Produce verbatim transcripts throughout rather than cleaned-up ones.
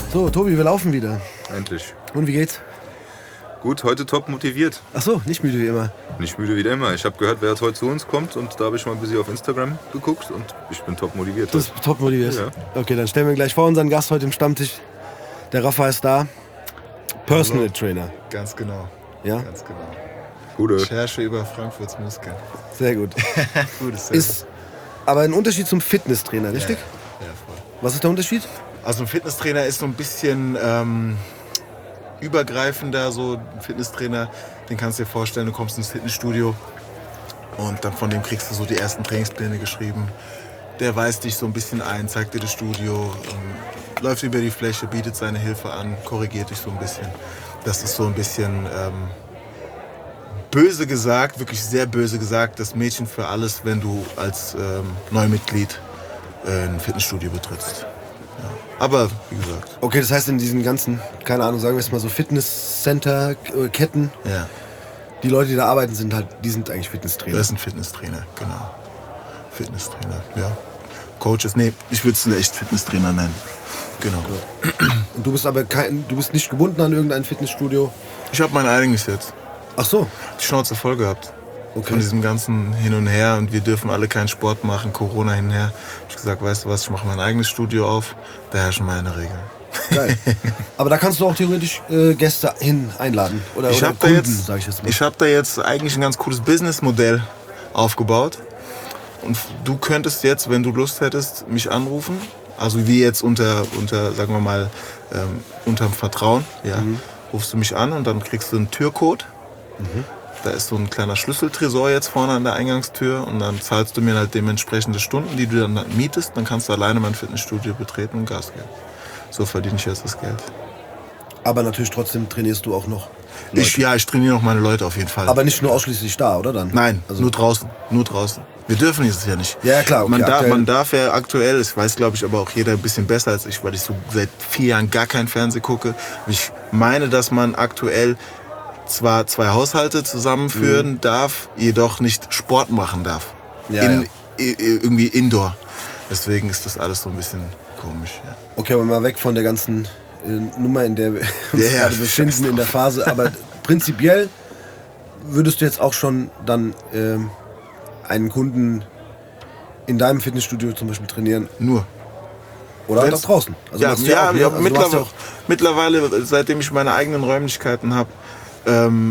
So, Tobi, wir laufen wieder. Endlich. Und wie geht's? Gut, heute top motiviert. Ach so, nicht müde wie immer. Nicht müde wie immer. Ich habe gehört, wer jetzt heute zu uns kommt und da habe ich mal ein bisschen auf Instagram geguckt und ich bin top motiviert. Du bist top motiviert? Ja. Okay, dann stellen wir gleich vor unseren Gast heute im Stammtisch. Der Rafa ist da. Personal Hallo. Trainer. Ganz genau. Ja? Ganz genau. Gute. Recherche über Frankfurts Muskeln. Sehr gut. Gut, ist sehr Ist aber ein Unterschied zum Fitnesstrainer, richtig? Ja, ja, voll. Was ist der Unterschied? Also ein Fitnesstrainer ist so ein bisschen ähm, übergreifender. So ein Fitnesstrainer, den kannst du dir vorstellen, du kommst ins Fitnessstudio und dann von dem kriegst du so die ersten Trainingspläne geschrieben. Der weist dich so ein bisschen ein, zeigt dir das Studio, ähm, läuft über die Fläche, bietet seine Hilfe an, korrigiert dich so ein bisschen. Das ist so ein bisschen ähm, böse gesagt, wirklich sehr böse gesagt, das Mädchen für alles, wenn du als ähm, Neumitglied äh, ein Fitnessstudio betrittst. Ja. Aber wie gesagt, Okay, das heißt in diesen ganzen, keine Ahnung, sagen wir jetzt mal so Fitnesscenter-Ketten, ja, die Leute, die da arbeiten, sind halt, die sind eigentlich Fitnesstrainer. das ist ein Fitnesstrainer, genau. Fitnesstrainer, ja. Coaches, nee, ich würde es echt Fitnesstrainer nennen. Genau. Und du bist aber kein, du bist nicht gebunden an irgendein Fitnessstudio. Ich habe mein eigenes jetzt. Ach so. Die Schnauze voll gehabt. Okay. Von diesem ganzen Hin und Her und wir dürfen alle keinen Sport machen, Corona hin und her. Ich habe gesagt, weißt du was, ich mache mein eigenes Studio auf, da herrschen meine Regeln. Geil. Aber da kannst du auch theoretisch äh, Gäste hin einladen. Oder, Ich oder habe da, Kunden, jetzt- sag ich jetzt mal. ich hab da jetzt eigentlich ein ganz cooles Businessmodell aufgebaut. Und du könntest jetzt, wenn du Lust hättest, mich anrufen. Also wie jetzt unter, unter sagen wir mal, ähm, unterm Vertrauen. Ja. Mhm. Rufst du mich an und dann kriegst du einen Türcode. Da ist so ein kleiner Schlüsseltresor jetzt vorne an der Eingangstür. Und dann zahlst du mir halt dementsprechende Stunden, die du dann mietest. Dann kannst du alleine mein Fitnessstudio betreten und Gas geben. So verdiene ich jetzt das Geld. Aber natürlich trotzdem trainierst du auch noch Leute. Ich, ja, ich trainiere noch meine Leute auf jeden Fall. Aber nicht nur ausschließlich da, oder dann? Nein, Also, nur draußen. Nur draußen. Wir dürfen dieses ja nicht. Ja, klar, okay, man, darf, aktuell- man darf ja aktuell, das weiß glaube ich aber auch jeder ein bisschen besser als ich, weil ich so seit vier Jahren gar kein Fernsehen gucke. Ich meine, dass man aktuell zwar zwei Haushalte zusammenführen Mhm. darf, jedoch nicht Sport machen darf. Ja, In, ja. i- i- irgendwie indoor. Deswegen ist das alles so ein bisschen komisch. Ja. Okay, aber mal weg von der ganzen äh, Nummer, in der wir uns Ja, ja, gerade befinden, scheiß in der Phase. Aber prinzipiell würdest du jetzt auch schon dann ähm, einen Kunden in deinem Fitnessstudio zum Beispiel trainieren Nur. oder halt Wenn's- auch draußen. Also ja, machst du ja, auch, ne? ja, Also du machst mittlerweile, ja auch, mittlerweile, seitdem ich meine eigenen Räumlichkeiten habe, ähm,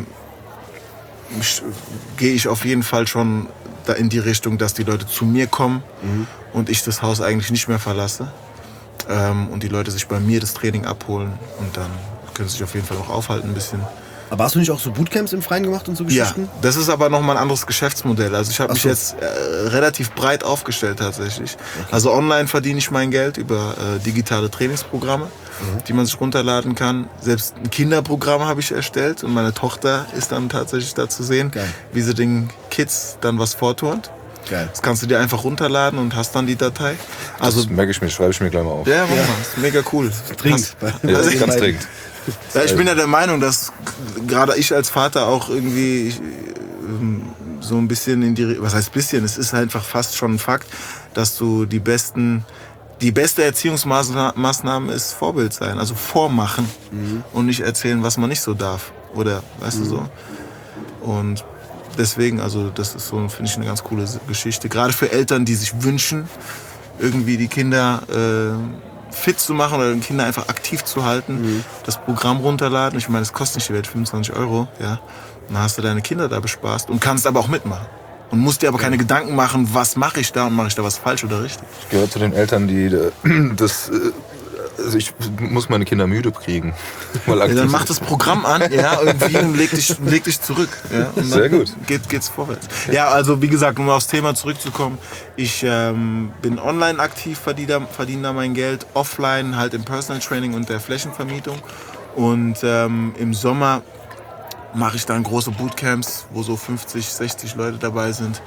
sch- gehe ich auf jeden Fall schon da in die Richtung, dass die Leute zu mir kommen Mhm. und ich das Haus eigentlich nicht mehr verlasse. Ähm, und die Leute sich bei mir das Training abholen und dann können sie sich auf jeden Fall auch aufhalten ein bisschen. aber hast du nicht auch so Bootcamps im Freien gemacht und so Ja, Geschichten? das ist aber nochmal ein anderes Geschäftsmodell. Also ich habe Ach mich so. jetzt äh, relativ breit aufgestellt tatsächlich. Also online verdiene ich mein Geld über äh, digitale Trainingsprogramme, Mhm. die man sich runterladen kann. Selbst ein Kinderprogramm habe ich erstellt und meine Tochter ist dann tatsächlich da zu sehen, Geil. wie sie den Kids dann was vorturnt. Geil. Das kannst du dir einfach runterladen und hast dann die Datei. Also Das merke ich mir, schreibe ich mir gleich mal auf. ja, mach mal, ist mega cool. Dringend. Ja, Also ich- ganz dringend. Ja, ich bin ja der Meinung, dass gerade ich als Vater auch irgendwie ich, ähm, so ein bisschen in die, was heißt bisschen, es ist einfach fast schon ein Fakt, dass du die besten, die beste Erziehungsmaßnahme ist Vorbild sein, also vormachen und nicht erzählen, was man nicht so darf, oder, weißt du so. Und deswegen, also das ist so, finde ich, eine ganz coole Geschichte, gerade für Eltern, die sich wünschen, irgendwie die Kinder äh, fit zu machen oder die Kinder einfach aktiv zu halten, das Programm runterladen. Ich meine, es kostet nicht die Welt, fünfundzwanzig Euro. Ja. Und dann hast du deine Kinder da bespaßt und kannst aber auch mitmachen. Und musst dir aber keine Gedanken machen, was mache ich da und mache ich da was falsch oder richtig. Ich gehöre zu den Eltern, die äh, das. Äh, also ich muss meine Kinder müde kriegen. Mal Ja, aktiv dann mach das Programm an, ja, irgendwie und leg dich, leg dich zurück. Ja, und Sehr dann gut. Geht, geht's vorwärts. Ja, also wie gesagt, um aufs Thema zurückzukommen, ich ähm, bin online aktiv, verdiene da, verdiene da mein Geld, offline halt im Personal Training und der Flächenvermietung. Und ähm, im Sommer mache ich dann große Bootcamps, wo so fünfzig, sechzig Leute dabei sind.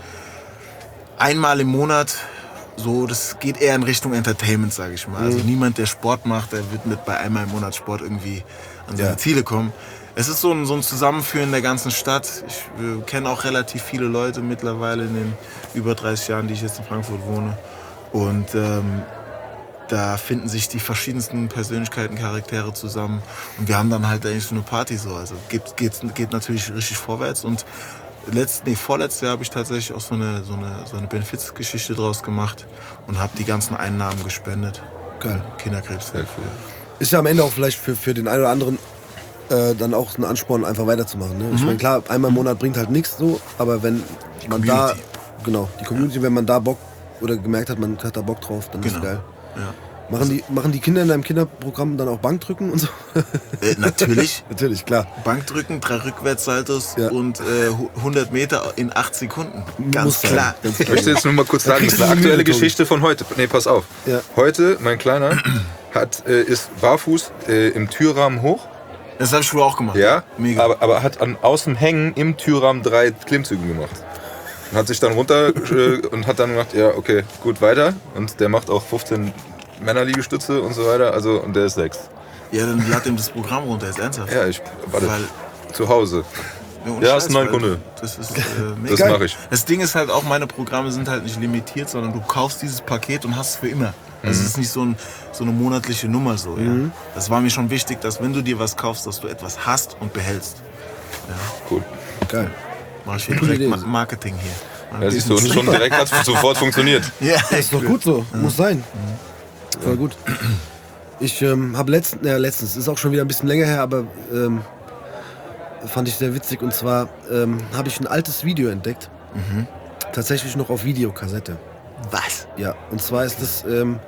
Einmal im Monat. So, das geht eher in Richtung Entertainment, sage ich mal. Also niemand, der Sport macht, der wird mit bei einmal im Monat Sport irgendwie an seine Ja. Ziele kommen. Es ist so ein, so ein Zusammenführen der ganzen Stadt. Ich äh, kenne auch relativ viele Leute mittlerweile in den über dreißig Jahren, die ich jetzt in Frankfurt wohne. Und ähm, da finden sich die verschiedensten Persönlichkeiten, Charaktere zusammen. Und wir haben dann halt eigentlich so eine Party so. Also geht, geht, geht natürlich richtig vorwärts. Und letzt, nee, vorletztes Jahr habe ich tatsächlich auch so eine, so eine, so eine Benefizgeschichte draus gemacht und habe die ganzen Einnahmen gespendet. Geil. Kinderkrebshilfe. Ist ja am Ende auch vielleicht für, für den einen oder anderen äh, dann auch ein Ansporn, einfach weiterzumachen. Ne? Mhm. Ich meine, klar, einmal im Monat bringt halt nichts so, aber wenn die man Community. da, genau, die Community, ja. wenn man da Bock oder gemerkt hat, man hat da Bock drauf, dann genau. ist geil. Ja. Machen die, machen die Kinder in deinem Kinderprogramm dann auch Bankdrücken und so? Äh, natürlich. Natürlich, klar. Bankdrücken, drei Rückwärtssaltos ja. und äh, hundert Meter in acht Sekunden. Ganz Muss klar. Sein. Ich möchte jetzt nur mal kurz sagen, das ist eine aktuelle Geschichte von heute. Nee, pass auf. Ja. Heute, mein Kleiner, hat, äh, ist barfuß äh, im Türrahmen hoch. Das habe ich früher auch gemacht. Ja, mega. Aber, aber hat an, aus dem Hängen im Türrahmen drei Klimmzüge gemacht. Und hat sich dann runter äh, und hat dann gemacht, ja, okay, gut, weiter. Und der macht auch fünfzehn Männerliegestütze und so weiter, also und der ist sechs. Ja, dann lad ihm das Programm runter, ist ernsthaft. Ja, ich warte Weil, zu Hause. Ja, ja, ist ein neuer Kunde. Das ist äh, mega. Das mache ich. Das Ding ist halt auch, meine Programme sind halt nicht limitiert, sondern du kaufst dieses Paket und hast es für immer. Also mhm. es ist nicht so, ein, so eine monatliche Nummer so. Mhm. Ja. Das war mir schon wichtig, dass wenn du dir was kaufst, dass du etwas hast und behältst. Ja. Cool. Geil. Mach ich hier direkt Ma- Marketing hier. Ja, siehst du, schon direkt hat es sofort funktioniert. Ja, das ist doch gut so. Ja. Muss sein. Mhm. Voll gut. Ich ähm, habe letztens, ja, letztens, ist auch schon wieder ein bisschen länger her, aber ähm, fand ich sehr witzig. Und zwar ähm, habe ich ein altes Video entdeckt. Mhm. Tatsächlich noch auf Videokassette. Was? Ja, und zwar ist es ähm,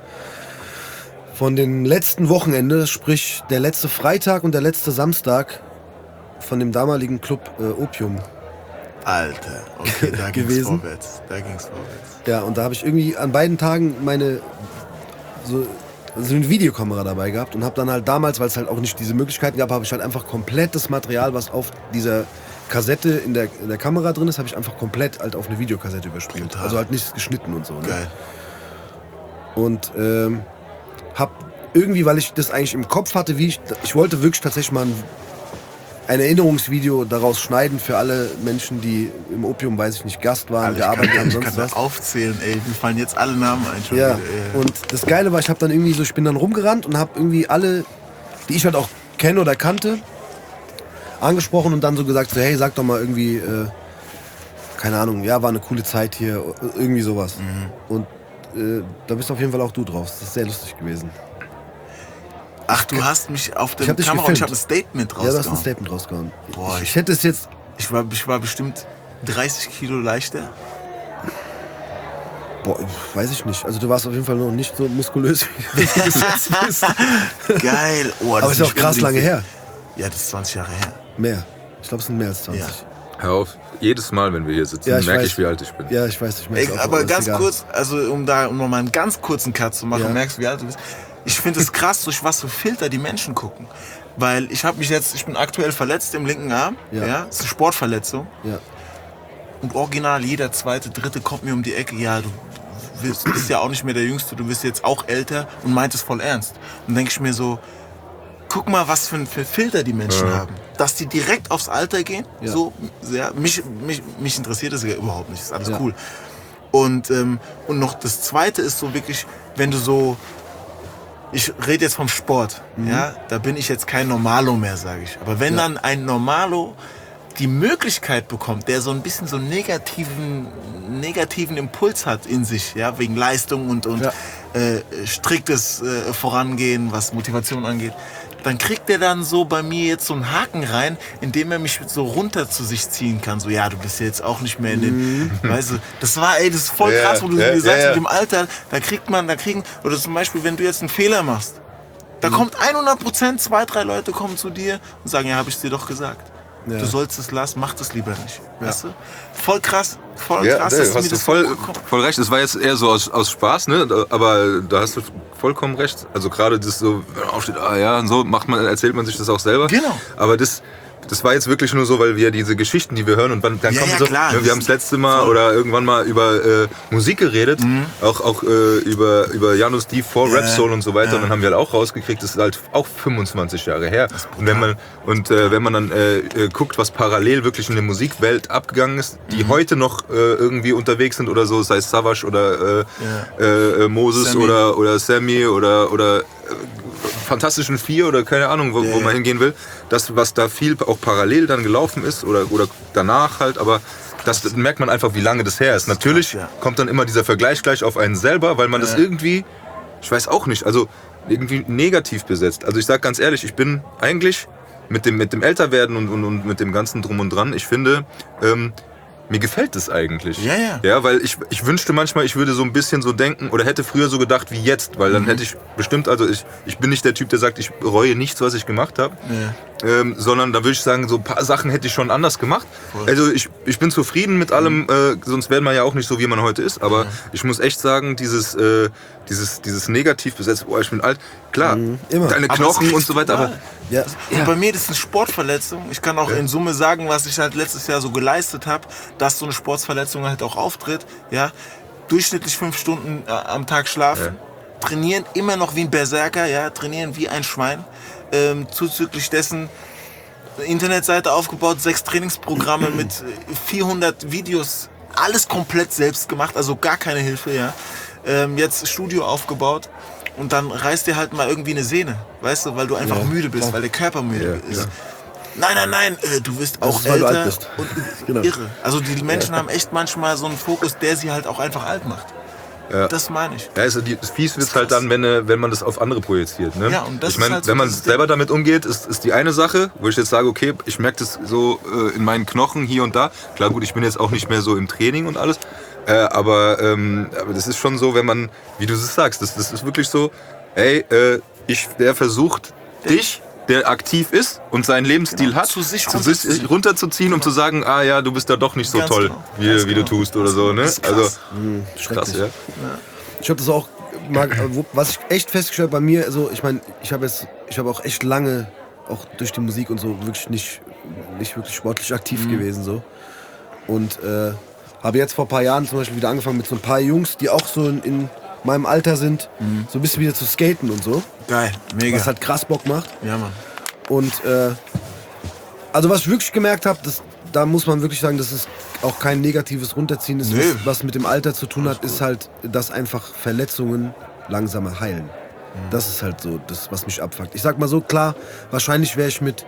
von dem letzten Wochenende, sprich der letzte Freitag und der letzte Samstag von dem damaligen Club äh, Opium. Alter, okay, da ging's gewesen. vorwärts. Da ging's vorwärts. Ja, und da habe ich irgendwie an beiden Tagen meine so, so eine Videokamera dabei gehabt und habe dann halt damals, weil es halt auch nicht diese Möglichkeiten gab, habe ich halt einfach komplett das Material, was auf dieser Kassette in der, in der Kamera drin ist, habe ich einfach komplett halt auf eine Videokassette überspielt. Total. Also halt nichts geschnitten und so. Ne? Geil. Und ähm, hab irgendwie, weil ich das eigentlich im Kopf hatte, wie ich, ich wollte wirklich tatsächlich mal ein, ein Erinnerungsvideo daraus schneiden für alle Menschen, die im Opium, weiß ich nicht, Gast waren, Also gearbeitet ich kann, haben, ich sonst kann was. das aufzählen, ey, mir fallen jetzt alle Namen ein. Schon Ja, wieder, ey. und das Geile war, ich habe dann irgendwie so, ich bin dann rumgerannt und habe irgendwie alle, die ich halt auch kenne oder kannte, angesprochen und dann so gesagt, so, hey, sag doch mal irgendwie, äh, keine Ahnung, ja, war eine coole Zeit hier, irgendwie sowas. Mhm. Und äh, da bist auf jeden Fall auch du drauf. Das ist sehr lustig gewesen. Ach, du hast mich auf der Ich hab dich Kamera und ich gefilmt. habe ein Statement Ja, du hast ein rausgehauen. Statement rausgehauen. Boah, ich, ich- ich hätte es jetzt, Ich war, ich war bestimmt dreißig Kilo leichter. boah, weiß ich nicht. Also du warst auf jeden Fall noch nicht so muskulös, wie du bis jetzt bist. Geil. Oh, das Aber ist ja auch nicht krass lange unbedingt- her. Ja, das ist zwanzig Jahre her. Mehr. Ich glaube, es sind mehr als zwanzig. Ja. Hör auf, jedes Mal, wenn wir hier sitzen, Ja, ich merke weiß. ich, wie alt ich bin. Ja, ich weiß, ich merke Ey, es auch, aber ist ganz egal. kurz, also um da um noch mal einen ganz kurzen Cut zu machen, Ja. merkst du, wie alt du bist. Ich finde es krass, durch was für Filter die Menschen gucken. Weil ich habe mich jetzt, ich bin aktuell verletzt im linken Arm. Ja. Ja. Das ist eine Sportverletzung. Ja. Und original jeder zweite, dritte kommt mir um die Ecke. Ja, du bist, bist ja auch nicht mehr der Jüngste, du bist jetzt auch älter und meint es voll ernst. Und denke ich mir so, guck mal, was für, für Filter die Menschen Ja. haben. Dass die direkt aufs Alter gehen, Ja. so, ja, mich, mich, mich interessiert das ja überhaupt nicht, ist alles Ja. cool. Und, ähm, und noch das Zweite ist so wirklich, wenn du so, ich rede jetzt vom Sport, Mhm. ja, da bin ich jetzt kein Normalo mehr, sage ich. Aber wenn Ja. dann ein Normalo die Möglichkeit bekommt, der so ein bisschen so einen negativen, negativen Impuls hat in sich, ja, wegen Leistung und, und Ja. äh, striktes äh, Vorangehen, was Motivation angeht, dann kriegt der dann so bei mir jetzt so einen Haken rein, indem er mich so runter zu sich ziehen kann. So, ja, du bist ja jetzt auch nicht mehr in den, weißt du, das war, ey, das ist voll Ja, krass, wo du ja, mir sagst, ja, ja. mit dem Alter, da kriegt man, da kriegen, oder zum Beispiel, wenn du jetzt einen Fehler machst, da kommt hundert Prozent, zwei, drei Leute kommen zu dir und sagen, ja, habe ich dir doch gesagt. Ja. Du sollst es lassen, mach das lieber nicht. Weißt du? Voll krass, voll Ja, krass, nee, dass mir hast du das voll, vorkommt. voll recht. Es war jetzt eher so aus, aus Spaß, ne? Da- aber da hast du vollkommen recht. Also gerade das so, wenn man aufsteht, ah ja, und so macht man, erzählt man sich das auch selber. Genau. Aber das, das war jetzt wirklich nur so, weil wir diese Geschichten, die wir hören und dann, dann Ja, kommen ja, so, klar. ne, wir haben das letzte Mal oder irgendwann mal über äh, Musik geredet, Mhm. auch, auch äh, über, über Janus D vor Ja, Rap Soul und so weiter ja. und dann haben wir halt auch rausgekriegt, das ist halt auch fünfundzwanzig Jahre her. Und wenn man und äh, wenn man dann äh, äh, guckt, was parallel wirklich in der Musikwelt abgegangen ist, die Mhm. heute noch äh, irgendwie unterwegs sind oder so, sei es Savage oder äh, Ja. äh, äh, Moses Sammy. oder oder Sammy oder oder äh, Fantastischen Vier oder keine Ahnung, wo, Ja, wo ja. man hingehen will. Das, was da viel auch parallel dann gelaufen ist oder, oder danach halt, aber das, das merkt man einfach, wie lange das her ist. Natürlich krass, ja. kommt dann immer dieser Vergleich gleich auf einen selber, weil man das Ja. irgendwie, ich weiß auch nicht, also irgendwie negativ besetzt. Also ich sag ganz ehrlich, ich bin eigentlich mit dem, mit dem Älterwerden und, und, und mit dem ganzen Drum und Dran, ich finde, ähm, mir gefällt es eigentlich. Ja, ja. Ja, weil ich, ich wünschte manchmal, ich würde so ein bisschen so denken oder hätte früher so gedacht wie jetzt, weil dann Mhm. hätte ich bestimmt, also ich, ich bin nicht der Typ, der sagt, ich bereue nichts, was ich gemacht habe, Ja. ähm, sondern da würde ich sagen, so ein paar Sachen hätte ich schon anders gemacht. Voll. Also ich, ich bin zufrieden mit allem, äh, sonst wäre man ja auch nicht so, wie man heute ist, aber Ja. ich muss echt sagen, dieses, äh, dieses, dieses negativ besetzt, boah, ich bin alt, klar, immer. deine Aber Knochen das und so weiter, aber normal. Ja. Und bei mir das ist eine Sportverletzung. Ich kann auch in Summe sagen, was ich halt letztes Jahr so geleistet habe, dass so eine Sportverletzung halt auch auftritt. Ja, durchschnittlich fünf Stunden äh, am Tag schlafen, trainieren immer noch wie ein Berserker, ja, trainieren wie ein Schwein. Ähm, zuzüglich dessen Internetseite aufgebaut, sechs Trainingsprogramme mit äh, vierhundert Videos, alles komplett selbst gemacht, also gar keine Hilfe, ja. Ähm, jetzt Studio aufgebaut. Und dann reißt dir halt mal irgendwie eine Sehne, weißt du, weil du einfach Ja, müde bist, klar. weil der Körper müde Ja, ist. ja. Nein, nein, nein, äh, du wirst Das auch ist, weil du älter alt bist. und Genau. irre. Also die Menschen haben echt manchmal so einen Fokus, der sie halt auch einfach alt macht. Ja. Das meine ich. Ja, also die, das Fies wird halt dann, wenn, äh, wenn man das auf andere projiziert. Ne? Ja, und das ich meine, ist halt so wenn man dieses Ding. selber damit umgeht, ist, ist die eine Sache, wo ich jetzt sage, okay, ich merke das so äh, in meinen Knochen hier und da. Klar, gut, ich bin jetzt auch nicht mehr so im Training und alles. Äh, aber, ähm, aber das ist schon so, wenn man, wie du es sagst, das, das ist wirklich so, ey, äh, ich, der versucht, dich, der aktiv ist und seinen Lebensstil Genau, hat, zu sich zu runterzuziehen. sich runterzuziehen, um zu sagen, ah ja, du bist da doch nicht so Ganz toll, genau, wie, ganz wie du genau. tust oder so. Ne? Das ist krass. Also, Schrecklich. krass, ja. Ich habe das auch, mal, wo- was ich echt festgestellt bei mir, also ich meine, ich habe jetzt, ich habe auch echt lange, auch durch die Musik und so, wirklich nicht, nicht wirklich sportlich aktiv gewesen so. Und äh, habe jetzt vor ein paar Jahren zum Beispiel wieder angefangen mit so ein paar Jungs, die auch so in, in meinem Alter sind, so ein bisschen wieder zu skaten und so, Geil, mega. was halt krass Bock macht. ja, Mann. Und äh, also was ich wirklich gemerkt habe, das, da muss man wirklich sagen, dass es auch kein negatives Runterziehen ist, Nee. was, was mit dem Alter zu tun hat, ist halt, dass einfach Verletzungen langsamer heilen. Das ist halt so das, was mich abfuckt. Ich sag mal so, klar, wahrscheinlich wäre ich mit,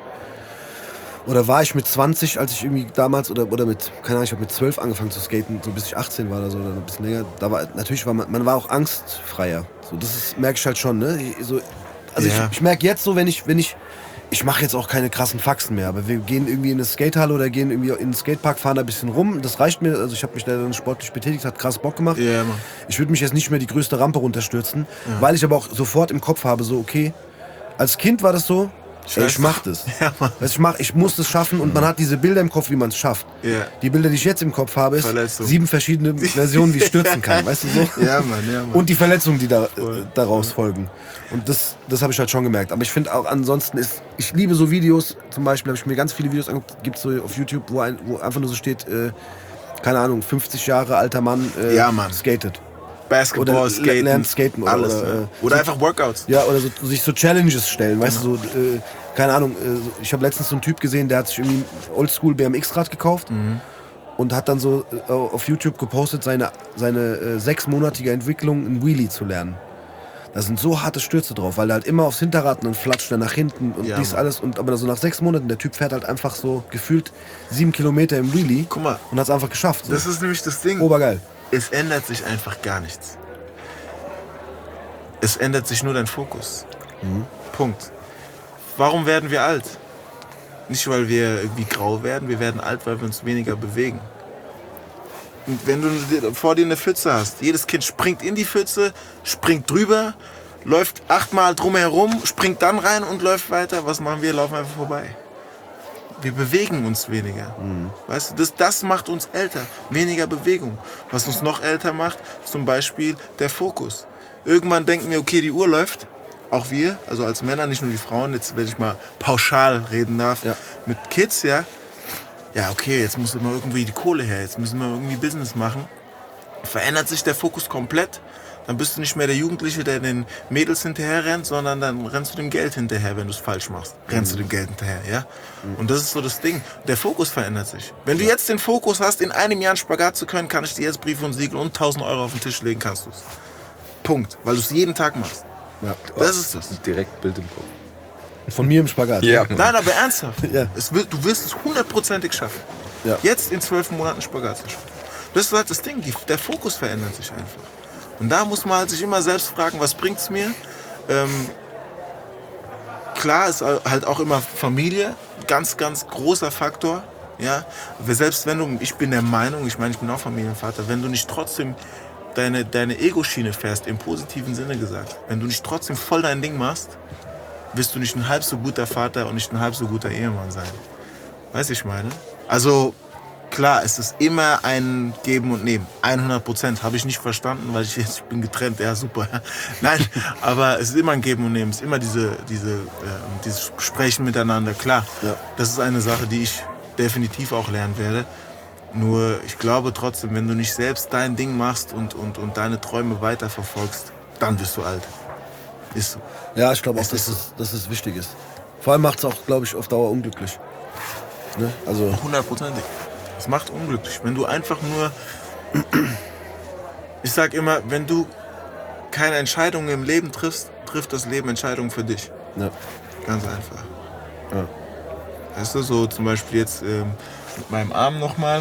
oder war ich mit zwanzig, als ich irgendwie damals, oder, oder mit, keine Ahnung, ich habe mit zwölf angefangen zu skaten, so bis ich achtzehn war oder so, oder ein bisschen länger. Da war, natürlich war man, man war auch angstfreier. So, das ist, merke ich halt schon, ne? So, also Ja. ich, ich merke jetzt so, wenn ich, wenn ich, ich mache jetzt auch keine krassen Faxen mehr, aber wir gehen irgendwie in eine Skatehalle oder gehen irgendwie in den Skatepark, fahren da ein bisschen rum. Das reicht mir, also ich habe mich da dann sportlich betätigt, hat krass Bock gemacht. Ja, Mann. Ich würde mich jetzt nicht mehr die größte Rampe runterstürzen, weil ich aber auch sofort im Kopf habe, so okay, als Kind war das so, ey, ich mach das. Ja, Mann. Weißt, ich, mach, ich muss das schaffen und man hat diese Bilder im Kopf, wie man es schafft. Ja. Die Bilder, die ich jetzt im Kopf habe, ist Verletzung. sieben verschiedene Versionen, wie ich stürzen kann, weißt du so? Ja, Mann, ja, Mann. Und die Verletzungen, die da, äh, daraus folgen. Und das, das habe ich halt schon gemerkt. Aber ich finde auch ansonsten ist, ich liebe so Videos, zum Beispiel habe ich mir ganz viele Videos angeguckt, gibt es so auf YouTube, wo, ein, wo einfach nur so steht, äh, keine Ahnung, fünfzig Jahre alter Mann, äh, Ja, Mann. skatet. Basketball, oder Skaten, lernt skaten oder- alles. oder, ja. äh, Oder einfach Workouts. Ja, oder so, sich so Challenges stellen, weißt du, so, äh, keine Ahnung, äh, so- ich habe letztens so einen Typ gesehen, der hat sich irgendwie ein Oldschool B M X-Rad gekauft und hat dann so äh, auf YouTube gepostet, seine, seine äh, sechsmonatige Entwicklung, ein Wheelie zu lernen. Da sind so harte Stürze drauf, weil er halt immer aufs Hinterrad und dann flatscht er nach hinten und Ja, dies Mann. alles. Und aber so nach sechs Monaten, der Typ fährt halt einfach so gefühlt sieben Kilometer im Wheelie Guck mal, und hat es einfach geschafft. So. das ist nämlich das Ding. Obergeil. Es ändert sich einfach gar nichts. Es ändert sich nur dein Fokus. Punkt. Warum werden wir alt? Nicht, weil wir irgendwie grau werden, wir werden alt, weil wir uns weniger bewegen. Und wenn du dir- vor dir eine Pfütze hast, jedes Kind springt in die Pfütze, springt drüber, läuft achtmal drumherum, springt dann rein und läuft weiter. Was machen wir? Laufen einfach vorbei. Wir bewegen uns weniger. Weißt du, das, das macht uns älter. Weniger Bewegung. Was uns noch älter macht, zum Beispiel der Fokus. Irgendwann denken wir, okay, die Uhr läuft. auch wir, also als Männer, nicht nur die Frauen, jetzt wenn ich mal pauschal reden darf, Ja. mit Kids, ja, ja okay, jetzt muss immer irgendwie die Kohle her, jetzt müssen wir irgendwie Business machen. Verändert sich der Fokus komplett, dann bist du nicht mehr der Jugendliche, der den Mädels hinterher rennt, sondern dann rennst du dem Geld hinterher, wenn du es falsch machst. Rennst mhm. du dem Geld hinterher, ja? Mhm. Und das ist so das Ding. Der Fokus verändert sich. Wenn du jetzt den Fokus hast, in einem Jahr einen Spagat zu können, kann ich dir jetzt Briefe und Siegel und tausend Euro auf den Tisch legen, kannst du es. Punkt. Weil du es jeden Tag machst. Ja. Das ist das. Direkt Bild im Kopf. Von mir im Spagat. Ja. Nein, aber ernsthaft. Ja. Es wird, du wirst es hundertprozentig schaffen. Ja. Jetzt in zwölf Monaten Spagat zu schaffen. Das ist halt das Ding. Die, der Fokus verändert sich einfach. Und da muss man halt sich immer selbst fragen, was bringt es mir? Ähm, klar ist halt auch immer Familie, ganz, ganz großer Faktor. Ja? Selbst wenn du, ich bin der Meinung, ich meine, ich bin auch Familienvater, wenn du nicht trotzdem deine, deine Ego-Schiene fährst, im positiven Sinne gesagt, wenn du nicht trotzdem voll dein Ding machst, wirst du nicht ein halb so guter Vater und nicht ein halb so guter Ehemann sein. Weißt du, ich meine? Also, klar, es ist immer ein Geben und Nehmen. hundert Prozent habe ich nicht verstanden, weil ich jetzt ich bin getrennt. Ja, super. Nein, aber es ist immer ein Geben und Nehmen. Es ist immer diese, diese, äh, dieses Sprechen miteinander. Klar, Ja. das ist eine Sache, die ich definitiv auch lernen werde. Nur, ich glaube trotzdem, wenn du nicht selbst dein Ding machst und, und, und deine Träume weiterverfolgst, dann wirst du alt. Ist so. Ja, ich glaube auch, Ist dass das es, dass es wichtig ist. Vor allem macht es auch, glaube ich, auf Dauer unglücklich. Ne? Also, Hundertprozentig. Es macht unglücklich. Wenn du einfach nur... Ich sag immer, wenn du keine Entscheidungen im Leben triffst, trifft das Leben Entscheidungen für dich. ja. Ganz einfach. Ja. Weißt du, so zum Beispiel jetzt ähm, mit meinem Arm nochmal.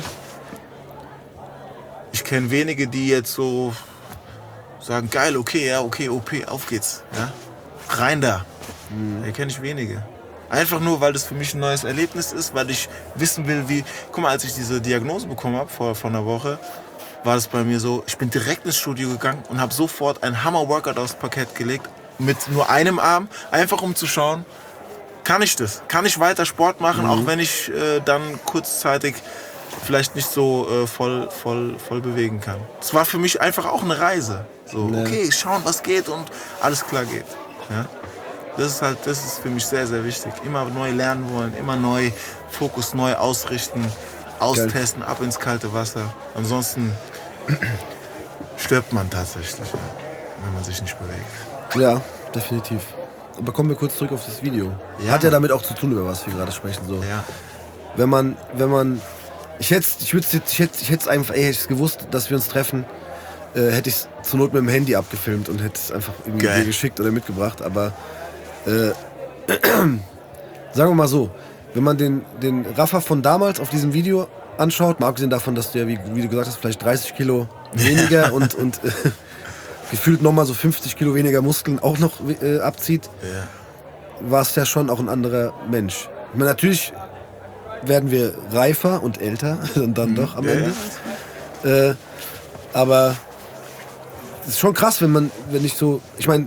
Ich kenne wenige, die jetzt so sagen, geil, okay, ja, okay, O P, auf geht's. Ja? Rein da. Mhm. Da kenne ich wenige. Einfach nur, weil das für mich ein neues Erlebnis ist, weil ich wissen will, wie... Guck mal, als ich diese Diagnose bekommen habe vor, vor einer Woche, war das bei mir so, ich bin direkt ins Studio gegangen und habe sofort ein Hammer-Workout aufs Parkett gelegt, mit nur einem Arm, einfach um zu schauen, kann ich das? Kann ich weiter Sport machen, mhm. auch wenn ich äh, dann kurzzeitig vielleicht nicht so äh, voll, voll, voll bewegen kann. Es war für mich einfach auch eine Reise. So, Ja. okay, schauen, was geht und alles klar geht. Ja? Das ist halt, das ist für mich sehr, sehr wichtig. Immer neu lernen wollen, immer neu Fokus neu ausrichten, austesten, ab ins kalte Wasser. Ansonsten stirbt man tatsächlich, wenn man sich nicht bewegt. Ja, definitiv. Aber kommen wir kurz zurück auf das Video. Ja. Hat ja damit auch zu tun, über was wir gerade sprechen. So. Ja. Wenn man, wenn man, ich hätte, ich würde, ich hätte, ich hätte einfach, ey, hätte ich gewusst, dass wir uns treffen, äh, hätte ich es zur Not mit dem Handy abgefilmt und hätte es einfach irgendwie Geil. dir geschickt oder mitgebracht. Aber äh, sagen wir mal so, wenn man den, den Rafa von damals auf diesem Video anschaut, mal abgesehen davon, dass du ja, wie, wie du gesagt hast, vielleicht dreißig Kilo weniger und, und äh, gefühlt nochmal so fünfzig Kilo weniger Muskeln auch noch äh, abzieht, Ja. war es ja schon auch ein anderer Mensch. Ich meine, natürlich werden wir reifer und älter und dann doch am Ja, Ende. ja. Äh, aber es ist schon krass, wenn man, wenn ich so, ich meine,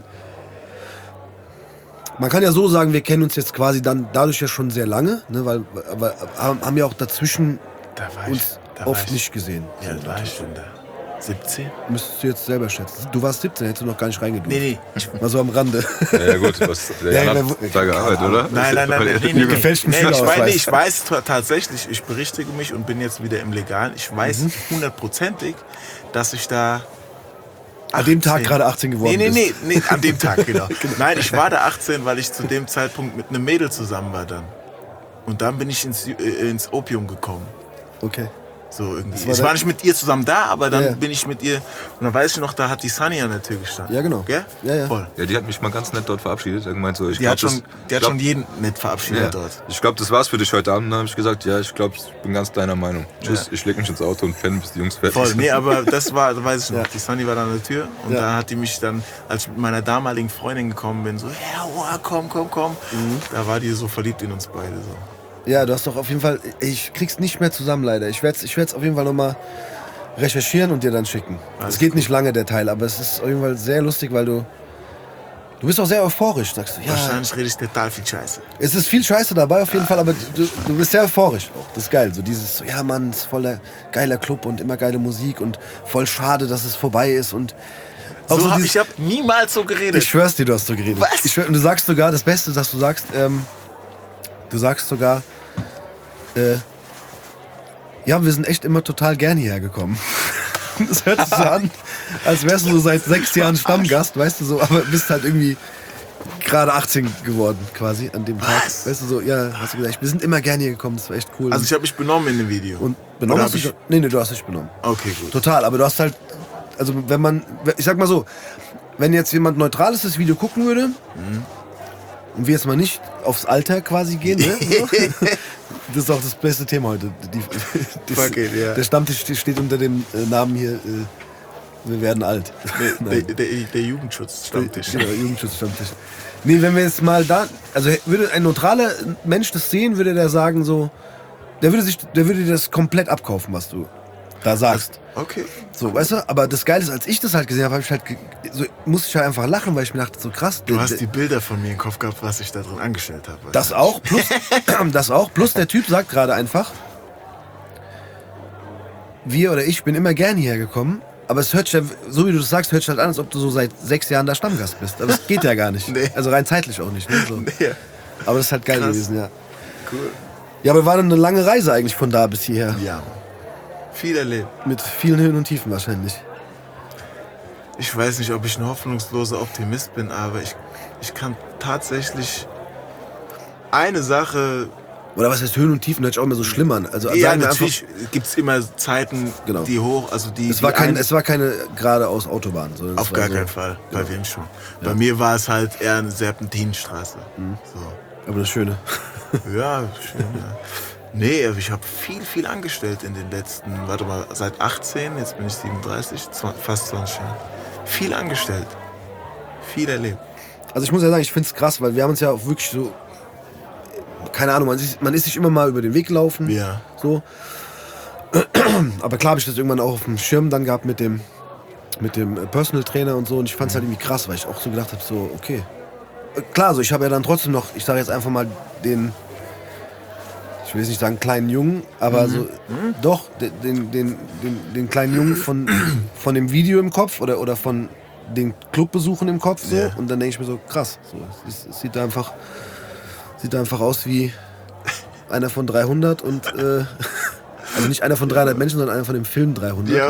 man kann ja so sagen, wir kennen uns jetzt quasi dann dadurch ja schon sehr lange, ne, weil, aber haben ja auch dazwischen Da war ich, uns da war oft ich, nicht gesehen. Ja, da war ich schon da. siebzehn? Müsstest du jetzt selber schätzen. Du warst siebzehn, hättest du noch gar nicht reingedurft. Nee, nee. Ich, Mal so am Rande. Ja, ja gut, was, der Ja, Jan ja, hat da gearbeitet, oder? Nein, nein, nein, Weil nein, er- nee, nee, nee. gefälschten nee, ich, Schülerausweis. weiß, nee, ich weiß t- tatsächlich, ich berichtige mich und bin jetzt wieder im Legalen. Ich weiß Mhm. hundertprozentig, dass ich da An dem Tag achtzehn gerade achtzehn geworden Nee, nee, bist. nee, nee, an dem Tag, genau. Nein, ich war da achtzehn, weil ich zu dem Zeitpunkt mit einem Mädel zusammen war dann. Und dann bin ich ins, äh, ins Opium gekommen. Okay. So irgendwie. war Ich der- war nicht mit ihr zusammen da, aber dann Ja, ja. bin ich mit ihr. Und dann weiß ich noch, da hat die Sunny an der Tür gestanden. Ja, genau. Gell? Ja, ja. Voll. Ja, die hat mich mal ganz nett dort verabschiedet. Er gemeint so, ich Die glaub, hat schon, das, die hat glaub, schon jeden nett verabschiedet ja, dort. ich glaube, das war's für dich heute Abend. Dann habe ich gesagt, ja, ich glaube, ich bin ganz deiner Meinung. Tschüss, Ja. ich leg mich ins Auto und penne, bis die Jungs fertig Voll, sind. nee, aber das war, das weiß ich noch. Ja. Die Sunny war da an der Tür und Ja. da hat die mich dann, als ich mit meiner damaligen Freundin gekommen bin, so, ja, wow, komm, komm, komm. Mhm. Da war die so verliebt in uns beide. So. Ja, du hast doch auf jeden Fall, ich krieg's nicht mehr zusammen leider. Ich werde es ich werd's auf jeden Fall nochmal recherchieren und dir dann schicken. Alles Es geht gut. nicht lange, der Teil, aber es ist auf jeden Fall sehr lustig, weil du, du bist auch sehr euphorisch, sagst du. Ja, Wahrscheinlich rede ich total viel Scheiße. es ist viel Scheiße dabei auf jeden Fall, aber du, du bist sehr euphorisch auch. Das ist geil. So dieses, so, ja Mann, es ist voll der geiler Club und immer geile Musik und voll schade, dass es vorbei ist und Auch So so hab, dieses- ich habe niemals so geredet. Ich schwör's dir, du hast so geredet. Was? Ich schwör, und du sagst sogar, das Beste, dass du sagst, ähm, du sagst sogar, äh, ja, wir sind echt immer total gern hierher gekommen. Das hört sich so an, als wärst du so seit sechs Jahren Stammgast, weißt du so, aber bist halt irgendwie gerade achtzehn geworden quasi an dem Tag. Was? Weißt du so, ja, hast du gesagt, wir sind immer gern hier gekommen, das war echt cool. Also ich habe mich benommen in dem Video. und benommen Oder hast du hab dich? Nee, nee, du hast dich benommen. Okay, gut. Total, aber du hast halt, also wenn man, ich sag mal so, wenn jetzt jemand Neutrales das Video gucken würde und wir jetzt mal nicht aufs Alter quasi gehen, ne? So. Das ist auch das beste Thema heute. Die, die, Fuck it, ja. Der Stammtisch steht unter dem äh, Namen hier, äh, wir werden alt. Der, Nein. der, der, der Jugendschutz-Stammtisch. Genau, Jugendschutzstammtisch. Nee, wenn wir jetzt mal da, also würde ein neutraler Mensch das sehen, würde der sagen so, der würde sich, der würde dir das komplett abkaufen, was du da sagst. Okay. So, weißt du? Aber das Geile ist, als ich das halt gesehen habe, hab ich halt, ge- so, musste ich halt einfach lachen, weil ich mir dachte, so krass. Du der- hast der- die Bilder von mir im Kopf gehabt, was ich da drin angestellt habe. das auch, plus, das auch, plus der Typ sagt gerade einfach, wir oder ich bin immer gern hierher gekommen, aber es hört sich, ja, so wie du das sagst, hört sich halt an, als ob du so seit sechs Jahren da Stammgast bist. Aber es geht ja gar nicht. Nee. Also rein zeitlich auch nicht. Ne? So. Ja. Aber das ist halt geil Krass. gewesen, ja. Cool. Ja, aber war dann eine lange Reise eigentlich von da bis hierher. Ja. Viel erlebt. Mit vielen Höhen und Tiefen wahrscheinlich. Ich weiß nicht, ob ich ein hoffnungsloser Optimist bin, aber ich, ich kann tatsächlich eine Sache. Oder was heißt Höhen und Tiefen, hört sich auch immer so schlimm an. Also Ja, sagen wir natürlich gibt es immer Zeiten, Genau. die hoch, also die. es war, die kein, eine- es war keine geradeaus Autobahn. Sondern es Auf war gar so, keinen Fall. Bei Genau. wem schon? Bei mir war es halt eher eine Serpentinenstraße. So. Aber das Schöne. Ja, schön. Ja. Nee, ich habe viel, viel angestellt in den letzten, warte mal, seit achtzehn, jetzt bin ich siebenunddreißig, zwanzig, fast zwanzig Jahren. Viel angestellt. Viel erlebt. Also ich muss ja sagen, ich finde es krass, weil wir haben uns ja auch wirklich so, keine Ahnung, man ist, man ist sich immer mal über den Weg gelaufen. Ja. So. Aber klar habe ich das irgendwann auch auf dem Schirm dann gehabt mit dem, mit dem Personal Trainer und so. Und ich fand es halt irgendwie krass, weil ich auch so gedacht habe, so, okay. Äh, Klar, so ich habe ja dann trotzdem noch, ich sage jetzt einfach mal den, ich will jetzt nicht sagen kleinen Jungen, aber so, doch, den, den, den, den, den kleinen Jungen von, von dem Video im Kopf oder, oder von den Clubbesuchen im Kopf. So. Ja. Und dann denke ich mir so, krass, so, es, es sieht einfach, sieht einfach aus wie einer von dreihundert und, äh, also nicht einer von dreihundert Menschen, sondern einer von dem Film dreihundert. Ja.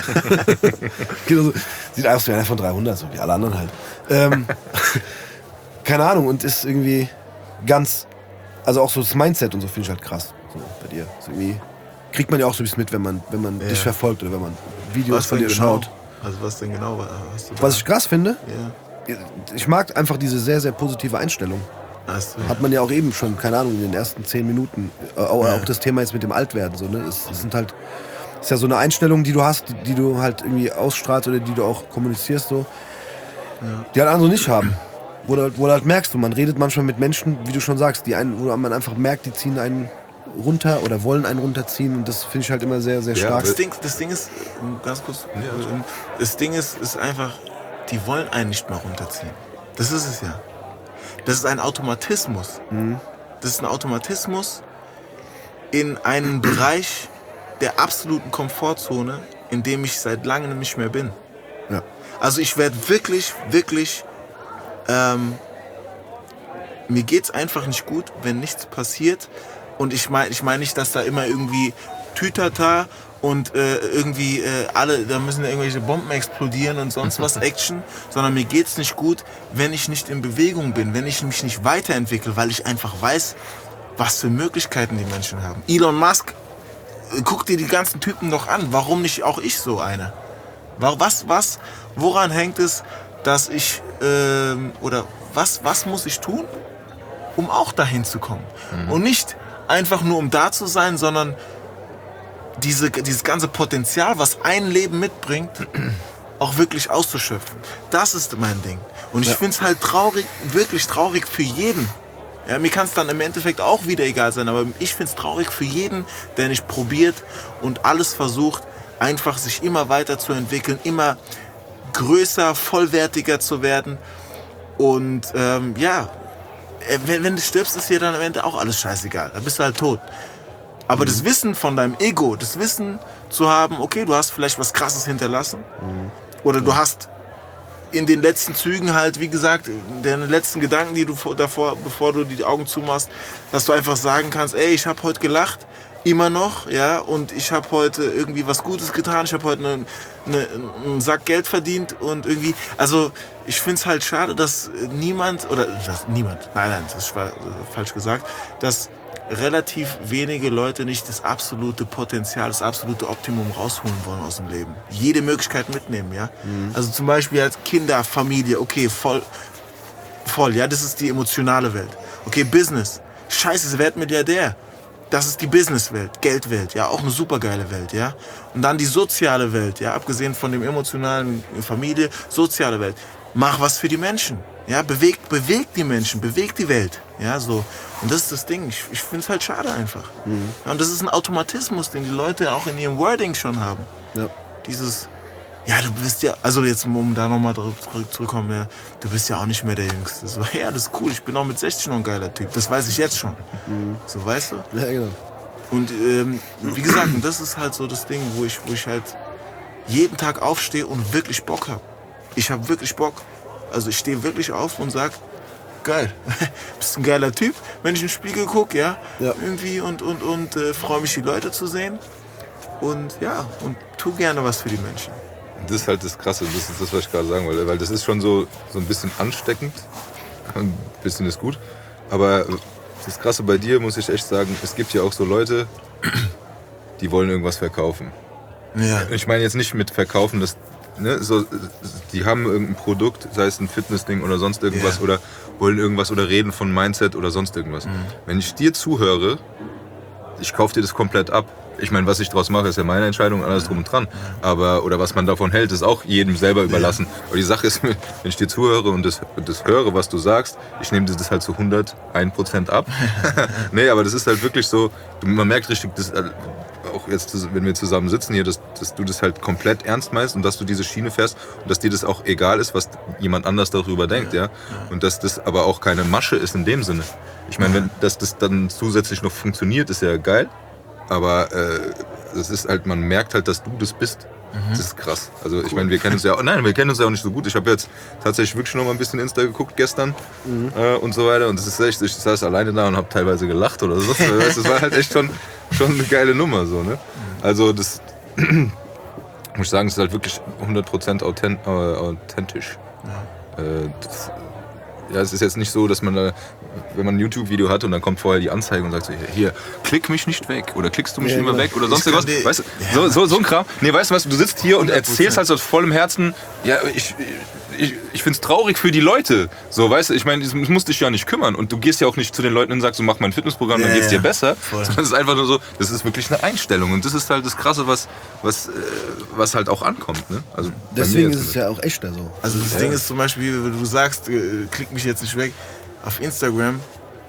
Genau so. Sieht aus wie einer von dreihundert, so wie alle anderen halt. Ähm, keine Ahnung, und ist irgendwie ganz, also auch so das Mindset und so finde ich halt krass. So bei dir. Ist irgendwie, kriegt man ja auch so ein bisschen mit, wenn man, wenn man Ja. dich verfolgt oder wenn man Videos Was von denn dir genau? schaut. Also was denn genau war- hast du da? Was ich krass finde, Ja. ich mag einfach diese sehr, sehr positive Einstellung. Hast du. Hat man ja auch eben schon, keine Ahnung, in den ersten zehn Minuten. Äh, auch, auch das Thema jetzt mit dem Altwerden. So, ne? es, es sind halt, ist ja so eine Einstellung, die du hast, die, die du halt irgendwie ausstrahlst oder die du auch kommunizierst, so, die halt andere nicht haben. Wo du, halt- wo du halt merkst, du, man redet manchmal mit Menschen, wie du schon sagst, die einen, wo man einfach merkt, die ziehen einen runter oder wollen einen runterziehen. Und das finde ich halt immer sehr, sehr Ja, stark. Das Ding, das Ding ist, ähm, ganz kurz, ähm, das Ding ist, ist einfach, die wollen einen nicht mal runterziehen. Das ist es ja. Das ist ein Automatismus. Das ist ein Automatismus in einen Bereich der absoluten Komfortzone, in dem ich seit langem nicht mehr bin. Ja. Also ich werde wirklich, wirklich, ähm, mir geht's einfach nicht gut, wenn nichts passiert. Und ich meine ich mein nicht, dass da immer irgendwie Tütata und äh, irgendwie äh, alle, da müssen ja irgendwelche Bomben explodieren und sonst was Action, sondern mir geht's nicht gut, wenn ich nicht in Bewegung bin, wenn ich mich nicht weiterentwickle, weil ich einfach weiß, was für Möglichkeiten die Menschen haben. Elon Musk, äh, guck dir die ganzen Typen doch an, warum nicht auch ich so einer? Wa- Was, was, woran hängt es, dass ich, ähm, oder was, was muss ich tun, um auch dahin zu kommen? Und nicht einfach nur um da zu sein, sondern diese, dieses ganze Potenzial, was ein Leben mitbringt, auch wirklich auszuschöpfen. Das ist mein Ding. Und ich finde es halt traurig, wirklich traurig für jeden. Ja, mir kann es dann im Endeffekt auch wieder egal sein, aber ich finde es traurig für jeden, der nicht probiert und alles versucht, einfach sich immer weiterzuentwickeln, immer größer, vollwertiger zu werden. Und ähm, ja, äh, wenn, wenn du stirbst, ist dir dann am Ende auch alles scheißegal. Da bist du halt tot. Aber das Wissen von deinem Ego, das Wissen zu haben, okay, du hast vielleicht was Krasses hinterlassen. Oder du hast in den letzten Zügen halt, wie gesagt, deine letzten Gedanken, die du davor, bevor du die Augen zumachst, dass du einfach sagen kannst, ey, ich habe heute gelacht, immer noch, ja, und ich habe heute irgendwie was Gutes getan, ich habe heute eine, eine, einen Sack Geld verdient und irgendwie, also ich finde es halt schade, dass niemand, oder dass niemand, nein, nein, das ist falsch gesagt, dass relativ wenige Leute nicht das absolute Potenzial, das absolute Optimum rausholen wollen aus dem Leben. Jede Möglichkeit mitnehmen, ja. Mhm. Also zum Beispiel als Kinder, Familie, okay, voll, voll, ja, das ist die emotionale Welt. Okay, Business, scheiße, wer wird Milliardär? Das ist die Businesswelt, Geldwelt, ja, auch eine supergeile Welt, ja. Und dann die soziale Welt, ja, abgesehen von dem emotionalen Familie, soziale Welt. Mach was für die Menschen, ja, bewegt, bewegt die Menschen, bewegt die Welt, ja, so. Und das ist das Ding, ich, ich finde es halt schade einfach. Mhm. Ja, und das ist ein Automatismus, den die Leute auch in ihrem Wording schon haben. Ja. Dieses, ja, du bist ja, also jetzt, um da nochmal zurückzukommen, ja, du bist ja auch nicht mehr der Jüngste. So, ja, das ist cool, ich bin auch mit sechzig noch ein geiler Typ, das weiß ich jetzt schon. Mhm. So, weißt du? Ja, genau. Und ähm, wie gesagt, das ist halt so das Ding, wo ich, wo ich halt jeden Tag aufstehe und wirklich Bock habe. Ich habe wirklich Bock. Also ich stehe wirklich auf und sag, geil, bist ein geiler Typ, wenn ich in den Spiegel gucke, ja, ja, irgendwie und, und, und äh, freue mich, die Leute zu sehen und ja, und tu gerne was für die Menschen. Das ist halt das Krasse, das ist das, was ich gerade sagen wollte, weil das ist schon so, so ein bisschen ansteckend, ein bisschen ist gut, aber das Krasse bei dir, muss ich echt sagen, es gibt ja auch so Leute, die wollen irgendwas verkaufen. Ja. Ich meine jetzt nicht mit verkaufen, das Ne, so, die haben irgendein Produkt, sei es ein Fitnessding oder sonst irgendwas, yeah, oder wollen irgendwas oder reden von Mindset oder sonst irgendwas. Mhm. Wenn ich dir zuhöre, ich kaufe dir das komplett ab. Ich meine, was ich draus mache, ist ja meine Entscheidung, alles drum und dran. Aber, oder was man davon hält, ist auch jedem selber überlassen. Ja. Aber die Sache ist, wenn ich dir zuhöre und das, das höre, was du sagst, ich nehme dir das halt zu hunderteins Prozent ab. Nee, aber das ist halt wirklich so, man merkt richtig, das, auch jetzt, wenn wir zusammen sitzen hier, dass, dass du das halt komplett ernst meinst und dass du diese Schiene fährst und dass dir das auch egal ist, was jemand anders darüber denkt, ja. Und dass das aber auch keine Masche ist in dem Sinne. Ich meine, wenn dass das dann zusätzlich noch funktioniert, ist ja geil. Aber äh, das ist halt, man merkt halt, dass du das bist. Mhm. Das ist krass. Also ich meine, wir kennen uns ja, nein, wir kennen uns ja auch nicht so gut. Ich habe jetzt tatsächlich wirklich noch mal ein bisschen Insta geguckt gestern, mhm, äh, und so weiter. Und das ist echt, ich saß alleine da und habe teilweise gelacht oder so. Das war halt echt schon, schon eine geile Nummer so, ne? Also das muss ich sagen, es ist halt wirklich hundert Prozent authent, äh, authentisch. Ja. Äh, das, ja, es ist jetzt nicht so, dass man da, wenn man ein YouTube-Video hat und dann kommt vorher die Anzeige und sagt so, hier, klick mich nicht weg oder klickst du mich ja, immer genau. weg oder sonst irgendwas. Weißt du, ja. so, so, so ein Kram. Nee, weißt du was, du sitzt hier und erzählst halt so aus vollem Herzen, ja, ich, ich, ich find's traurig für die Leute. So, weißt du, ich meine, es muss dich ja nicht kümmern und du gehst ja auch nicht zu den Leuten und sagst, so mach mal ein Fitnessprogramm, ja, dann geht's dir besser. Sondern es ist einfach nur so, das ist wirklich eine Einstellung und das ist halt das Krasse, was, was, was halt auch ankommt. Ne? Also deswegen ist es ja auch echter so. Also das ja. Ding ist zum Beispiel, wenn du sagst, äh, klick mich jetzt nicht weg, auf Instagram.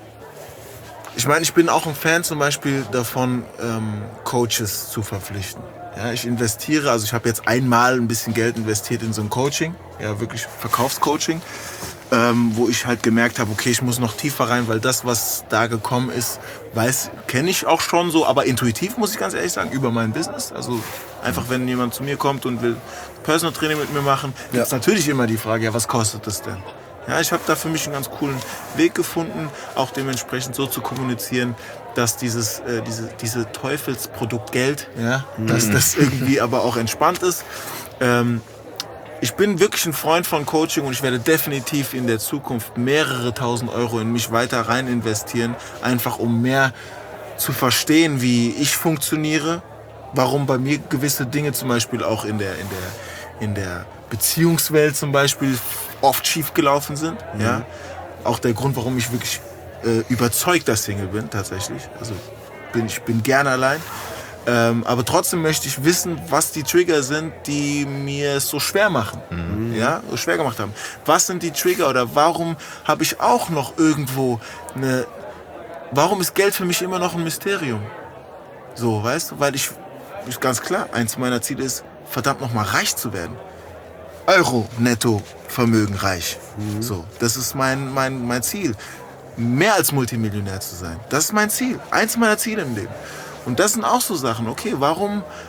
Ich meine, ich bin auch ein Fan zum Beispiel davon, ähm, Coaches zu verpflichten. Ja, ich investiere, also ich habe jetzt einmal ein bisschen Geld investiert in so ein Coaching, ja wirklich Verkaufscoaching, ähm, wo ich halt gemerkt habe, okay, ich muss noch tiefer rein, weil das, was da gekommen ist, weiß, kenne ich auch schon so, aber intuitiv muss ich ganz ehrlich sagen, über mein Business. Also einfach, wenn jemand zu mir kommt und will Personal Training mit mir machen, ja, gibt es natürlich immer die Frage, ja, was kostet das denn? Ja, ich habe da für mich einen ganz coolen Weg gefunden, auch dementsprechend so zu kommunizieren, dass dieses äh, diese, diese Teufelsprodukt Geld, ja, mhm, dass das irgendwie aber auch entspannt ist. Ähm, ich bin wirklich ein Freund von Coaching und ich werde definitiv in der Zukunft mehrere tausend Euro in mich weiter rein investieren, einfach um mehr zu verstehen, wie ich funktioniere, warum bei mir gewisse Dinge zum Beispiel auch in der in der in der Beziehungswelt zum Beispiel oft schief gelaufen sind. Mhm. Ja? Auch der Grund, warum ich wirklich äh, überzeugter Single bin, tatsächlich. Also bin, ich bin gerne allein. Ähm, aber trotzdem möchte ich wissen, was die Trigger sind, die mir es so schwer machen. Mhm. Ja? So schwer gemacht haben. Was sind die Trigger oder warum habe ich auch noch irgendwo eine... Warum ist Geld für mich immer noch ein Mysterium? So, weißt du? Weil ich, ist ganz klar, eins meiner Ziele ist, verdammt nochmal reich zu werden. Euro netto Vermögen reich. Mhm. So, das ist mein, mein, mein Ziel. Mehr als Multimillionär zu sein. Das ist mein Ziel. Eins meiner Ziele im Leben. Und das sind auch so Sachen. Okay, warum,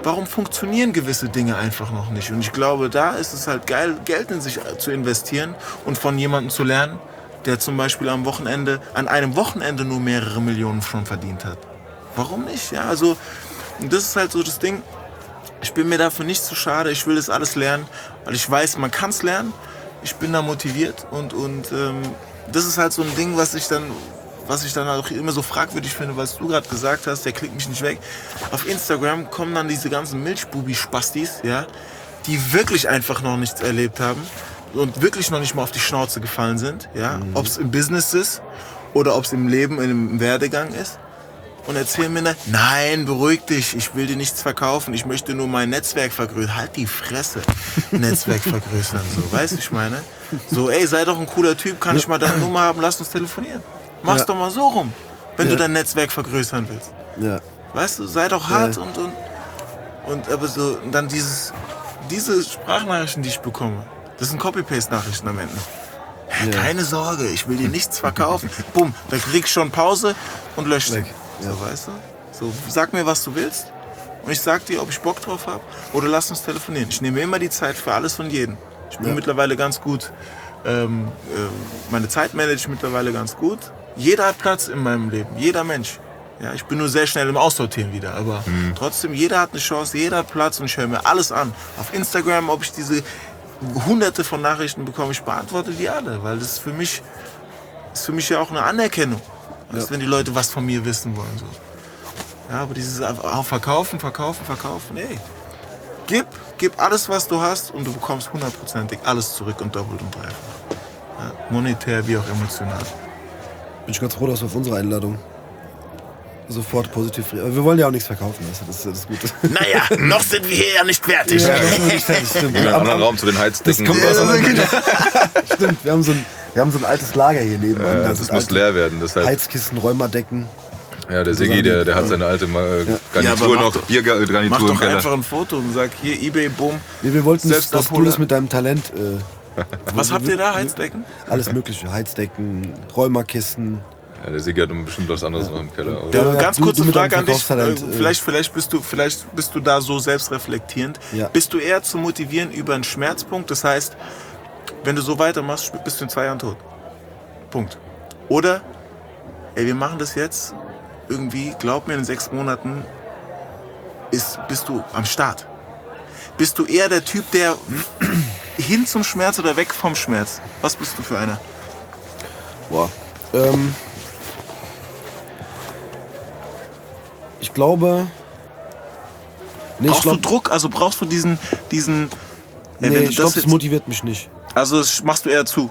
warum funktionieren gewisse Dinge einfach noch nicht? Und ich glaube, da ist es halt geil, Geld in sich zu investieren und von jemandem zu lernen, der zum Beispiel am Wochenende, an einem Wochenende nur mehrere Millionen schon verdient hat. Warum nicht? Ja, also, das ist halt so das Ding. Ich bin mir dafür nicht zu schade. Ich will das alles lernen, weil ich weiß, man kann es lernen. Ich bin da motiviert und, und ähm, das ist halt so ein Ding, was ich dann, was ich dann auch immer so fragwürdig finde, was du gerade gesagt hast, der klickt mich nicht weg. Auf Instagram kommen dann diese ganzen Milchbubi-Spastis, ja, die wirklich einfach noch nichts erlebt haben und wirklich noch nicht mal auf die Schnauze gefallen sind, ja, mhm. ob es im Business ist oder ob es im Leben, im Werdegang ist. Und erzählen mir dann, nein, beruhig dich, ich will dir nichts verkaufen, ich möchte nur mein Netzwerk vergrößern. Halt die Fresse, Netzwerk vergrößern, so, weißt du, ich meine? So, ey, sei doch ein cooler Typ, kann ich mal deine Nummer haben, lass uns telefonieren. Mach's ja. doch mal so rum, wenn ja. du dein Netzwerk vergrößern willst. Ja. Weißt du, sei doch hart ja. und, und, und, aber so, und dann dieses, diese Sprachnachrichten, die ich bekomme, das sind Copy-Paste-Nachrichten am Ende. Ja. Keine Sorge, ich will dir nichts verkaufen. Bumm, da kriegst du schon Pause und löscht weg. So, ja. weißt du? So, sag mir, was du willst und ich sag dir, ob ich Bock drauf habe oder lass uns telefonieren. Ich nehme immer die Zeit für alles und jeden. Ich bin ja. mittlerweile ganz gut, ähm, äh, meine Zeit manage ich mittlerweile ganz gut. Jeder hat Platz in meinem Leben, jeder Mensch. Ja, ich bin nur sehr schnell im Aussortieren wieder, aber mhm. trotzdem, jeder hat eine Chance, jeder hat Platz und ich höre mir alles an. Auf Instagram, ob ich diese hunderte von Nachrichten bekomme, ich beantworte die alle, weil das ist für mich, ist für mich ja auch eine Anerkennung. Ja. Wenn die Leute was von mir wissen wollen. So. Ja, aber dieses auch verkaufen, verkaufen, verkaufen, ey. Gib, gib alles, was du hast und du bekommst hundertprozentig alles zurück und doppelt und dreifach. Ja, monetär wie auch emotional. Bin ich ganz froh, dass du auf unsere Einladung sofort positiv... Wir wollen ja auch nichts verkaufen, das ist das Gute. Naja, noch sind wir hier ja nicht fertig. Ja, noch sind wir nicht fertig, stimmt. In einem anderen Raum zu den Heizdecken. Das kommt ja, genau. Stimmt, wir haben so ein... Wir haben so ein altes Lager hier nebenan. Ja, das, das muss leer werden. Deshalb. Heizkisten, Rheumadecken. Ja, der Siggi, der, der hat seine alte Garnitur ja, noch, Biergarnitur im Keller. Mach doch einfach ein Foto und sag, hier, Ebay, boom. Nee, wir wollten, dass du das mit deinem Talent... Äh, Was habt ihr da, Heizdecken? Alles mögliche, Heizdecken, Rheumakisten. Ja, der Siggi hat bestimmt was anderes ja. noch im Keller. Ja, ja, ganz kurze Frage an dich. Vielleicht, vielleicht, bist du, vielleicht bist du da so selbstreflektierend. Ja. Bist du eher zu motivieren über einen Schmerzpunkt? Das heißt... Wenn du so weitermachst, bist du in zwei Jahren tot. Punkt. Oder, ey, wir machen das jetzt, irgendwie, glaub mir, in sechs Monaten ist, bist du am Start. Bist du eher der Typ, der hin zum Schmerz oder weg vom Schmerz? Was bist du für einer? Boah. Ähm, ich glaube... Nee, brauchst ich glaub, du Druck? Also brauchst du diesen... diesen nee, ey, wenn du ich glaube, das motiviert mich nicht. Also das machst du eher zu?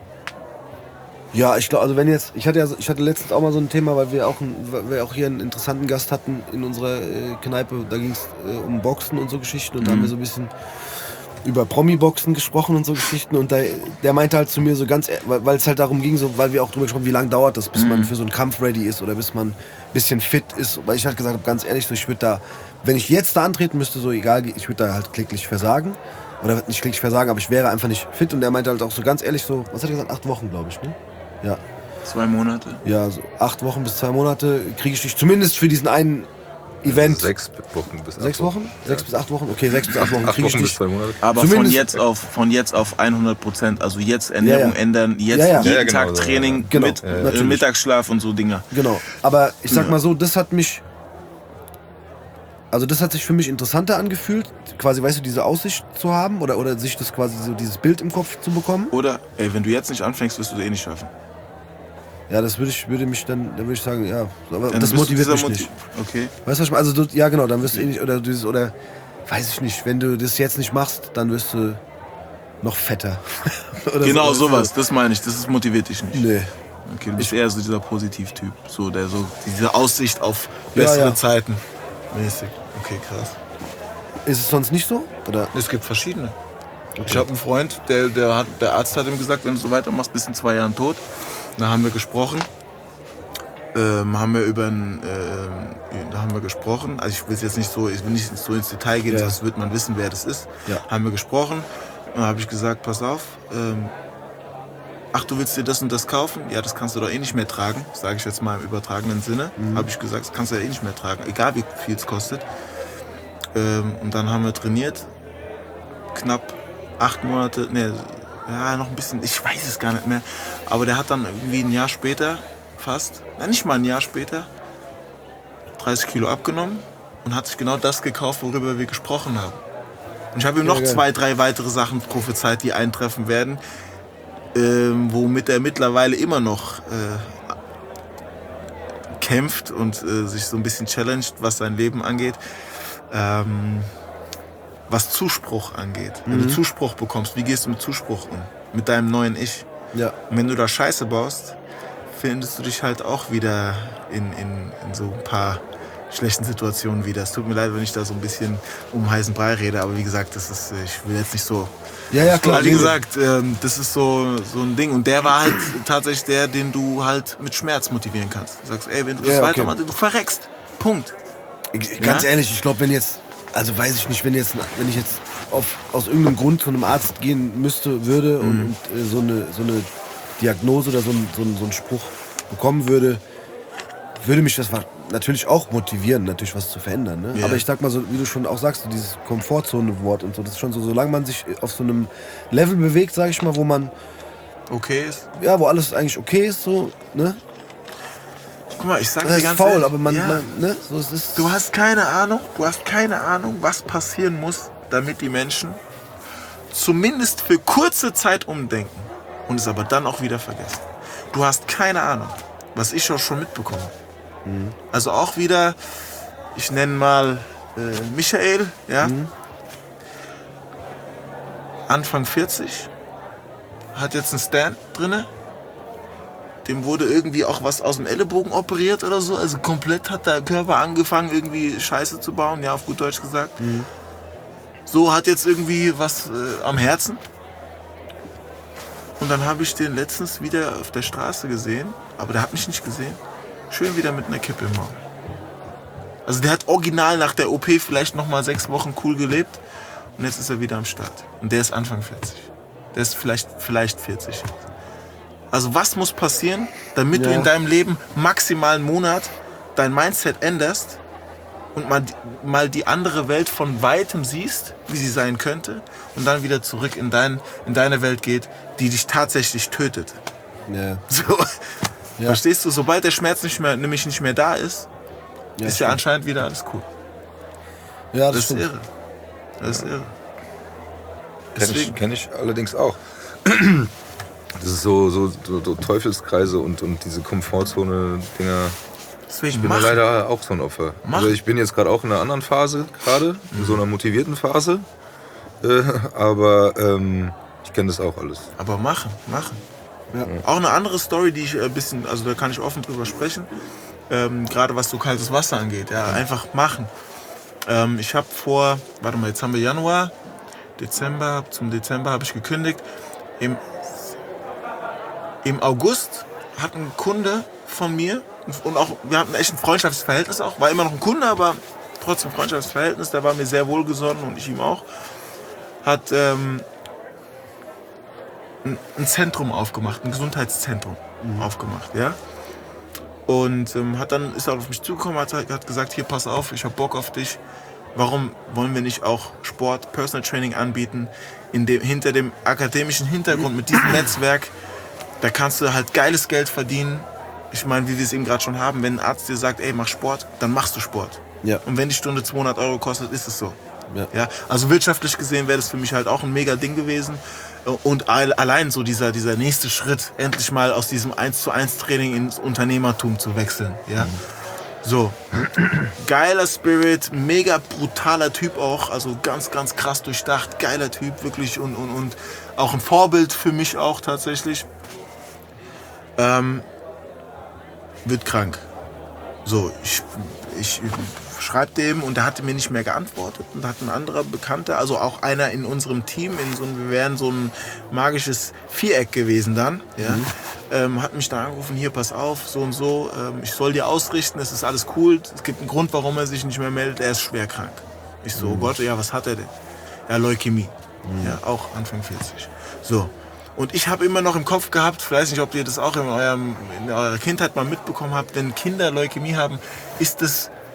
Ja, ich glaube, also wenn jetzt, ich hatte ja, ich hatte letztens auch mal so ein Thema, weil wir auch, ein, weil wir auch hier einen interessanten Gast hatten in unserer äh, Kneipe, da ging es äh, um Boxen und so Geschichten und mhm. da haben wir so ein bisschen über Promi-Boxen gesprochen und so Geschichten und da, der meinte halt zu mir so ganz, weil es halt darum ging, so, weil wir auch drüber gesprochen haben, wie lange dauert das, bis mhm. man für so einen Kampf ready ist oder bis man ein bisschen fit ist, weil ich halt gesagt habe, ganz ehrlich, so, ich würde da, wenn ich jetzt da antreten müsste, so egal, ich würde da halt kläglich versagen. Oder nicht kläglich versagen, aber ich wäre einfach nicht fit. Und er meinte halt auch so ganz ehrlich so, was hat er gesagt, acht Wochen, glaube ich, ne? Ja. Zwei Monate? Ja, so acht Wochen bis zwei Monate kriege ich dich zumindest für diesen einen Event. Sechs Wochen bis acht Sechs Wochen? Wochen? Sechs ja. bis acht Wochen? Okay, sechs bis acht Wochen kriege ich dich. Bis zwei Monate. Aber von jetzt, auf, von jetzt auf hundert Prozent, also jetzt Ernährung ja, ja. ändern, jetzt ja, ja. jeden ja, genau, Tag Training, genau, mit ja, Mittagsschlaf und so Dinger. Genau, aber ich sag mal so, das hat mich... Also das hat sich für mich interessanter angefühlt, quasi, weißt du, diese Aussicht zu haben oder, oder sich das quasi so dieses Bild im Kopf zu bekommen. Oder, ey, wenn du jetzt nicht anfängst, wirst du das eh nicht schaffen. Ja, das würde ich, würde mich dann, dann würde ich sagen, ja, aber ja, das motiviert mich Motiv- nicht. Okay. Weißt du, was ich meine? Also, du, ja genau, dann wirst du eh nicht, oder dieses, oder, weiß ich nicht, wenn du das jetzt nicht machst, dann wirst du noch fetter. Oder genau, so, sowas, das meine ich, das motiviert dich nicht. Nee. Okay, du bist ich, eher so dieser Positivtyp, so, der so, diese Aussicht auf bessere ja, ja. Zeiten. Mäßig. Okay, krass. Ist es sonst nicht so? Oder? Es gibt verschiedene. Okay. Ich habe einen Freund, der, der, hat, der Arzt hat ihm gesagt, wenn du so weitermachst, bist du in zwei Jahren tot. Da haben wir gesprochen. Ähm, haben wir über ein, äh, da haben wir gesprochen. Also ich will jetzt nicht so, ich will nicht so ins Detail gehen, ja. sonst wird man wissen, wer das ist. Ja. Haben wir gesprochen. Und dann habe ich gesagt, pass auf. Ähm, ach, du willst dir das und das kaufen? Ja, das kannst du doch eh nicht mehr tragen, sage ich jetzt mal im übertragenen Sinne. Mhm. Habe ich gesagt, das kannst du ja eh nicht mehr tragen, egal wie viel es kostet. Ähm, und dann haben wir trainiert. Knapp acht Monate, ne, ja, noch ein bisschen, ich weiß es gar nicht mehr. Aber der hat dann irgendwie ein Jahr später, fast, na, nicht mal ein Jahr später, dreißig Kilo abgenommen und hat sich genau das gekauft, worüber wir gesprochen haben. Und ich habe ihm noch geil. zwei, drei weitere Sachen prophezeit, die eintreffen werden, ähm, womit er mittlerweile immer noch äh, kämpft und äh, sich so ein bisschen challenged, was sein Leben angeht. Ähm, was Zuspruch angeht. Wenn du Zuspruch bekommst, wie gehst du mit Zuspruch um? Mit deinem neuen Ich. Ja. Und wenn du da Scheiße baust, findest du dich halt auch wieder in, in, in so ein paar schlechten Situationen wieder. Es tut mir leid, wenn ich da so ein bisschen um heißen Brei rede, aber wie gesagt, das ist, ich will jetzt nicht so... Ja, ja, klar. Aber wie gesagt, ähm, das ist so, so ein Ding. Und der war halt tatsächlich der, den du halt mit Schmerz motivieren kannst. Du sagst, ey, wenn du das Ja, okay. weitermachst, du verreckst. Punkt. Ich, ganz Ja? ehrlich, ich glaube, wenn jetzt, also weiß ich nicht, wenn jetzt, wenn ich jetzt auf, aus irgendeinem Grund zu einem Arzt gehen müsste, würde und, Mhm. und äh, so, eine, so eine Diagnose oder so, ein, so, ein, so einen Spruch bekommen würde, würde mich das natürlich auch motivieren, natürlich was zu verändern. Ne? Ja. Aber ich sag mal so, wie du schon auch sagst, so dieses Komfortzone-Wort und so, das ist schon so, solange man sich auf so einem Level bewegt, sag ich mal, wo man, Okay ist. ja, wo alles eigentlich okay ist, so, ne? Guck mal, ich sag Das dir ist ganz faul, ehrlich, aber man, ja, man ne? So, es ist, du hast keine Ahnung, du hast keine Ahnung, was passieren muss, damit die Menschen zumindest für kurze Zeit umdenken und es aber dann auch wieder vergessen. Du hast keine Ahnung, was ich auch schon mitbekomme. Mhm. Also auch wieder, ich nenne mal äh, Michael, ja, Mhm. Anfang vierzig, hat jetzt einen Stand drinne. Dem wurde irgendwie auch was aus dem Ellenbogen operiert oder so. Also komplett hat der Körper angefangen, irgendwie Scheiße zu bauen, ja, auf gut Deutsch gesagt. Mhm. So, hat jetzt irgendwie was äh, am Herzen. Und dann habe ich den letztens wieder auf der Straße gesehen, aber der hat mich nicht gesehen. Schön wieder mit einer Kippe im Maul. Also der hat original nach der O P vielleicht noch mal sechs Wochen cool gelebt und jetzt ist er wieder am Start. Und der ist Anfang vierzig. Der ist vielleicht, vielleicht vierzig. Also was muss passieren, damit Ja. du in deinem Leben maximal einen Monat dein Mindset änderst und mal, mal die andere Welt von Weitem siehst, wie sie sein könnte und dann wieder zurück in, dein, in deine Welt geht, die dich tatsächlich tötet. ja. So. Ja. Verstehst du? Sobald der Schmerz nicht mehr, nämlich nicht mehr da ist, Ja, ist ja stimmt. anscheinend wieder alles cool. Ja, Das das, ist stimmt. irre. Das ist irre. Kenn ich, Deswegen. kenn ich allerdings auch. Das ist so, so, so, so Teufelskreise und, und diese Komfortzone-Dinger. Deswegen Ich bin da mach. leider auch so ein Opfer. Mach. Also ich bin jetzt gerade auch in einer anderen Phase, gerade, in so einer motivierten Phase. Äh, aber ähm, ich kenne das auch alles. Aber machen, machen. Ja. Auch eine andere Story, die ich ein bisschen, also da kann ich offen drüber sprechen, ähm, gerade was so kaltes Wasser angeht. Ja, einfach machen. Ähm, ich habe vor, warte mal, jetzt haben wir Januar, Dezember, zum Dezember habe ich gekündigt. Im, Im August hat ein Kunde von mir, und auch, wir hatten echt ein Freundschaftsverhältnis auch, war immer noch ein Kunde, aber trotzdem ein Freundschaftsverhältnis, der war mir sehr wohlgesonnen und ich ihm auch, hat ähm, ein, ein Zentrum aufgemacht, ein Gesundheitszentrum aufgemacht, ja. Und ähm, hat dann, ist er auf mich zugekommen, hat, hat gesagt, hier, pass auf, ich hab Bock auf dich. Warum wollen wir nicht auch Sport, Personal Training anbieten, in dem, hinter dem akademischen Hintergrund, mit diesem Netzwerk, da kannst du halt geiles Geld verdienen. Ich meine, wie wir es eben gerade schon haben, wenn ein Arzt dir sagt, ey, mach Sport, dann machst du Sport. Ja. Und wenn die Stunde zweihundert Euro kostet, ist es so. Ja. Ja, also wirtschaftlich gesehen wäre das für mich halt auch ein mega Ding gewesen. Und all- allein so dieser, dieser nächste Schritt, endlich mal aus diesem eins zu eins Training ins Unternehmertum zu wechseln. Ja. So, geiler Spirit, mega brutaler Typ auch, also ganz, ganz krass durchdacht, geiler Typ, wirklich und, und, und auch ein Vorbild für mich auch tatsächlich. Ähm, wird krank. So, ich, ich schreibe dem und der hatte mir nicht mehr geantwortet und da hat ein anderer Bekannter, also auch einer in unserem Team, in so ein, wir wären so ein magisches Viereck gewesen dann, ja, mhm. ähm, hat mich da angerufen, hier, pass auf, so und so, ähm, ich soll dir ausrichten, es ist alles cool, es gibt einen Grund, warum er sich nicht mehr meldet, er ist schwer krank. Ich so, mhm. oh Gott, ja, was hat er denn? Ja, Leukämie, mhm. ja, auch Anfang vierzig. So. Und ich habe immer noch im Kopf gehabt, ich weiß nicht, ob ihr das auch in, eurem, in eurer Kindheit mal mitbekommen habt, wenn Kinder Leukämie haben, ist das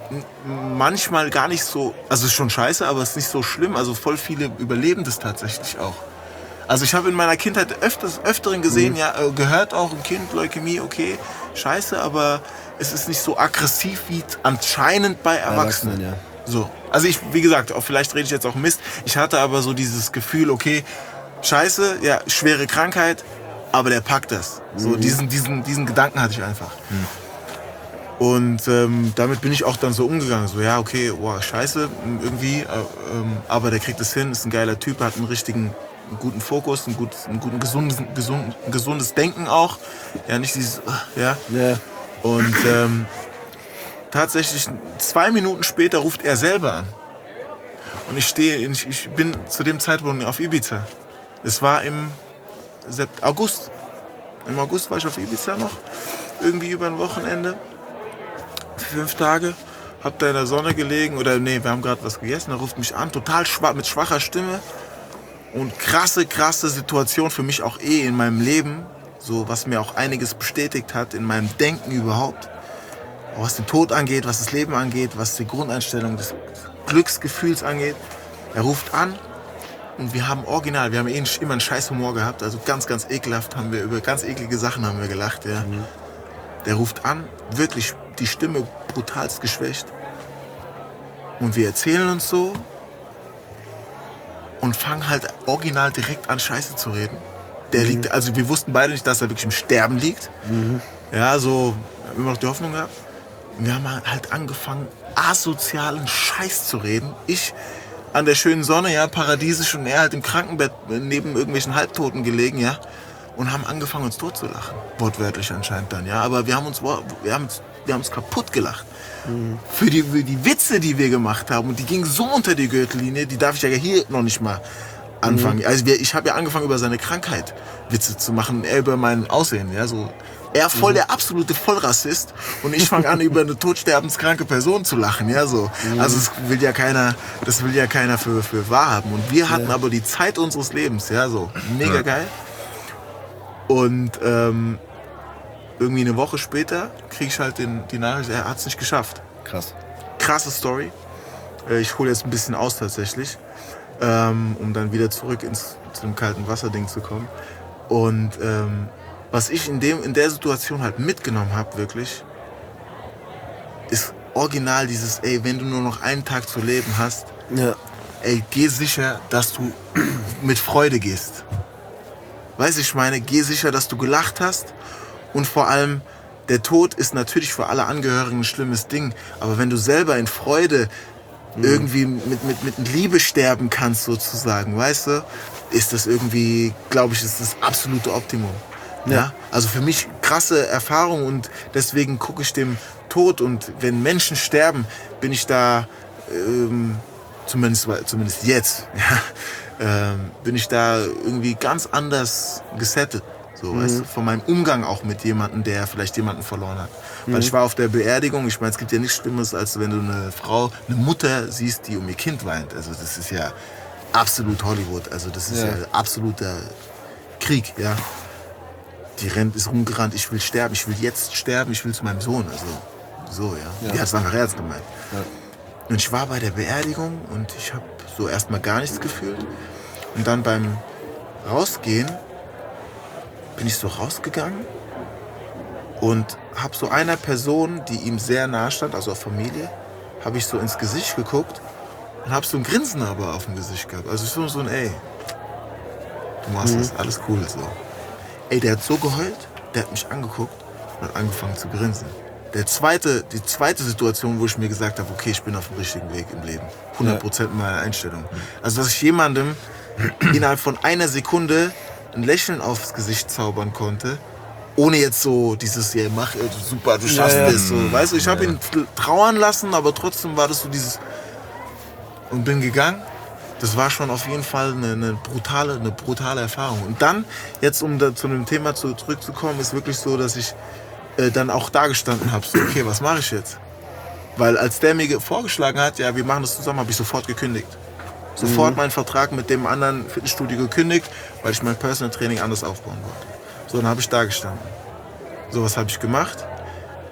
manchmal gar nicht so, also es ist schon scheiße, aber es ist nicht so schlimm. Also voll viele überleben das tatsächlich auch. Also ich habe in meiner Kindheit öfters, öfteren gesehen, mhm. ja, gehört auch ein Kind, Leukämie, okay, scheiße, aber es ist nicht so aggressiv wie anscheinend bei Erwachsenen. Erwachsenen, ja. So. Also ich, wie gesagt, auch vielleicht rede ich jetzt auch Mist. Ich hatte aber so dieses Gefühl, okay, scheiße, ja, schwere Krankheit, aber der packt das. So Mhm. diesen, diesen, diesen Gedanken hatte ich einfach. Mhm. Und ähm, damit bin ich auch dann so umgegangen. So, ja, okay, wow, scheiße, irgendwie, äh, ähm, aber der kriegt es hin, ist ein geiler Typ, hat einen richtigen, einen guten Fokus, einen, gut, einen guten, gesundes, gesund, gesundes Denken auch. Ja, nicht dieses, ja. Ja. Und ähm, tatsächlich zwei Minuten später ruft er selber an. Und ich stehe, ich, ich bin zu dem Zeitpunkt auf Ibiza. Es war im Sept- August. Im August war ich auf Ibiza noch, irgendwie über ein Wochenende. Fünf Tage, hab da in der Sonne gelegen, oder nee, wir haben gerade was gegessen, er ruft mich an, total schwach, mit schwacher Stimme. Und krasse, krasse Situation für mich auch eh in meinem Leben, so was mir auch einiges bestätigt hat, in meinem Denken überhaupt. Auch was den Tod angeht, was das Leben angeht, was die Grundeinstellung des Glücksgefühls angeht. Er ruft an und wir haben original, wir haben eh immer einen scheiß Humor gehabt, also ganz, ganz ekelhaft haben wir, über ganz eklige Sachen haben wir gelacht, ja. Mhm. Der ruft an, wirklich die Stimme brutalst geschwächt. Und wir erzählen uns so und fangen halt original direkt an, Scheiße zu reden. Der mhm. liegt, also wir wussten beide nicht, dass er wirklich im Sterben liegt. Mhm. Ja, so, wir haben immer noch die Hoffnung gehabt. Und wir haben halt angefangen, asozialen Scheiß zu reden. Ich an der schönen Sonne, ja, paradiesisch, und er halt im Krankenbett neben irgendwelchen Halbtoten gelegen, ja. Und haben angefangen, uns totzulachen. Wortwörtlich anscheinend dann, ja. Aber wir haben uns, wir haben uns, wir haben uns kaputt gelacht. Mhm. Für, die, für die Witze, die wir gemacht haben. Und die gingen so unter die Gürtellinie, die darf ich ja hier noch nicht mal anfangen. Mhm. Also wir, ich habe ja angefangen, über seine Krankheit Witze zu machen, er über mein Aussehen, ja, so. Er voll mhm. der absolute Vollrassist und ich fange an, über eine todsterbenskranke Person zu lachen, ja, so. Mhm. Also das will ja keiner, das will ja keiner für, für wahr haben. Und wir hatten ja. aber die Zeit unseres Lebens, ja, so. Mega ja. geil. Und ähm, irgendwie eine Woche später kriege ich halt den, die Nachricht, er hat es nicht geschafft. Krass. Krasse Story. Ich hole jetzt ein bisschen aus tatsächlich, ähm, um dann wieder zurück ins, zu dem kalten Wasserding zu kommen. Und ähm, was ich in, dem, in der Situation halt mitgenommen habe, wirklich, ist original dieses, ey, wenn du nur noch einen Tag zu leben hast, ja. ey, geh sicher, dass du mit Freude gehst. Weißt du, ich meine, geh sicher, dass du gelacht hast. Und vor allem, der Tod ist natürlich für alle Angehörigen ein schlimmes Ding. Aber wenn du selber in Freude mhm. irgendwie mit, mit, mit Liebe sterben kannst, sozusagen, weißt du, ist das irgendwie, glaube ich, ist das absolute Optimum. Ja. Ja? Also für mich krasse Erfahrung und deswegen gucke ich dem Tod. Und wenn Menschen sterben, bin ich da, ähm, zumindest, zumindest jetzt, ja, Ähm, bin ich da irgendwie ganz anders gesettet. So, mhm. weißt du, von meinem Umgang auch mit jemandem, der vielleicht jemanden verloren hat. Mhm. Weil ich war auf der Beerdigung, ich meine, es gibt ja nichts Schlimmes, als wenn du eine Frau, eine Mutter siehst, die um ihr Kind weint. Also das ist ja absolut Hollywood. Also das ist ja, ja absoluter Krieg, ja. Die rennt, ist rumgerannt, ich will sterben, ich will jetzt sterben, ich will zu meinem Sohn. Also so, ja. ja. Die hat es einfach ernst gemeint. Ja. Und ich war bei der Beerdigung und ich habe so erstmal gar nichts gefühlt. Und dann beim Rausgehen bin ich so rausgegangen und habe so einer Person, die ihm sehr nahe stand, also auf Familie, habe ich so ins Gesicht geguckt und habe so ein Grinsen aber auf dem Gesicht gehabt. Also so, so ein, ey, du machst mhm. das, alles cool so. Ey, der hat so geheult, der hat mich angeguckt und hat angefangen zu grinsen. Der zweite, die zweite Situation, wo ich mir gesagt habe, okay, ich bin auf dem richtigen Weg im Leben. hundert Prozent mit meiner Einstellung. Also, dass ich jemandem innerhalb von einer Sekunde ein Lächeln aufs Gesicht zaubern konnte, ohne jetzt so dieses, ja, mach, super, du schaffst ja, es. So, weißt du, ich habe ja. ihn trauern lassen, aber trotzdem war das so dieses... Und bin gegangen. Das war schon auf jeden Fall eine, eine, brutale, eine brutale Erfahrung. Und dann, jetzt um da zu einem Thema zu, zurückzukommen, ist wirklich so, dass ich dann auch da gestanden habe, so, okay, was mache ich jetzt? Weil als der mir vorgeschlagen hat, ja, wir machen das zusammen, habe ich sofort gekündigt. Sofort mhm. meinen Vertrag mit dem anderen Fitnessstudio gekündigt, weil ich mein Personal Training anders aufbauen wollte. So, dann habe ich da gestanden. So, was habe ich gemacht?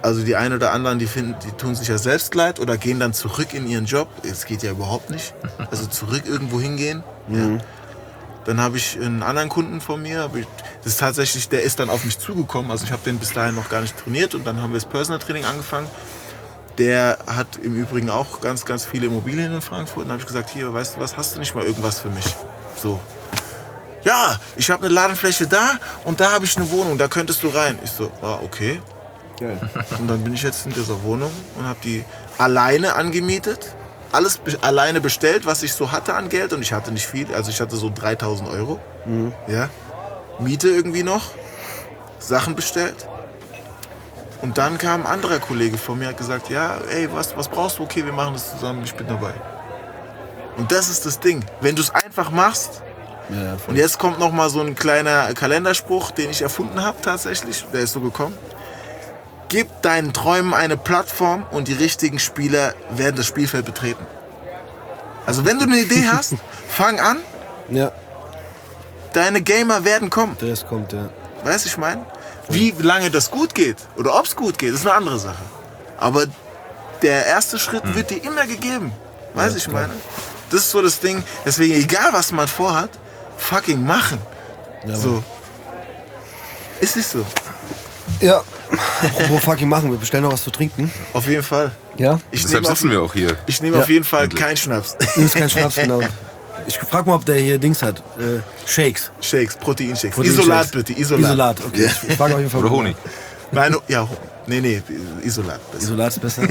Also die einen oder anderen, die finden, die tun sich ja selbst leid oder gehen dann zurück in ihren Job. Das geht ja überhaupt nicht. Also zurück irgendwo hingehen. Mhm. Ja. Dann habe ich einen anderen Kunden von mir. Das ist tatsächlich, der ist dann auf mich zugekommen. Also ich habe den bis dahin noch gar nicht trainiert und dann haben wir das Personal Training angefangen. Der hat im Übrigen auch ganz, ganz viele Immobilien in Frankfurt. Und dann habe ich gesagt, hier, weißt du was, hast du nicht mal irgendwas für mich? So. Ja, ich habe eine Ladenfläche da und da habe ich eine Wohnung, da könntest du rein. Ich so, ah, okay. Geil. Und dann bin ich jetzt in dieser Wohnung und habe die alleine angemietet. Alles be- alleine bestellt, was ich so hatte an Geld. Und ich hatte nicht viel, also ich hatte so dreitausend Euro. Mhm. Ja. Miete irgendwie noch, Sachen bestellt. Und dann kam ein anderer Kollege von mir, hat gesagt, ja, ey, was, was brauchst du? Okay, wir machen das zusammen, ich bin dabei. Und das ist das Ding. Wenn du es einfach machst, Ja, ja, und jetzt kommt noch mal so ein kleiner Kalenderspruch, den ich erfunden habe tatsächlich, der ist so gekommen. Gib deinen Träumen eine Plattform und die richtigen Spieler werden das Spielfeld betreten. Also wenn du eine Idee hast, fang an, ja, deine Gamer werden kommen. der Rest kommt, ja. Weißt du, ich meine? Wie lange das gut geht oder ob es gut geht, ist eine andere Sache. Aber der erste Schritt wird dir immer gegeben. Weißt du, ich meine? Das ist so das Ding. Deswegen, egal was man vorhat, fucking machen. Ja, So. Ist nicht so. Ja. Wo fucking machen wir? Bestellen noch was zu trinken? Auf jeden Fall. Ja? Ich Deshalb nehme auf, sitzen wir auch hier. ich nehm Ja. auf jeden Fall Endlich. keinen Schnaps. Das ist kein Schnaps, genau. Ich frag mal, ob der hier Dings hat. Äh, Shakes. Shakes, Proteinshakes. Proteinshakes. Isolat bitte, Isolat. Isolat, okay. Ja. Ich frage auf jeden Fall. Oder Honig. Nein, ja, nee, nee, Isolat. Das Isolat ist besser.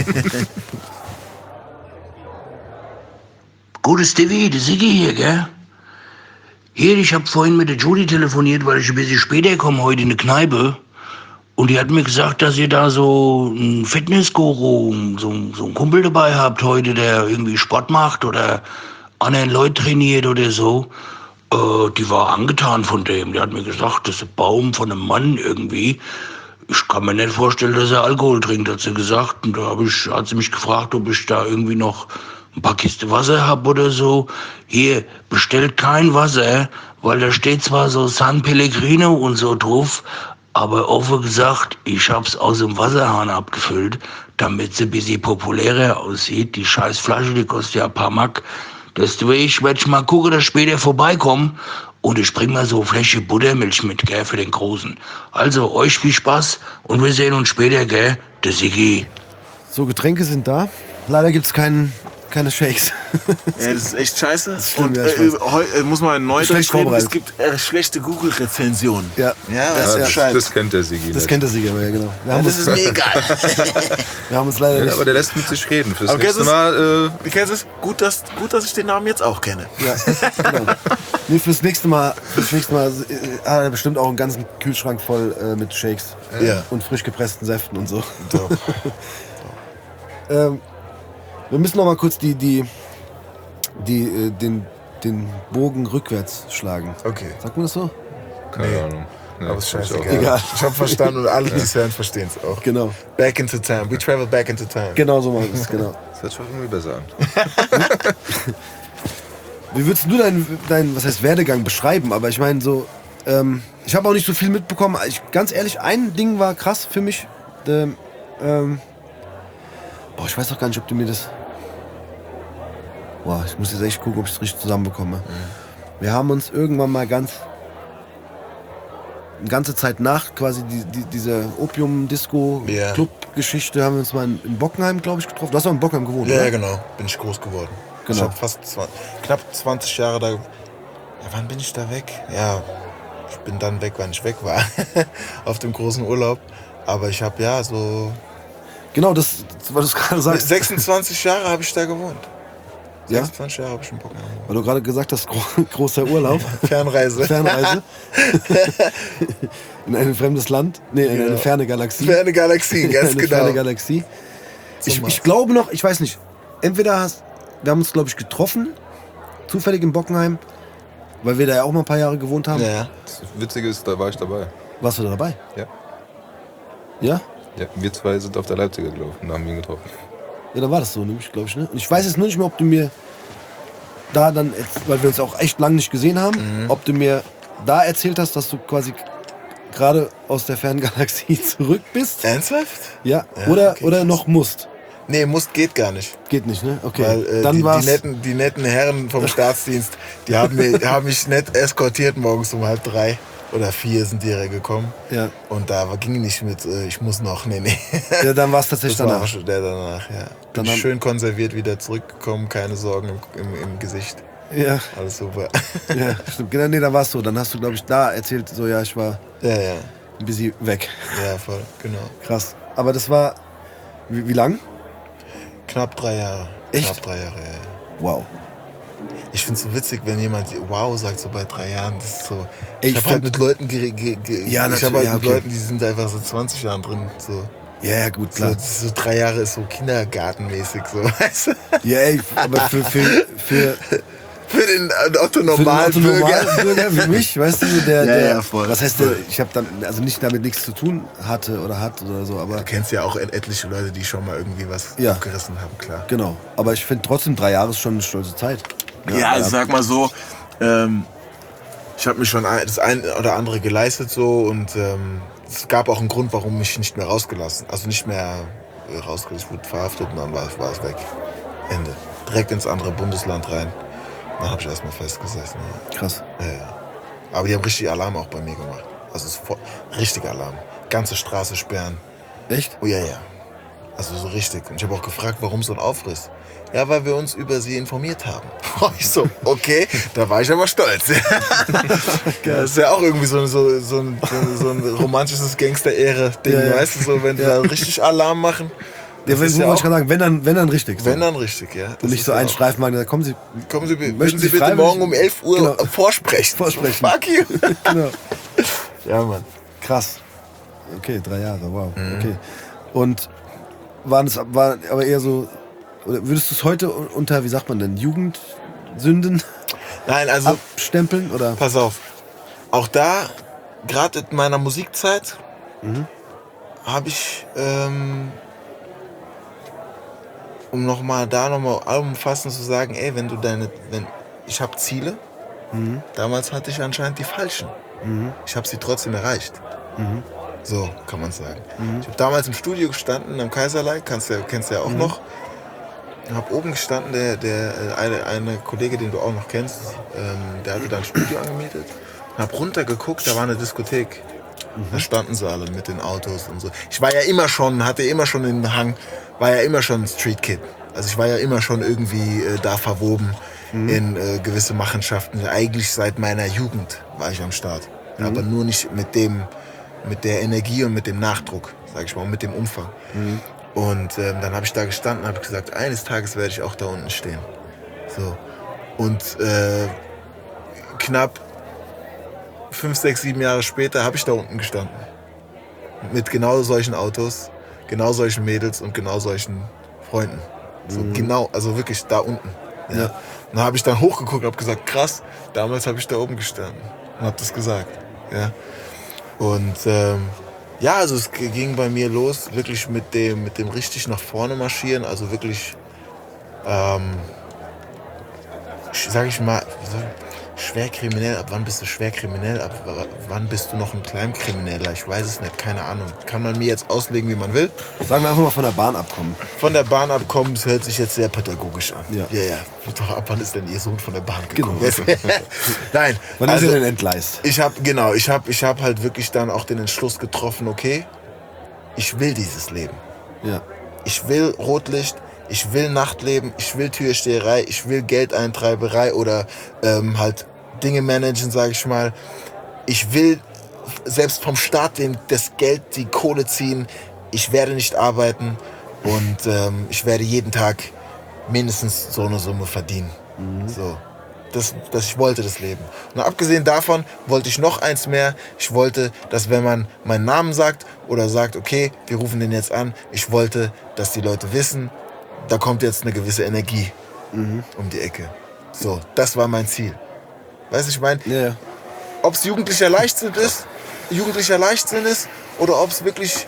Gutes Stevie, der Siggi hier, gell? Hier, ich hab vorhin mit der Judy telefoniert, weil ich ein bisschen später komme heute in eine Kneipe. Und die hat mir gesagt, dass ihr da so einen Fitnessguru, so, so einen Kumpel dabei habt heute, der irgendwie Sport macht oder anderen Leute trainiert oder so. Äh, die war angetan von dem. Die hat mir gesagt, das ist ein Baum von einem Mann irgendwie. Ich kann mir nicht vorstellen, dass er Alkohol trinkt, hat sie gesagt. Und da hab ich, hat sie mich gefragt, ob ich da irgendwie noch ein paar Kiste Wasser hab oder so. Hier, bestellt kein Wasser, weil da steht zwar so San Pellegrino und so drauf, aber offen gesagt, ich hab's aus dem Wasserhahn abgefüllt, damit sie ein bisschen populärer aussieht. Die scheiß Flasche, die kostet ja ein paar Mark. Deswegen werde ich mal gucken, dass ich später vorbeikomme. Und ich bring mal so eine Fläche Buttermilch mit, gell, für den Großen. Also, euch viel Spaß und wir sehen uns später, gell, der Siggi. So, Getränke sind da. Leider gibt's keinen, keine Shakes. Ja, das ist echt scheiße. schlimm, Und ja, äh, ich weiß. heu, äh, muss man neu Schlecht durchschreiben, es vorbereitet. gibt äh, schlechte Google-Rezensionen. Ja. Ja, das, weißt du ja. Bescheid. Das kennt der Sigi Das nicht. kennt der Sieger, ja, genau. Wir haben, Das uns, ist mir egal. wir haben uns leider Ja, nicht. aber der lässt mit sich reden. Fürs Aber nächste kennst du Mal, äh, Wie kennst du es? Gut, dass, gut, dass ich den Namen jetzt auch kenne. Ja, genau. Nee, fürs nächste Mal, fürs nächste Mal äh, hat er bestimmt auch einen ganzen Kühlschrank voll äh, mit Shakes. Ja. Und frisch gepressten Säften und so. ähm, wir müssen noch mal kurz die, die, die, äh, den, den Bogen rückwärts schlagen. Okay. Sagt man das so? keine Nee. Ahnung. Nee, Aber ist hab ich auch. scheißegal. Egal. Ich hab verstanden und alle, die es hören, verstehen es auch. Genau. Back into time. We travel back into time. Genau so machen wir es, genau. Das hört sich auch irgendwie besser an. Wie würdest du deinen, dein, was heißt Werdegang beschreiben? Aber ich meine so, ähm, ich habe auch nicht so viel mitbekommen. Ich, ganz ehrlich, ein Ding war krass für mich. Ähm, ähm, boah, ich weiß auch gar nicht, ob du mir das... Boah, ich muss jetzt echt gucken, ob ich es richtig zusammenbekomme. Mhm. Wir haben uns irgendwann mal ganz... Eine ganze Zeit nach quasi die, die, dieser Ja. Opium-Disco-Club-Geschichte haben wir uns mal in, in Bockenheim, glaube ich, getroffen. Du hast auch in Bockenheim gewohnt, Ja, oder? ja, genau. Bin ich groß geworden. Genau. Ich habe fast zwanzig, knapp zwanzig Jahre da. Ja, wann bin ich da weg? Ja, ich bin dann weg, wann ich weg war. Auf dem großen Urlaub. Aber ich habe ja so. Genau, das, das was du gerade sagst. sechsundzwanzig Jahre habe ich da gewohnt. Ja? sechsundzwanzig Jahre habe ich in Bockenheim gewohnt. Weil du gerade gesagt hast, gro großer Urlaub, Fernreise. Fernreise. In ein fremdes Land. Nee, in eine Genau. ferne Galaxie. Ferne Galaxien, ganz eine genau. ferne Galaxie. So Ich, Mars. ich glaube noch, ich weiß nicht, entweder hast, wir haben uns, glaube ich, getroffen, zufällig in Bockenheim, weil wir da ja auch mal ein paar Jahre gewohnt haben. Ja. Das Witzige ist, da war ich dabei. Warst du da dabei? Ja. Ja? Ja, wir zwei sind auf der Leipziger gelaufen und haben ihn getroffen. Ja, dann war das so, nämlich, glaube ich, ne? Und ich weiß jetzt nur nicht mehr, ob du mir da dann, weil wir uns auch echt lange nicht gesehen haben, Mhm. ob du mir da erzählt hast, dass du quasi gerade aus der Ferngalaxie zurück bist. Ernsthaft? Ja, Ja, oder, okay, oder krass. noch musst. Nee, muss geht gar nicht. Geht nicht, ne? Okay. Weil äh, Dann die, die, war's. netten, die netten Herren vom Staatsdienst, die haben, mir, die haben mich nett eskortiert morgens um halb drei oder vier sind die gekommen. Ja. Und da war- ging nicht mit, äh, ich muss noch, nee, nee. Ja, dann war es tatsächlich Das war danach. schon der danach, ja. Dann Bin haben- schön konserviert wieder zurückgekommen, keine Sorgen im, im, im Gesicht. Ja, Alles super. ja, stimmt. Genau, nee, da warst du. Dann hast du, glaube ich, da erzählt, so, ja, ich war Ja, ja, ein bisschen weg. ja, voll, genau. Krass. Aber das war, wie, wie lang? Knapp drei Jahre. Echt? Knapp drei Jahre, ja. ja. Wow. Ich find's so witzig, wenn jemand wow sagt, so bei drei Jahren. Das ist so. Ey, Ich, ich hab halt find- mit Leuten ge, ge, ge, Ja, ich natürlich, hab halt ja, mit okay. Leuten, die sind einfach so zwanzig Jahren drin. So, Ja, ja, gut, so, klar. das ist so drei Jahre ist so kindergartenmäßig, so, weißt du? Ja, ey, aber für, für, für, Für den Otto für den Normalbürger. Normalbürger wie mich, weißt du, der, Ja, der ja, voll. was heißt der, ich habe dann, also nicht damit nichts zu tun hatte oder hat oder so, aber Du kennst ja auch et- etliche Leute, die schon mal irgendwie was Ja. aufgerissen haben, klar. genau. Aber ich finde trotzdem, drei Jahre ist schon eine stolze Zeit. Ja, also sag mal so, ähm, ich habe mir schon ein- das ein oder andere geleistet so und ähm, es gab auch einen Grund, warum mich nicht mehr rausgelassen, also nicht mehr äh, rausgelassen, ich wurde verhaftet und dann war, war es weg. Ende. Direkt ins andere Bundesland rein. Dann habe ich erstmal festgesessen. Ja. Krass. Ja, ja. Aber die haben richtig Alarm auch bei mir gemacht. Also es ist voll, richtig Alarm. Ganze Straße sperren. Echt? Oh ja, ja. Also so richtig. Und ich habe auch gefragt, warum so ein Aufriss. Ja, weil wir uns über sie informiert haben. Ich so, okay, da war ich aber stolz. Das ist ja auch irgendwie so, so, so, ein, so, so ein romantisches Gangster-Ehre-Ding, Ja, ja. weißt du, so, wenn die da richtig Alarm machen. Ja, Das wenn, ist wo ja wollte ich auch, gerade sagen, wenn dann, wenn dann richtig. so. wenn dann richtig, ja. Das Und nicht ist so ja ein auch- Streifenwagen, da kommen Sie. Kommen Sie, möchten Möchten Sie Sie bitte freiwillig- morgen um elf Uhr Genau. vorsprechen? Vorsprechen. Fuck you. Genau. Ja, Mann. Krass. Okay, drei Jahre, wow. Mhm. Okay. Und waren es war aber eher so, oder würdest du es heute unter, wie sagt man denn, Jugendsünden Nein, also abstempeln? Oder? pass auf. Auch da, gerade in meiner Musikzeit, habe ich, ähm, um nochmal da nochmal allumfassend zu sagen, ey, wenn du deine, wenn ich habe Ziele, damals hatte ich anscheinend die falschen. Ich habe sie trotzdem erreicht. So kann man sagen. Ich habe damals im Studio gestanden, am Kaiserlei, kannst du, kennst du ja auch noch. Ich habe oben gestanden, der, der äh, eine, eine Kollege, den du auch noch kennst, ähm, der hatte da ein Studio angemietet. Und habe runtergeguckt, da war eine Diskothek. Da standen sie alle mit den Autos und so. Ich war ja immer schon, hatte immer schon den Hang, war ja immer schon Street Kid. Also ich war ja immer schon irgendwie äh, da verwoben in äh, gewisse Machenschaften. Eigentlich seit meiner Jugend war ich am Start. Ja, aber nur nicht mit dem, mit der Energie und mit dem Nachdruck, sag ich mal, und mit dem Umfang. Und ähm, dann habe ich da gestanden und habe gesagt, eines Tages werde ich auch da unten stehen. So. Und äh, knapp fünf, sechs, sieben Jahre später habe ich da unten gestanden. Mit genau solchen Autos, genau solchen Mädels und genau solchen Freunden. So genau, also wirklich da unten. Ja. Ja. Und dann habe ich dann hochgeguckt und habe gesagt, krass, damals habe ich da oben gestanden und habe das gesagt. Ja. Und ähm, ja, also es g- ging bei mir los, wirklich mit dem, mit dem richtig nach vorne marschieren, also wirklich, ähm, sch- sag ich mal, wie soll- schwer kriminell, ab wann bist du schwer kriminell, ab w- wann bist du noch ein Kleinkrimineller, ich weiß es nicht, keine Ahnung. Kann man mir jetzt auslegen, wie man will. Sagen wir einfach mal von der Bahn abkommen. Von der Bahn abkommen, das hört sich jetzt sehr pädagogisch an. Ja. ja, ja. Doch, ab wann ist denn Ihr Sohn von der Bahn gekommen? Genau. Nein, Wann also, ist er denn entgleist? ich habe genau, ich habe ich hab halt wirklich dann auch den Entschluss getroffen, okay, ich will dieses Leben. Ja. Ich will Rotlicht, ich will Nachtleben, ich will Türsteherei, ich will Geldeintreiberei oder ähm, halt Dinge managen, sage ich mal. Ich will selbst vom Staat den, das Geld, die Kohle ziehen. Ich werde nicht arbeiten und ähm, ich werde jeden Tag mindestens so eine Summe verdienen. So. Das, das, ich wollte das Leben. Und abgesehen davon wollte ich noch eins mehr. Ich wollte, dass wenn man meinen Namen sagt oder sagt, okay, wir rufen den jetzt an, ich wollte, dass die Leute wissen, da kommt jetzt eine gewisse Energie um die Ecke. So, das war mein Ziel. Weißt du, ich meine, Ja, ja. ob es jugendlicher Leichtsinn ist, jugendlicher Leichtsinn ist oder ob es wirklich,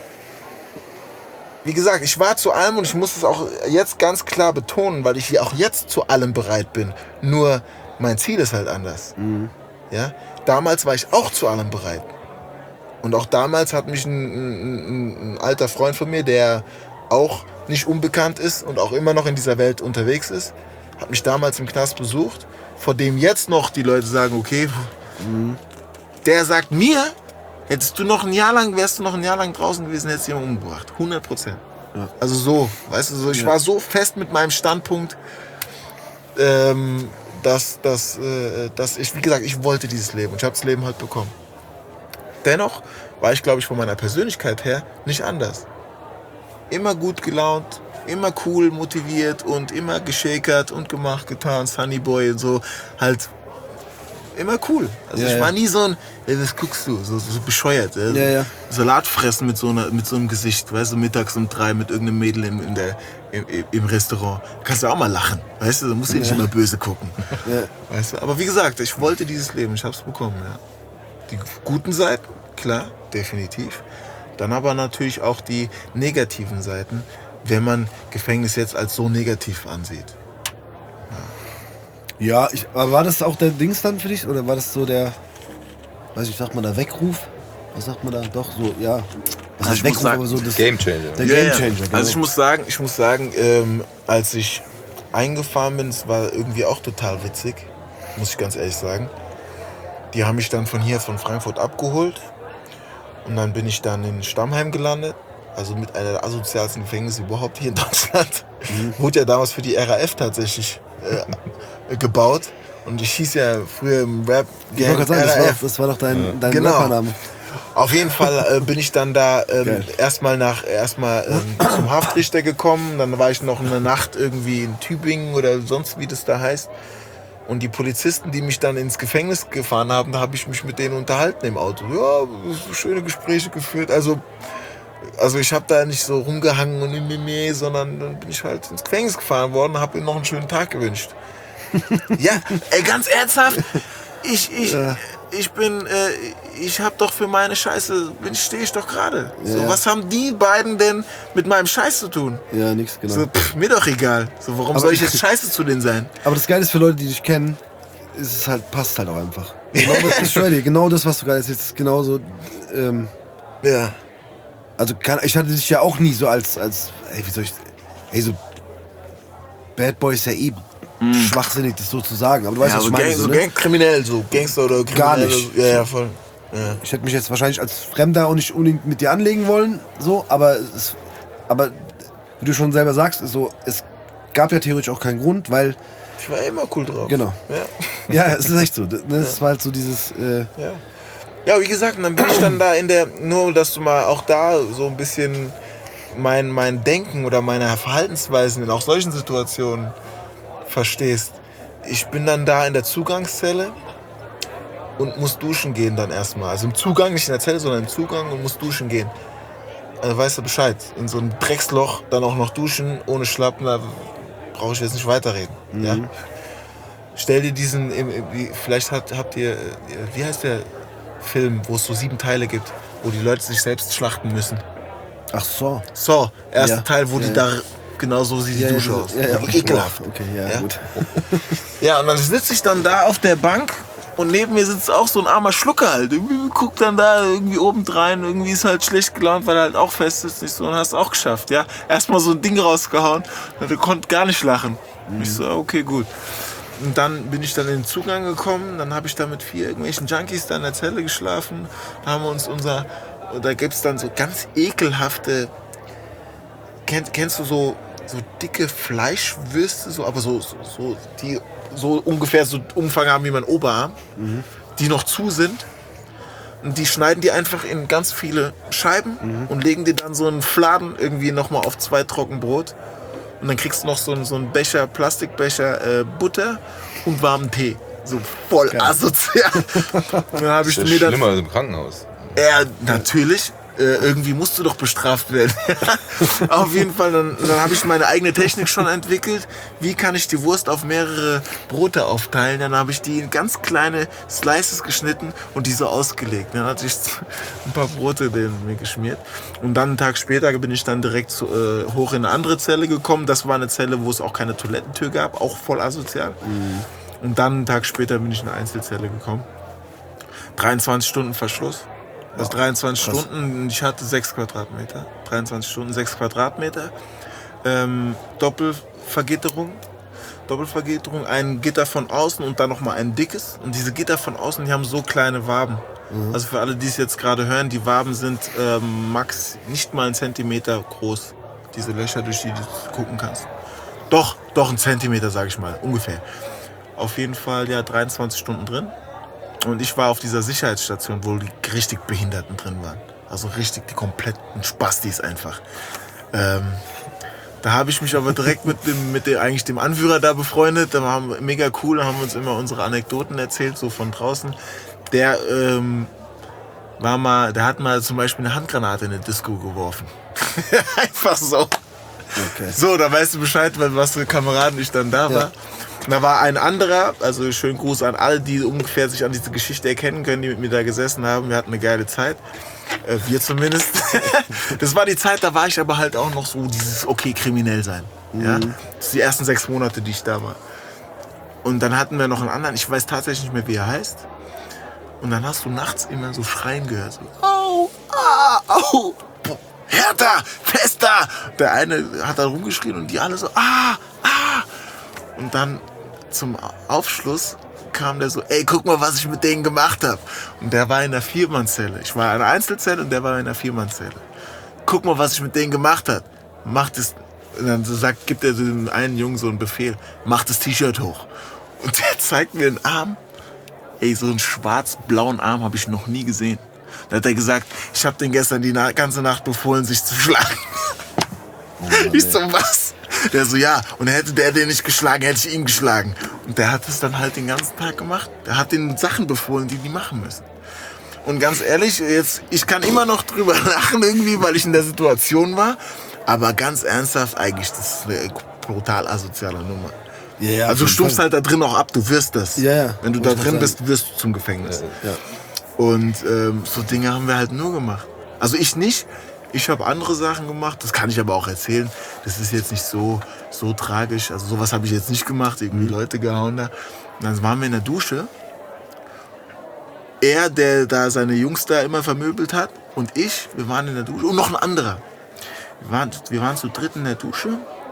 wie gesagt, ich war zu allem und ich muss es auch jetzt ganz klar betonen, weil ich hier auch jetzt zu allem bereit bin. Nur mein Ziel ist halt anders. Ja? Damals war ich auch zu allem bereit. Und auch damals hat mich ein, ein, ein alter Freund von mir, der auch nicht unbekannt ist und auch immer noch in dieser Welt unterwegs ist, hat mich damals im Knast besucht, vor dem jetzt noch die Leute sagen, okay, mhm. der sagt mir, hättest du noch ein Jahr lang, wärst du noch ein Jahr lang draußen gewesen, hättest du jemanden umgebracht. hundert Prozent. Ja. Also so, weißt du, so, ich ja. war so fest mit meinem Standpunkt, ähm, dass, dass, äh, dass ich, wie gesagt, ich wollte dieses Leben und ich habe das Leben halt bekommen. Dennoch war ich, glaube ich, von meiner Persönlichkeit her nicht anders. Immer gut gelaunt, immer cool, motiviert und immer geschäkert und gemacht, getan, Sunnyboy und so, halt immer cool. Also ja, ich war nie so ein, ey, was guckst du, so, so bescheuert. Ja, ja. Salat fressen mit so, einer, mit so einem Gesicht, weißt du, mittags um drei mit irgendeinem Mädel im, in der, im, im Restaurant. Kannst du auch mal lachen, weißt du, da musst du ja. nicht immer böse gucken. Ja. Weißt du? Aber wie gesagt, ich wollte dieses Leben, ich hab's bekommen. Ja. Die guten Seiten, klar, definitiv. Dann aber natürlich auch die negativen Seiten, wenn man Gefängnis jetzt als so negativ ansieht. Ja, ich, aber war das auch der Dings dann für dich? Oder war das so der, weiß ich, sagt man da Weckruf? Was sagt man da? Doch, so, ja. Was also heißt Weckruf, sagen, aber so das Game Changer. Der ja, Game ja. Changer, genau. Also ich muss sagen, ich muss sagen, ähm, als ich eingefahren bin, es war irgendwie auch total witzig, muss ich ganz ehrlich sagen. Die haben mich dann von hier, von Frankfurt abgeholt. Und dann bin ich dann in Stammheim gelandet. Also mit einer der asozialsten Gefängnisse überhaupt hier in Deutschland. Mhm. Wurde ja damals für die R A F tatsächlich äh, gebaut. Und ich hieß ja früher im Rap-Gang R A F. Das war doch dein, ja. dein genau. Rappername. Auf jeden Fall äh, bin ich dann da ähm, erstmal nach erstmal ähm, zum Haftrichter gekommen. Dann war ich noch eine Nacht irgendwie in Tübingen oder sonst wie das da heißt. Und die Polizisten, die mich dann ins Gefängnis gefahren haben, da habe ich mich mit denen unterhalten im Auto. Ja, schöne Gespräche geführt. Also, also ich habe da nicht so rumgehangen und in mir, sondern dann bin ich halt ins Gefängnis gefahren worden und habe ihnen noch einen schönen Tag gewünscht. Ja, ey, ganz ernsthaft, ich, ich, ja. ich bin, äh, ich habe doch für meine Scheiße, stehe ich doch gerade. Ja. So, was haben die beiden denn mit meinem Scheiß zu tun? Ja, nix, genau. So, pff, mir doch egal. So, warum aber soll ich jetzt scheiße zu denen sein? Aber das Geile ist für Leute, die dich kennen, ist es halt, passt halt auch einfach. Genau das, ich schwör dir, genau das, was du gerade erzählst, ist genauso, ähm, ja. Also kann, ich hatte dich ja auch nie so als, als ey, wie soll ich, ey, so Bad Boy ist ja eh mm. schwachsinnig, das so zu sagen. Aber du weißt, ja, was ich meine. meine. So, so, ne? Gang, kriminell, so Gangster oder kriminell. Gar nicht. Ja, ja, voll. Ja. Ich hätte mich jetzt wahrscheinlich als Fremder auch nicht unbedingt mit dir anlegen wollen, so, aber es, aber wie du schon selber sagst, ist so, es gab ja theoretisch auch keinen Grund, weil ich war immer cool drauf. Genau. Ja, ja, es ist echt so. Das ja. war halt so dieses. Äh, ja. Ja, wie gesagt, und dann bin ich dann da in der, nur dass du mal auch da so ein bisschen mein, mein Denken oder meine Verhaltensweisen in auch solchen Situationen verstehst. Ich bin dann da in der Zugangszelle und muss duschen gehen dann erstmal. Also im Zugang, nicht in der Zelle, sondern im Zugang und muss duschen gehen. Also weißt du Bescheid. In so ein Drecksloch dann auch noch duschen, ohne Schlappen, da brauche ich jetzt nicht weiterreden. Mhm. Ja? Stell dir diesen, vielleicht habt, habt ihr, wie heißt der Film, wo es so sieben Teile gibt, wo die Leute sich selbst schlachten müssen. Ach so. So, erster ja. Teil, wo ja. die da, genau so sieht die ja, Dusche ja, aus. Ja, ja, ja, ekelhaft. Okay, ja, ja, gut. Ja, und dann sitze ich dann da auf der Bank und neben mir sitzt auch so ein armer Schlucker halt. Irgendwie guckt dann da irgendwie obendrein, irgendwie ist halt schlecht gelaunt, weil er halt auch fest ist. Nicht so, und hast auch geschafft, ja. Erstmal so ein Ding rausgehauen und er konnte gar nicht lachen. Mhm. Ich so, okay, gut. Und dann bin ich dann in den Zugang gekommen, dann habe ich da mit vier irgendwelchen Junkies da in der Zelle geschlafen, haben wir uns unser, da gibt es dann so ganz ekelhafte, kenn, kennst du so, so dicke Fleischwürste, so, aber so, so, so, die so ungefähr so Umfang haben wie mein Oberarm, mhm. die noch zu sind. Und die schneiden die einfach in ganz viele Scheiben mhm. und legen dir dann so einen Fladen irgendwie nochmal auf zwei Trockenbrot. Und dann kriegst du noch so einen, so einen Becher, Plastikbecher äh, Butter und warmen Tee. So voll Geil. Asozial. Dann hab ich das ist mir dann, schlimmer als im Krankenhaus. Ja, natürlich. Äh, irgendwie musst du doch bestraft werden. Auf jeden Fall, dann, dann habe ich meine eigene Technik schon entwickelt. Wie kann ich die Wurst auf mehrere Brote aufteilen? Dann habe ich die in ganz kleine Slices geschnitten und die so ausgelegt. Dann hatte ich ein paar Brote mir geschmiert. Und dann einen Tag später bin ich dann direkt zu, äh, hoch in eine andere Zelle gekommen. Das war eine Zelle, wo es auch keine Toilettentür gab, auch voll asozial. Mhm. Und dann einen Tag später bin ich in eine Einzelzelle gekommen. dreiundzwanzig Stunden Verschluss. Also dreiundzwanzig Krass. Stunden, ich hatte sechs Quadratmeter. dreiundzwanzig Stunden, sechs Quadratmeter. Ähm, Doppelvergitterung. Doppelvergitterung, ein Gitter von außen und dann nochmal ein dickes. Und diese Gitter von außen, die haben so kleine Waben. Mhm. Also für alle, die es jetzt gerade hören, die Waben sind ähm, max nicht mal einen Zentimeter groß. Diese Löcher, durch die du gucken kannst. Doch, doch ein Zentimeter, sage ich mal, ungefähr. Auf jeden Fall ja dreiundzwanzig Stunden drin. Und ich war auf dieser Sicherheitsstation, wo die richtig Behinderten drin waren. Also richtig die kompletten Spastis einfach. Ähm, da habe ich mich aber direkt mit dem, mit dem, eigentlich dem Anführer da befreundet. Da waren wir mega cool, da haben wir uns immer unsere Anekdoten erzählt, so von draußen. Der ähm, war mal, der hat mal zum Beispiel eine Handgranate in eine Disco geworfen. Einfach so. Okay. So, da weißt du Bescheid, was für Kameraden ich dann da war. Ja. Und da war ein anderer, also schönen Gruß an alle, die ungefähr sich an diese Geschichte erkennen können, die mit mir da gesessen haben. Wir hatten eine geile Zeit. Äh, wir zumindest. Das war die Zeit, da war ich aber halt auch noch so dieses, okay, kriminell sein. Mhm. Ja? Das sind die ersten sechs Monate, die ich da war. Und dann hatten wir noch einen anderen, ich weiß tatsächlich nicht mehr, wie er heißt. Und dann hast du nachts immer so Schreien gehört. So, au, ah, au, härter, fester. Der eine hat da rumgeschrien und die alle so, ah, ah. Und dann zum Aufschluss kam der so, ey, guck mal, was ich mit denen gemacht habe. Und der war in der Viermannzelle. Ich war in einer Einzelzelle und der war in der Viermannzelle. Guck mal, was ich mit denen gemacht habe. Macht es, und dann sagt, gibt er dem einen Jungen so einen Befehl, mach das T-Shirt hoch. Und der zeigt mir den Arm. Ey, so einen schwarz-blauen Arm habe ich noch nie gesehen. Da hat er gesagt, ich habe den gestern die ganze Nacht befohlen, sich zu schlagen. Oh Mann, ich so, was? Der so, ja. Und hätte der den nicht geschlagen, hätte ich ihn geschlagen. Und der hat es dann halt den ganzen Tag gemacht. Der hat den Sachen befohlen, die die machen müssen. Und ganz ehrlich, jetzt, ich kann immer noch drüber lachen irgendwie, weil ich in der Situation war. Aber ganz ernsthaft, eigentlich, das ist eine brutal asoziale Nummer. Ja, ja, also du stumpfst halt da drin auch ab, du wirst das. Ja, ja. Wenn du da drin bist, wirst du zum Gefängnis. Ja, ja. Und ähm, so Dinge haben wir halt nur gemacht. Also ich nicht. Ich habe andere Sachen gemacht, das kann ich aber auch erzählen. Das ist jetzt nicht so, so tragisch. Also sowas habe ich jetzt nicht gemacht, irgendwie Leute gehauen da. Und dann waren wir in der Dusche. Er, der da seine Jungs da immer vermöbelt hat, und ich, wir waren in der Dusche. Und noch ein anderer. Wir waren, wir waren zu dritt in der Dusche.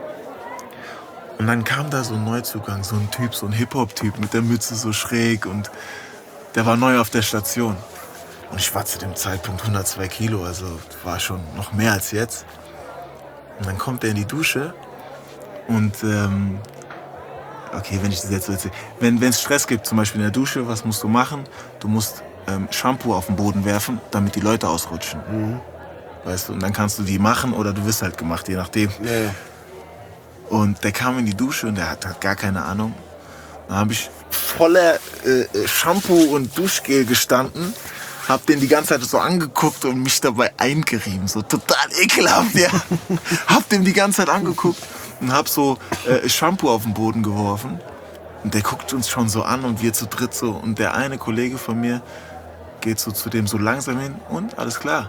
Und dann kam da so ein Neuzugang, so ein Typ, so ein Hip-Hop-Typ mit der Mütze so schräg. Und der war neu auf der Station. Und ich war zu dem Zeitpunkt hundertzwei Kilo, also war schon noch mehr als jetzt. Und dann kommt er in die Dusche und, ähm, okay, wenn ich das jetzt so erzähle, wenn es Stress gibt, zum Beispiel in der Dusche, was musst du machen? Du musst ähm, Shampoo auf den Boden werfen, damit die Leute ausrutschen. Mhm. Weißt du, und dann kannst du die machen oder du wirst halt gemacht, je nachdem. Ja, ja. Und der kam in die Dusche und der hat, hat gar keine Ahnung. Dann habe ich voller äh, Shampoo und Duschgel gestanden. Hab den die ganze Zeit so angeguckt und mich dabei eingerieben. So total ekelhaft, ja. Hab den die ganze Zeit angeguckt und hab so äh, Shampoo auf den Boden geworfen. Und der guckt uns schon so an und wir zu dritt so. Und der eine Kollege von mir geht so zu dem so langsam hin und alles klar.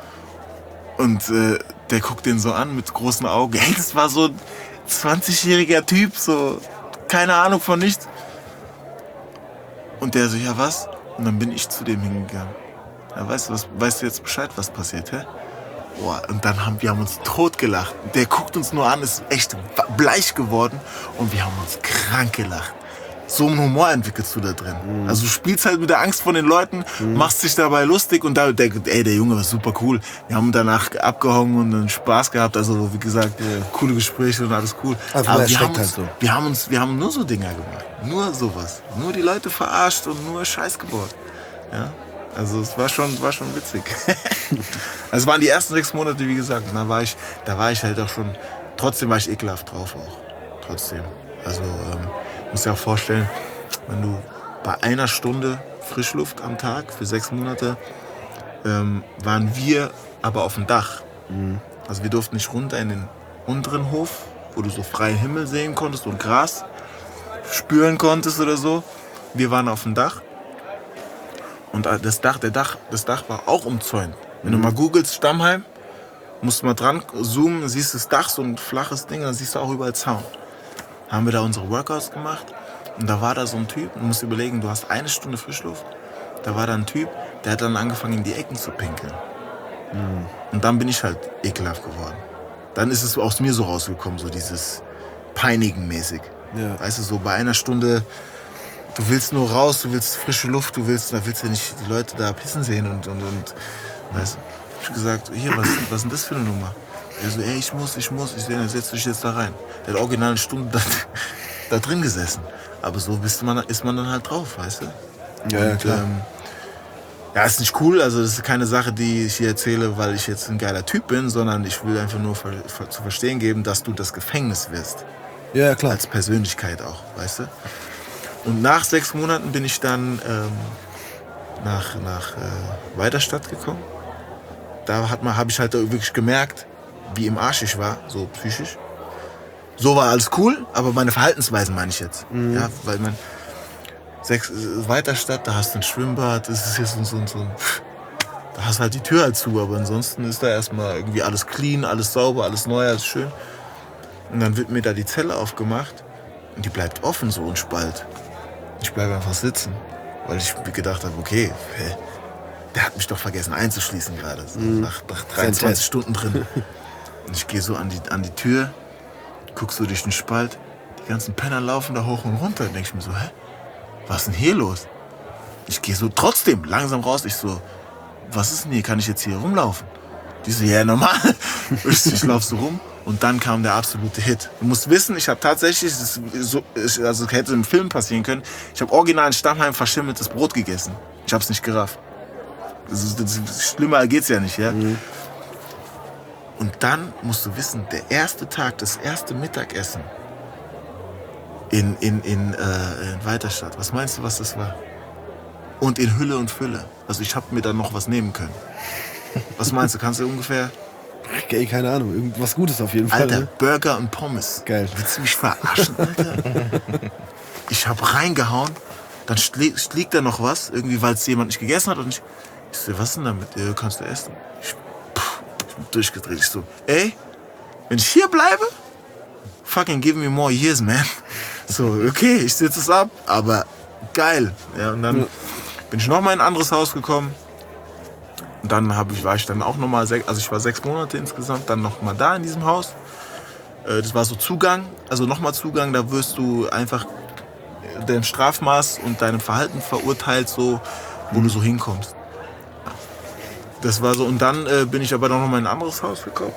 Und äh, der guckt den so an mit großen Augen. Hey, das war so ein zwanzigjähriger Typ, so keine Ahnung von nichts. Und der so, ja was? Und dann bin ich zu dem hingegangen. Ja, weißt du, was, weißt du jetzt Bescheid, was passiert, hä? Boah, und dann haben wir haben uns totgelacht. Der guckt uns nur an, ist echt bleich geworden und wir haben uns krank gelacht. So einen Humor entwickelst du da drin. Mhm. Also du spielst halt mit der Angst von den Leuten, mhm. machst dich dabei lustig und da der, ey, der Junge war super cool. Wir haben danach abgehangen und einen Spaß gehabt. Also wie gesagt, ja. coole Gespräche und alles cool. Also aber wir haben, uns, halt so. wir haben uns, wir haben nur so Dinger gemacht. Nur sowas. Nur die Leute verarscht und nur Scheiß gebaut. Ja? Also es war schon, war schon witzig. Also es waren die ersten sechs Monate, wie gesagt. Und da war ich, da war ich halt auch schon, trotzdem war ich ekelhaft drauf auch. Trotzdem. Also ähm, musst dir auch vorstellen, wenn du bei einer Stunde Frischluft am Tag für sechs Monate, ähm, waren wir aber auf dem Dach. Mhm. Also wir durften nicht runter in den unteren Hof, wo du so freien Himmel sehen konntest und Gras spüren konntest oder so. Wir waren auf dem Dach. Und das Dach, der Dach, das Dach war auch umzäunt. Wenn mhm. du mal googelst, Stammheim, musst du mal dran zoomen, siehst das Dach, so ein flaches Ding, dann siehst du auch überall Zaun. Haben wir da unsere Workouts gemacht und da war da so ein Typ, du musst überlegen, du hast eine Stunde Frischluft, da war da ein Typ, der hat dann angefangen, in die Ecken zu pinkeln. Mhm. Und dann bin ich halt ekelhaft geworden. Dann ist es aus mir so rausgekommen, so dieses Peinigen-mäßig. Ja. Weißt du, so bei einer Stunde, du willst nur raus, du willst frische Luft, du willst, da willst ja nicht die Leute da pissen sehen und, und, und weißt du, hab ich gesagt, hier, was, was ist denn das für eine Nummer? Er so, ey, ich muss, ich muss, ich setz dich jetzt da rein. Der hat original eine Stunde da, da drin gesessen. Aber so bist man, ist man dann halt drauf, weißt du? Ja, und, ja, klar. Ähm, ja, ist nicht cool, also das ist keine Sache, die ich hier erzähle, weil ich jetzt ein geiler Typ bin, sondern ich will einfach nur ver- ver- zu verstehen geben, dass du das Gefängnis wirst. Ja, klar. Als Persönlichkeit auch, weißt du? Und nach sechs Monaten bin ich dann ähm, nach, nach äh, Weiterstadt gekommen. Da hat man, habe ich halt wirklich gemerkt, wie im Arsch ich war, so psychisch. So war alles cool, aber meine Verhaltensweisen meine ich jetzt. Mhm. Ja, weil man sechs Weiterstadt, da hast du ein Schwimmbad, das ist jetzt so, so, so da hast du halt die Tür halt zu, aber ansonsten ist da erstmal irgendwie alles clean, alles sauber, alles neu, alles schön. Und dann wird mir da die Zelle aufgemacht und die bleibt offen, so ein Spalt. Ich bleibe einfach sitzen, weil ich mir gedacht habe, okay, hä, der hat mich doch vergessen einzuschließen gerade, so mhm. nach, nach dreiundzwanzig Stunden drin. Und ich gehe so an die, an die Tür, guck so durch den Spalt, die ganzen Penner laufen da hoch und runter. Und denke ich mir so, hä, was ist denn hier los? Ich gehe so trotzdem langsam raus, ich so, was ist denn hier, kann ich jetzt hier rumlaufen? Die so, ja, normal. Ich, ich laufe so rum. Und dann kam der absolute Hit. Du musst wissen, ich habe tatsächlich, das so, also hätte im Film passieren können, ich habe original in Stammheim verschimmeltes Brot gegessen. Ich habe es nicht gerafft. Das, das, das, schlimmer geht's ja nicht, ja. Mhm. Und dann musst du wissen, der erste Tag, das erste Mittagessen in, in, in, äh, in Weiterstadt. Was meinst du, was das war? Und in Hülle und Fülle. Also ich habe mir dann noch was nehmen können. Was meinst du, kannst du ungefähr... Okay, keine Ahnung, irgendwas Gutes auf jeden Fall. Alter, ne? Burger und Pommes. Geil. Willst du mich verarschen, Alter? Ich hab reingehauen, dann schlägt, liegt da noch was, irgendwie, weil es jemand nicht gegessen hat. Und ich, ich so, was denn damit? Ja, kannst du essen. Ich, pff, ich bin durchgedreht. Ich so, ey, wenn ich hier bleibe, fucking give me more years, man. So, okay, ich sitze es ab, aber geil. Ja, und dann ja. bin ich noch mal in ein anderes Haus gekommen. Und dann hab ich, war ich dann auch nochmal, also ich war sechs Monate insgesamt, dann nochmal da in diesem Haus. Das war so Zugang, also nochmal Zugang, da wirst du einfach dein Strafmaß und deinem Verhalten verurteilt, so, wo du so hinkommst. Das war so, und dann äh, bin ich aber noch mal in ein anderes Haus gekommen.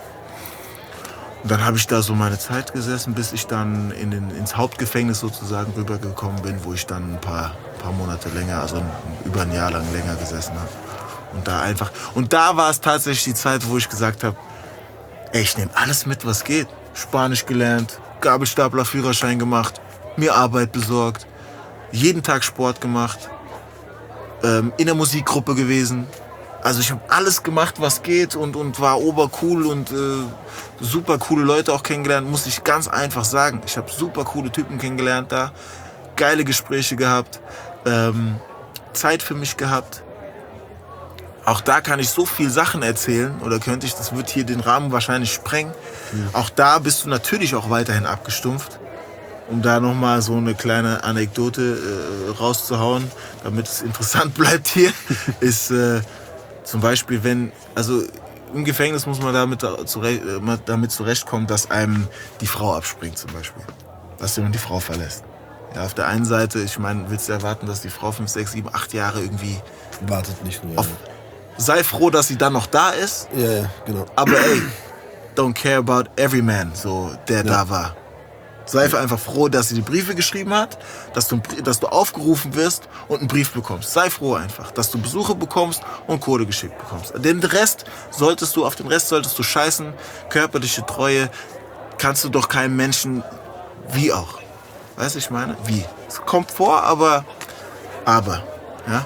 Und dann habe ich da so meine Zeit gesessen, bis ich dann in den, ins Hauptgefängnis sozusagen rübergekommen bin, wo ich dann ein paar, paar Monate länger, also ein, über ein Jahr lang länger gesessen habe. Und da einfach, und da war es tatsächlich die Zeit, wo ich gesagt habe, ey, ich nehme alles mit, was geht. Spanisch gelernt, Gabelstapler, Führerschein gemacht, mir Arbeit besorgt, jeden Tag Sport gemacht, ähm, in der Musikgruppe gewesen. Also ich habe alles gemacht, was geht und, und war obercool und äh, super coole Leute auch kennengelernt, muss ich ganz einfach sagen. Ich habe super coole Typen kennengelernt da, geile Gespräche gehabt, ähm, Zeit für mich gehabt. Auch da kann ich so viel Sachen erzählen, oder könnte ich, das wird hier den Rahmen wahrscheinlich sprengen. Mhm. Auch da bist du natürlich auch weiterhin abgestumpft, um da nochmal so eine kleine Anekdote äh, rauszuhauen, damit es interessant bleibt hier, ist äh, zum Beispiel, wenn, also im Gefängnis muss man damit, zurecht, damit zurechtkommen, dass einem die Frau abspringt zum Beispiel, dass jemand die Frau verlässt. Ja, auf der einen Seite, ich meine, willst du erwarten, dass die Frau fünf, sechs, sieben, acht Jahre irgendwie wartet nicht nur. Auf, sei froh, dass sie dann noch da ist. Ja, ja, genau. Aber ey, don't care about every man, so, der ja. da war. Sei ja. einfach froh, dass sie die Briefe geschrieben hat, dass du, dass du aufgerufen wirst und einen Brief bekommst. Sei froh einfach, dass du Besuche bekommst und Kohle geschickt bekommst. Den Rest solltest du, auf den Rest solltest du scheißen. Körperliche Treue kannst du doch keinem Menschen, wie auch. Weißt du, ich meine? Wie? Es kommt vor, aber, aber, ja.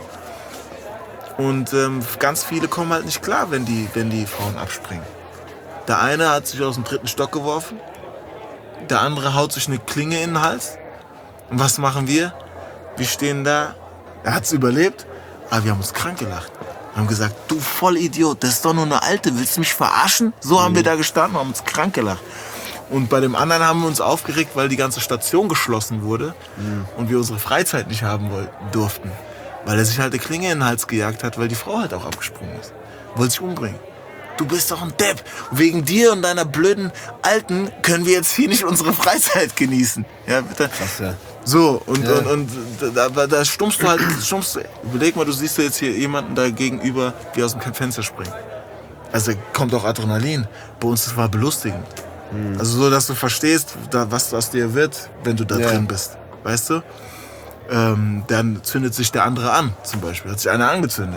Und ähm, ganz viele kommen halt nicht klar, wenn die, wenn die Frauen abspringen. Der eine hat sich aus dem dritten Stock geworfen, der andere haut sich eine Klinge in den Hals. Und was machen wir? Wir stehen da, er hat's überlebt, aber wir haben uns krank gelacht. Wir haben gesagt, du Vollidiot, das ist doch nur eine Alte, willst du mich verarschen? So mhm. haben wir da gestanden, haben uns krank gelacht. Und bei dem anderen haben wir uns aufgeregt, weil die ganze Station geschlossen wurde mhm. und wir unsere Freizeit nicht haben wollten, durften. Weil er sich halt eine Klinge in den Hals gejagt hat, weil die Frau halt auch abgesprungen ist. Wollte sich umbringen. Du bist doch ein Depp. Wegen dir und deiner blöden Alten können wir jetzt hier nicht unsere Freizeit genießen. Ja, bitte. Krass, ja. So, und, Ja. und, und da, da, da stummst du halt, stummst du. Überleg mal, du siehst jetzt hier jemanden da gegenüber, die aus dem Fenster springt. Also da kommt auch Adrenalin. Bei uns, das war belustigend. Mhm. Also so, dass du verstehst, da, was aus dir wird, wenn du da Ja. drin bist. Weißt du? Ähm, dann zündet sich der andere an, zum Beispiel. Hat sich einer angezündet.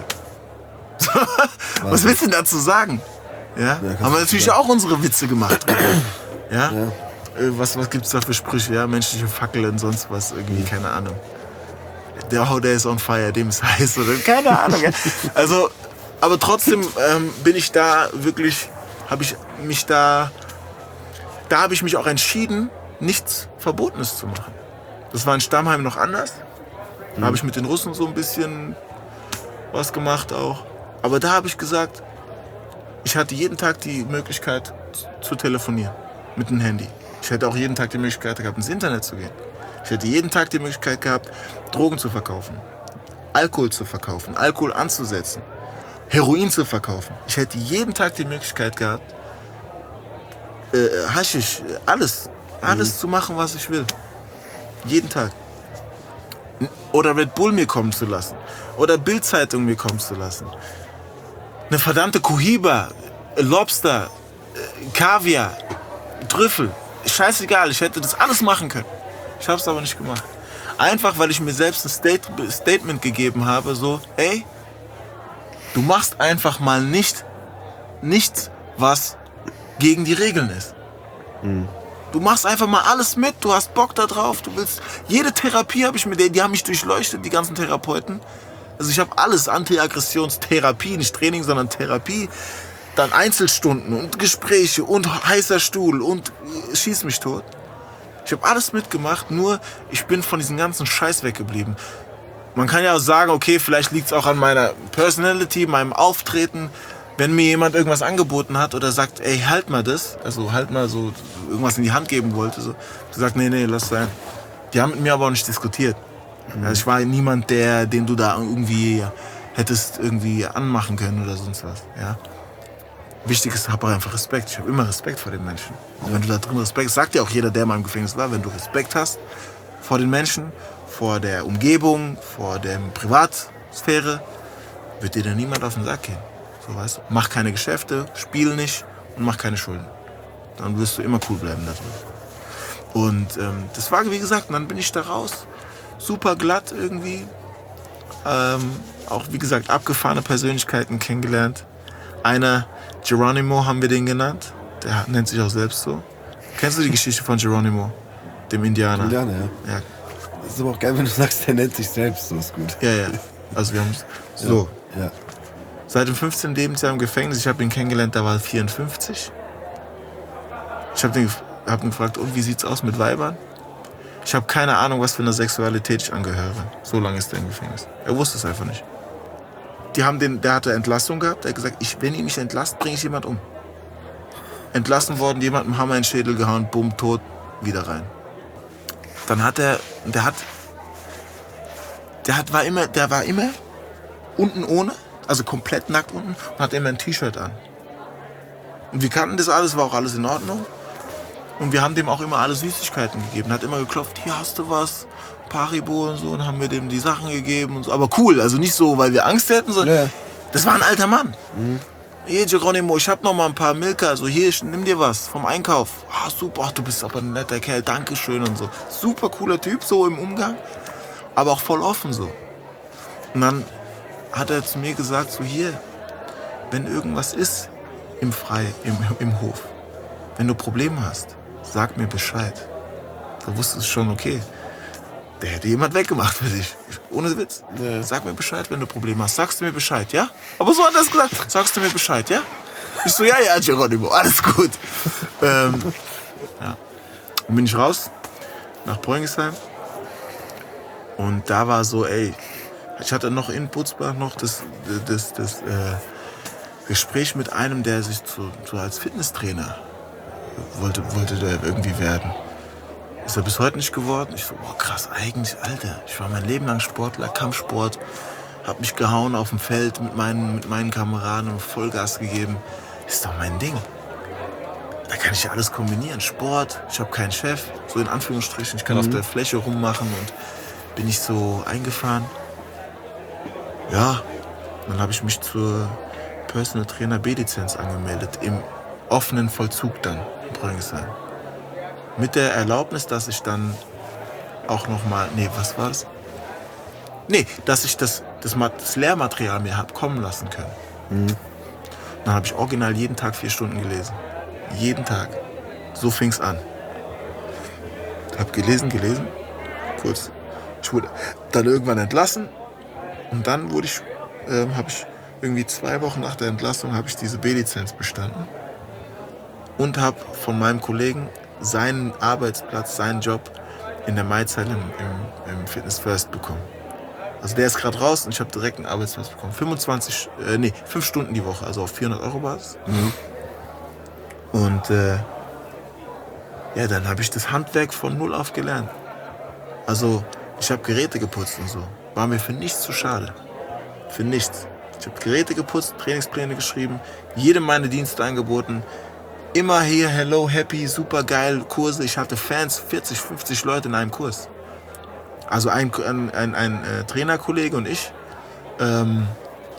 Was willst du denn dazu sagen? Ja? Haben wir natürlich sagen. auch unsere Witze gemacht. ja? Ja. Äh, Was, was gibt's da für Sprüche? Ja, menschliche Fackel und sonst was. Irgendwie, keine Ahnung. Der, oh, der ist on fire, dem ist heiß. Oder keine Ahnung. Ja. Also, aber trotzdem ähm, bin ich da wirklich, habe ich mich da, da habe ich mich auch entschieden, nichts Verbotenes zu machen. Das war in Stammheim noch anders. Da habe ich mit den Russen so ein bisschen was gemacht auch. Aber da habe ich gesagt, ich hatte jeden Tag die Möglichkeit zu telefonieren mit dem Handy. Ich hätte auch jeden Tag die Möglichkeit gehabt, ins Internet zu gehen. Ich hätte jeden Tag die Möglichkeit gehabt, Drogen zu verkaufen, Alkohol zu verkaufen, Alkohol anzusetzen, Heroin zu verkaufen. Ich hätte jeden Tag die Möglichkeit gehabt, äh, Haschisch, alles, alles mhm. zu machen, was ich will. Jeden Tag. Oder Red Bull mir kommen zu lassen. Oder Bild-Zeitung mir kommen zu lassen. Eine verdammte Cohiba, Lobster, Kaviar, Trüffel. Scheißegal, ich hätte das alles machen können. Ich habe es aber nicht gemacht. Einfach, weil ich mir selbst ein State- Statement gegeben habe, so, ey, du machst einfach mal nicht nichts, was gegen die Regeln ist. Mhm. Du machst einfach mal alles mit, du hast Bock da drauf, du willst, jede Therapie habe ich mit denen, die haben mich durchleuchtet, die ganzen Therapeuten. Also ich habe alles, Antiaggressionstherapie, nicht Training, sondern Therapie. Dann Einzelstunden und Gespräche und heißer Stuhl und schieß mich tot. Ich habe alles mitgemacht, nur ich bin von diesem ganzen Scheiß weggeblieben. Man kann ja auch sagen, okay, vielleicht liegt es auch an meiner Personality, meinem Auftreten. Wenn mir jemand irgendwas angeboten hat oder sagt, ey, halt mal das, also halt mal so irgendwas in die Hand geben wollte, so, du sagst, nee, nee, lass sein. Die haben mit mir aber auch nicht diskutiert. Mhm. Also ich war niemand, der, den du da irgendwie hättest irgendwie anmachen können oder sonst was. Ja. Wichtig ist, hab einfach Respekt. Ich habe immer Respekt vor den Menschen. Und wenn du da drin Respekt, sagt ja auch jeder, der mal im Gefängnis war, wenn du Respekt hast vor den Menschen, vor der Umgebung, vor der Privatsphäre, wird dir da niemand auf den Sack gehen. So, weißt du? Mach keine Geschäfte, spiel nicht und mach keine Schulden. Dann wirst du immer cool bleiben da drin. Und ähm, das war, wie gesagt, und dann bin ich da raus. Super glatt irgendwie. Ähm, auch, wie gesagt, abgefahrene Persönlichkeiten kennengelernt. Einer, Geronimo haben wir den genannt. Der nennt sich auch selbst so. Kennst du die Geschichte von Geronimo, dem Indianer? Indianer, ja. Ja. Das ist aber auch geil, wenn du sagst, der nennt sich selbst, so ist gut. Ja, ja. Also wir haben so. Ja. ja. Seit dem fünfzehnten Lebensjahr im Gefängnis. Ich habe ihn kennengelernt, da war er vierundfünfzig. Ich habe ihn, hab ihn gefragt, und wie sieht's aus mit Weibern? Ich habe keine Ahnung, was für eine Sexualität ich angehöre. So lange ist er im Gefängnis. Er wusste es einfach nicht. Die haben den, der hatte Entlassung gehabt. Er hat gesagt, ich, wenn ihr mich entlasst, bringe ich jemand um. Entlassen worden, jemandem Hammer in den Schädel gehauen, bumm, tot, wieder rein. Dann hat er, der hat, der hat, war immer, der war immer unten ohne, also komplett nackt unten und hat immer ein T-Shirt an. Und wir kannten das alles, war auch alles in Ordnung. Und wir haben dem auch immer alle Süßigkeiten gegeben. Hat immer geklopft, hier hast du was, Paribo und so, und haben wir dem die Sachen gegeben und so. Aber cool, also nicht so, weil wir Angst hätten, sondern Ja. das war ein alter Mann. Mhm. Hier, Geronimo, ich hab noch mal ein paar Milka, also hier, nimm dir was vom Einkauf. Ah, super, ach, du bist aber ein netter Kerl, Dankeschön und so. Super cooler Typ, so im Umgang, aber auch voll offen so. Und dann hat er zu mir gesagt, so hier, wenn irgendwas ist im Frei, im, im Hof, wenn du Probleme hast, sag mir Bescheid. Da wusste es schon, okay, der hätte jemand weggemacht für dich. Ohne Witz. Ja. Sag mir Bescheid, wenn du Probleme hast. Sagst du mir Bescheid, ja? Aber so hat er es gesagt. Sagst du mir Bescheid, ja? Ich so, ja, ja, Geronimo, alles gut. ähm, ja. Dann bin ich raus, nach Bräungisheim. Und da war so, ey, ich hatte noch in Butzbach noch das, das, das äh, Gespräch mit einem, der sich zu, zu als Fitnesstrainer wollte, wollte der irgendwie werden. Ist er bis heute nicht geworden. Ich so, boah, krass, eigentlich, Alter, ich war mein Leben lang Sportler, Kampfsport, hab mich gehauen auf dem Feld mit meinen, mit meinen Kameraden und Vollgas gegeben. Ist doch mein Ding. Da kann ich ja alles kombinieren. Sport, ich habe keinen Chef, so in Anführungsstrichen. Ich kann mhm. auf der Fläche rummachen und bin ich so eingefahren. Ja, dann habe ich mich zur Personal Trainer B-Lizenz angemeldet. Im offenen Vollzug dann in Brönnigsheim. Mit der Erlaubnis, dass ich dann auch nochmal, nee, was war das? Nee, dass ich das, das, das Lehrmaterial mir habe kommen lassen können. Mhm. Dann habe ich original jeden Tag vier Stunden gelesen. Jeden Tag. So fing's an. Ich habe gelesen, gelesen. Kurz. Ich wurde dann irgendwann entlassen. Und dann wurde ich, äh, habe ich irgendwie zwei Wochen nach der Entlassung habe ich diese B-Lizenz bestanden. Und habe von meinem Kollegen seinen Arbeitsplatz, seinen Job in der Maizeit im, im, im Fitness First bekommen. Also der ist gerade raus und ich habe direkt einen Arbeitsplatz bekommen. fünfundzwanzig, äh, nee, fünf Stunden die Woche, also auf vierhundert Euro Basis. Mhm. Und äh, ja, dann habe ich das Handwerk von null auf gelernt. Also ich habe Geräte geputzt und so. War mir für nichts zu schade. Für nichts. Ich habe Geräte geputzt, Trainingspläne geschrieben, jedem meine Dienste angeboten. Immer hier, hello, happy, super geil, Kurse. Ich hatte Fans, vierzig, fünfzig Leute in einem Kurs. Also ein, ein, ein, ein äh, Trainerkollege und ich. Ähm,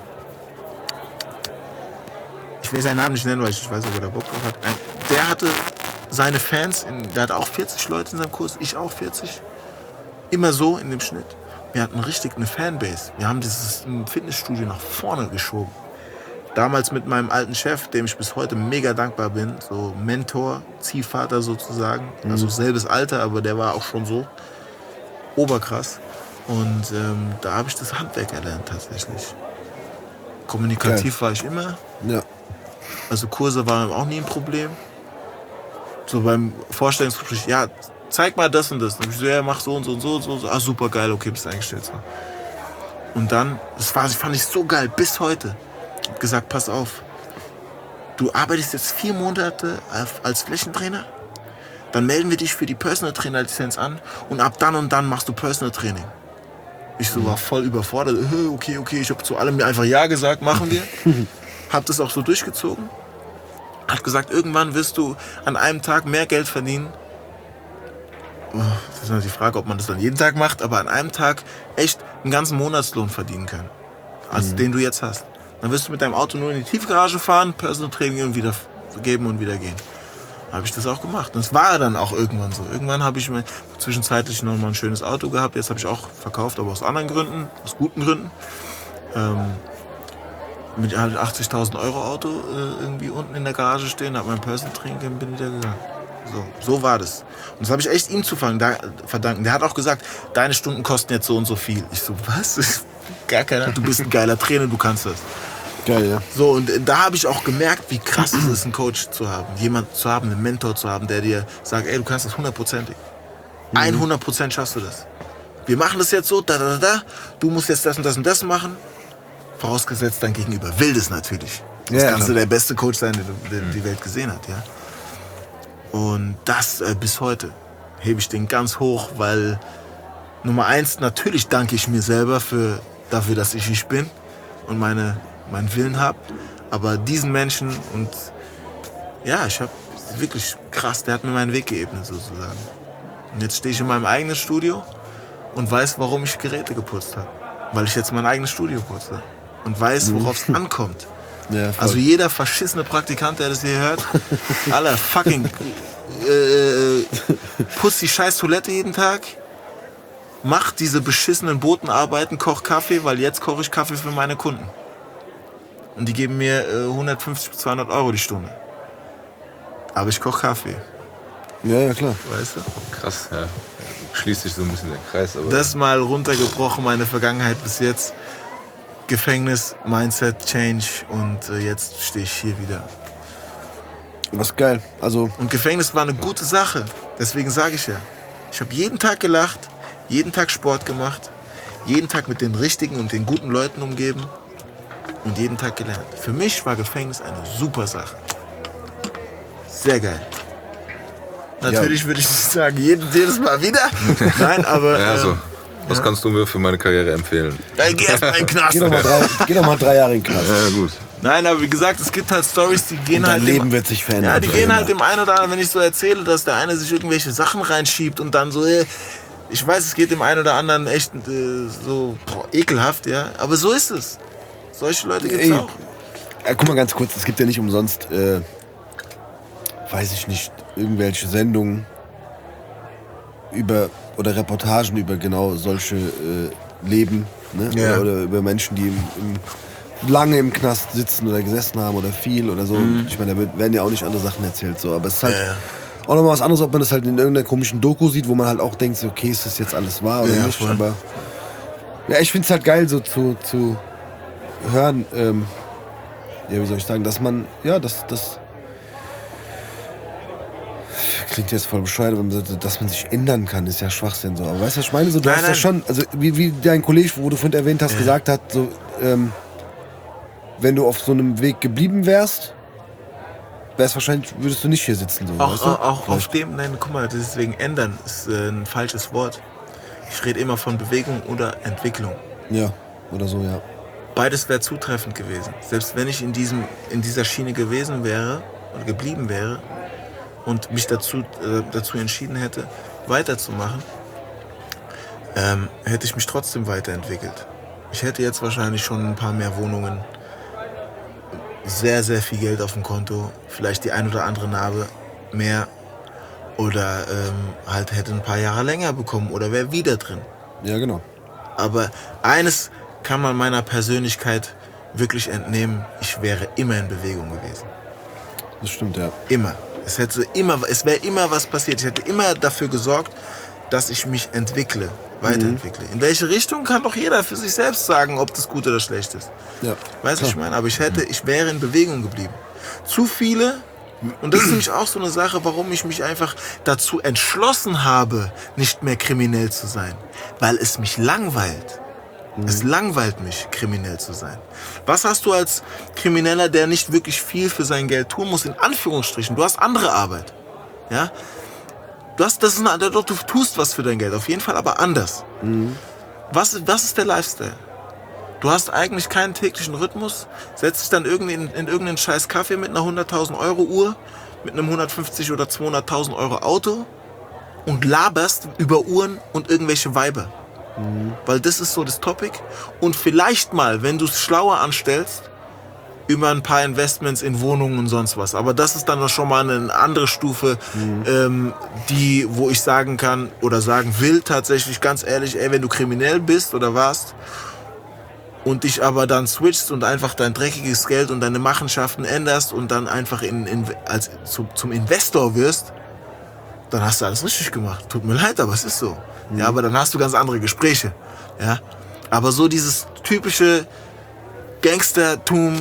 ich will seinen Namen nicht nennen, weil ich nicht weiß, ob er da Bock drauf hat. Ein, der hatte seine Fans, in, der hat auch vierzig Leute in seinem Kurs, ich auch vierzig. Immer so in dem Schnitt. Wir hatten richtig eine Fanbase. Wir haben dieses Fitnessstudio nach vorne geschoben. Damals mit meinem alten Chef, dem ich bis heute mega dankbar bin. So Mentor, Ziehvater sozusagen. Mhm. Also selbes Alter, aber der war auch schon so oberkrass. Und ähm, da habe ich das Handwerk erlernt tatsächlich. Kommunikativ Geil. war ich immer. Ja. Also Kurse waren auch nie ein Problem. So beim Vorstellungsgespräch, ja, zeig mal das und das. Und ich so, ja, mach so und so und so und so. Ah, super geil, okay, bist eingestellt. So. Und dann, das war, fand ich so geil, bis heute. Ich hab gesagt, pass auf, du arbeitest jetzt vier Monate als Flächentrainer, dann melden wir dich für die Personal Trainer Lizenz an und ab dann und dann machst du Personal Training. Ich so war voll überfordert. Okay, okay, ich habe zu allem einfach Ja gesagt, machen wir. Hab das auch so durchgezogen. Hat gesagt, irgendwann wirst du an einem Tag mehr Geld verdienen. Das ist natürlich die Frage, ob man das dann jeden Tag macht, aber an einem Tag echt einen ganzen Monatslohn verdienen können. Als mhm. den du jetzt hast. Dann wirst du mit deinem Auto nur in die Tiefgarage fahren, Personal Training und wieder geben und wieder gehen. Habe ich das auch gemacht. Und es war dann auch irgendwann so. Irgendwann habe ich mir zwischenzeitlich noch mal ein schönes Auto gehabt. Jetzt habe ich auch verkauft, aber aus anderen Gründen, aus guten Gründen. Ähm, mit halt achtzigtausend Euro Auto äh, irgendwie unten in der Garage stehen, habe mein Personal Training und bin wieder gegangen. So, so war das. Und das habe ich echt ihm zu verdanken. Der hat auch gesagt, deine Stunden kosten jetzt so und so viel. Ich so, was? Gar keiner. Du bist ein geiler Trainer, du kannst das. Geil, ja. So, und da habe ich auch gemerkt, wie krass es ist, einen Coach zu haben. Jemand zu haben, einen Mentor zu haben, der dir sagt, ey, du kannst das hundertprozentig. hundert Prozent schaffst du das. Wir machen das jetzt so, da, da, da. Du musst jetzt das und das und das machen. Vorausgesetzt dein Gegenüber will das natürlich. Das ja, kannst ja. du der beste Coach sein, der, der die Welt gesehen hat, ja. Und das äh, bis heute hebe ich den ganz hoch, weil Nummer eins, natürlich danke ich mir selber für, dafür, dass ich ich bin und meine, meinen Willen habe. Aber diesen Menschen und ja, ich habe wirklich krass, der hat mir meinen Weg geebnet sozusagen. Und jetzt stehe ich in meinem eigenen Studio und weiß, warum ich Geräte geputzt habe. Weil ich jetzt mein eigenes Studio putze und weiß, worauf es ankommt. Ja, also jeder verschissene Praktikant, der das hier hört, aller fucking äh, putzt die scheiß Toilette jeden Tag, macht diese beschissenen Botenarbeiten, kocht Kaffee, weil jetzt koche ich Kaffee für meine Kunden. Und die geben mir äh, hundertfünfzig bis zweihundert Euro die Stunde. Aber ich koche Kaffee. Ja, ja, klar. Weißt du? Krass, ja. Schließt sich so ein bisschen der Kreis. Aber das mal runtergebrochen, meine Vergangenheit bis jetzt. Gefängnis, Mindset, Change und äh, jetzt stehe ich hier wieder. Was geil. Also und Gefängnis war eine gute Sache. Deswegen sage ich ja. Ich habe jeden Tag gelacht, jeden Tag Sport gemacht, jeden Tag mit den richtigen und den guten Leuten umgeben und jeden Tag gelernt. Für mich war Gefängnis eine super Sache. Sehr geil. Natürlich ja. würde ich nicht sagen, jeden, jedes Mal wieder. Nein, aber ja, so. äh, Was Ja. kannst du mir für meine Karriere empfehlen? Ja, geh erst mal in den Knast. Geh doch mal drei, geh doch mal drei Jahre in den Knast. Ja, gut. Nein, aber wie gesagt, es gibt halt Stories, die gehen Dein halt... Leben dem, wird sich verändern. ja, die gehen halt dem einen oder anderen, wenn ich so erzähle, dass der eine sich irgendwelche Sachen reinschiebt und dann so... Äh, ich weiß, es geht dem einen oder anderen echt äh, so boah, ekelhaft, ja. Aber so ist es. Solche Leute gibt's Ey, auch. Ja, guck mal ganz kurz, es gibt ja nicht umsonst, äh, weiß ich nicht, irgendwelche Sendungen über oder Reportagen über genau solche äh, Leben, ne? Ja. Oder, oder über Menschen, die im, im, lange im Knast sitzen oder gesessen haben oder viel oder so. Mhm. Ich meine, da wird- werden ja auch nicht andere Sachen erzählt, so, aber es ist halt Ja, ja. auch nochmal was anderes, ob man das halt in irgendeiner komischen Doku sieht, wo man halt auch denkt, so, okay, ist das jetzt alles wahr oder Ja, nicht, voll. aber ja, ich find's halt geil, so zu, zu hören, ähm, ja, wie soll ich sagen, dass man, ja, dass das klingt jetzt voll bescheuert, wenn man sagt, dass man sich ändern kann, ist ja Schwachsinn so. Aber weißt du, was ich meine? So, du Nein, hast ja nein. schon, also wie, wie dein Kollege, wo du vorhin erwähnt hast, gesagt hat, so, ähm, wenn du auf so einem Weg geblieben wärst, wärst wahrscheinlich, würdest du nicht hier sitzen. So, Auch, weißt du? auch, auch auf dem, nein, guck mal, deswegen ändern ist äh, ein falsches Wort. Ich rede immer von Bewegung oder Entwicklung. Ja, oder so, ja. Beides wäre zutreffend gewesen. Selbst wenn ich in, diesem, in dieser Schiene gewesen wäre oder geblieben wäre und mich dazu, äh, dazu entschieden hätte, weiterzumachen, ähm, hätte ich mich trotzdem weiterentwickelt. Ich hätte jetzt wahrscheinlich schon ein paar mehr Wohnungen, sehr, sehr viel Geld auf dem Konto, vielleicht die ein oder andere Narbe mehr oder ähm, halt hätte ein paar Jahre länger bekommen oder wäre wieder drin. Ja, genau. Aber eines kann man meiner Persönlichkeit wirklich entnehmen, ich wäre immer in Bewegung gewesen. Das stimmt, ja. Immer. Es hätte immer, es wäre immer was passiert. Ich hätte immer dafür gesorgt, dass ich mich entwickle, weiterentwickle. In welche Richtung kann doch jeder für sich selbst sagen, ob das gut oder schlecht ist. Ja. Weißt du, was ich meine? Aber ich hätte, ich wäre in Bewegung geblieben. Zu viele, und das ist nämlich auch so eine Sache, warum ich mich einfach dazu entschlossen habe, nicht mehr kriminell zu sein. Weil es mich langweilt. Es langweilt mich, kriminell zu sein. Was hast du als Krimineller, der nicht wirklich viel für sein Geld tun muss, in Anführungsstrichen? Du hast andere Arbeit. Ja? Du, hast, das ist eine, du tust was für dein Geld, auf jeden Fall, aber anders. Was, was ist der Lifestyle? Du hast eigentlich keinen täglichen Rhythmus, setzt dich dann irgendwie in, in irgendeinen scheiß Kaffee mit einer hunderttausend Euro Uhr, mit einem hundertfünfzig oder zweihunderttausend Euro Auto und laberst über Uhren und irgendwelche Weiber. Weil das ist so das Topic. Und vielleicht mal, wenn du es schlauer anstellst, über ein paar Investments in Wohnungen und sonst was. Aber das ist dann noch schon mal eine andere Stufe, ähm, die, wo ich sagen kann oder sagen will tatsächlich ganz ehrlich, ey, wenn du kriminell bist oder warst und dich aber dann switchst und einfach dein dreckiges Geld und deine Machenschaften änderst und dann einfach in, in, als, zu, zum Investor wirst, dann hast du alles richtig gemacht. Tut mir leid, aber es ist so. Ja, aber dann hast du ganz andere Gespräche. Ja, aber so dieses typische Gangstertum,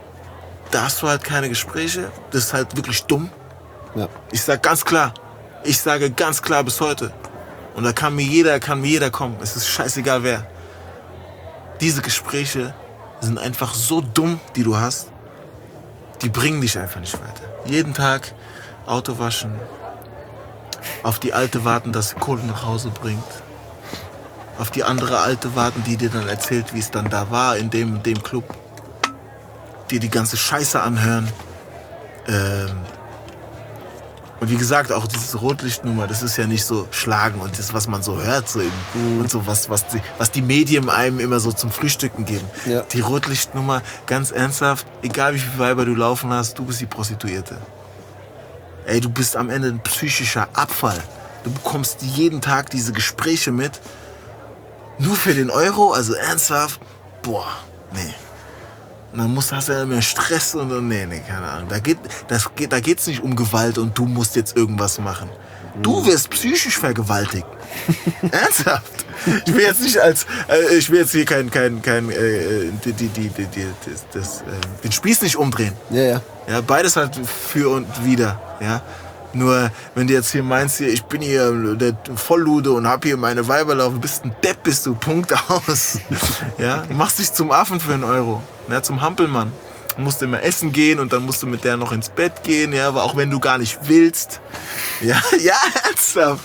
da hast du halt keine Gespräche. Das ist halt wirklich dumm. Ja. Ich sag ganz klar, ich sage ganz klar bis heute. Und da kann mir jeder, kann mir jeder kommen. Es ist scheißegal wer. Diese Gespräche sind einfach so dumm, die du hast. Die bringen dich einfach nicht weiter. Jeden Tag Auto waschen, auf die Alte warten, dass sie Kohle nach Hause bringt. Auf die andere Alte warten, die dir dann erzählt, wie es dann da war in dem, dem Club. Dir die ganze Scheiße anhören. Ähm und wie gesagt, auch diese Rotlichtnummer, das ist ja nicht so Schlagen und das, was man so hört. So im, und so was, was, die, was die Medien einem immer so zum Frühstücken geben. Ja. Die Rotlichtnummer, ganz ernsthaft, egal wie viele Weiber du laufen hast, du bist die Prostituierte. Ey, du bist am Ende ein psychischer Abfall. Du bekommst jeden Tag diese Gespräche mit. Nur für den Euro, also ernsthaft, boah, nee. Und dann musst, hast du ja mehr Stress und, und nee, nee, keine Ahnung. Da geht, das geht, da geht's nicht um Gewalt und du musst jetzt irgendwas machen. Du wirst psychisch vergewaltigt. Ernsthaft. Ich will jetzt nicht als, äh, ich will jetzt hier kein, kein, kein, äh, die, die, die, die, die, das, das, äh, den Spieß nicht umdrehen. Ja, ja. Ja, beides halt für und wieder, ja. Nur, wenn du jetzt hier meinst, hier, ich bin hier der Volllude und hab hier meine Weiber laufen, bist ein Depp, bist du, Punkt aus. Ja, du machst dich zum Affen für einen Euro, ja, zum Hampelmann. Du musst immer essen gehen und dann musst du mit der noch ins Bett gehen, ja, aber auch wenn du gar nicht willst. Ja, ja, ernsthaft.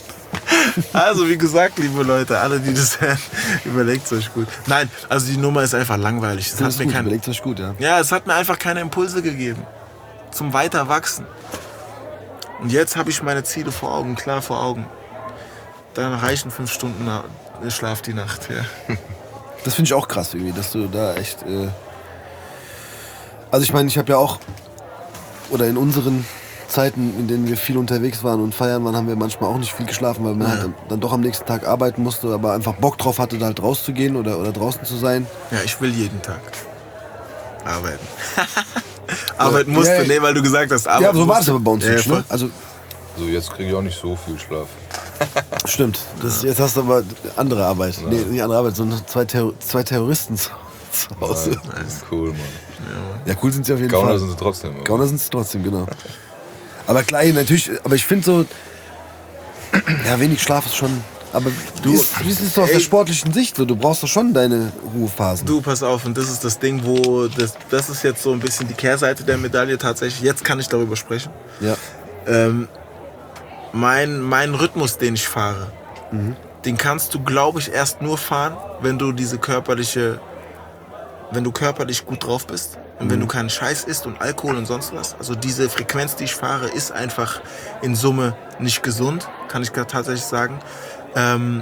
Also, wie gesagt, liebe Leute, alle, die das hören, überlegt es euch gut. Nein, also die Nummer ist einfach langweilig. Es Das hat ist mir gut, kein, überlegt euch gut, ja. ja, es hat mir einfach keine Impulse gegeben zum Weiterwachsen. Und jetzt habe ich meine Ziele vor Augen, klar vor Augen. Dann reichen fünf Stunden Na- Schlaf die Nacht. Ja. Das finde ich auch krass irgendwie, dass du da echt... Äh also ich meine, ich habe ja auch... Oder in unseren Zeiten, in denen wir viel unterwegs waren und feiern waren, haben wir manchmal auch nicht viel geschlafen, weil man Ja. halt dann, dann doch am nächsten Tag arbeiten musste, aber einfach Bock drauf hatte, da halt rauszugehen oder, oder draußen zu sein. Ja, ich will jeden Tag arbeiten. Arbeiten musste, Ja, ja. nee, weil du gesagt hast, arbeiten Ja, so war musste. das aber bei uns Ja, nicht, voll. ne? Also, So, jetzt kriege ich auch nicht so viel Schlaf. stimmt. Das, jetzt hast du aber andere Arbeit. Ja. Nee, nicht andere Arbeit, sondern zwei, Terror zwei Terroristen zu, zu Hause. Ja, cool, Mann. Ja, cool sind sie auf jeden Gauner Fall. sind sie trotzdem. aber- Gauner sind es trotzdem, genau. Aber klar, natürlich, aber ich finde so, ja, wenig Schlaf ist schon, aber du, wie ist, wie ist es so aus ey. der sportlichen Sicht so? Du brauchst doch schon deine Ruhephasen. Du, pass auf, und das ist das Ding, wo, das, das ist jetzt so ein bisschen die Kehrseite der Medaille tatsächlich. Jetzt kann ich darüber sprechen. Ja. Ähm, mein, mein Rhythmus, den ich fahre, Mhm. den kannst du, glaube ich, erst nur fahren, wenn du diese körperliche, wenn du körperlich gut drauf bist und Mhm. wenn du keinen Scheiß isst und Alkohol und sonst was. Also diese Frequenz, die ich fahre, ist einfach in Summe nicht gesund, kann ich tatsächlich sagen. Ähm,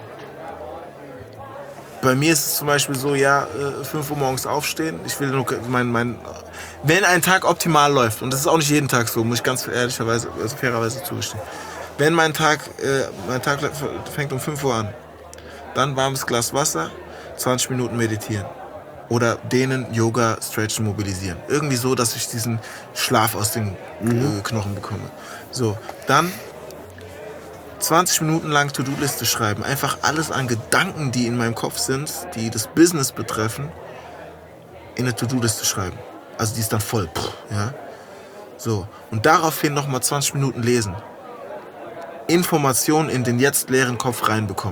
bei mir ist es zum Beispiel so, ja, äh, fünf Uhr morgens aufstehen. Ich will nur mein, mein, wenn ein Tag optimal läuft, und das ist auch nicht jeden Tag so, muss ich ganz ehrlicherweise, also fairerweise zugestehen. Wenn mein Tag, äh, mein Tag fängt um fünf Uhr an, dann warmes Glas Wasser, zwanzig Minuten meditieren. Oder dehnen, Yoga, Stretchen, mobilisieren. Irgendwie so, dass ich diesen Schlaf aus den äh, Knochen bekomme. So, dann zwanzig Minuten lang To-Do-Liste schreiben. Einfach alles an Gedanken, die in meinem Kopf sind, die das Business betreffen, in eine To-Do-Liste schreiben. Also die ist dann voll. Pff, ja? So. Und daraufhin nochmal zwanzig Minuten lesen. Informationen in den jetzt leeren Kopf reinbekommen.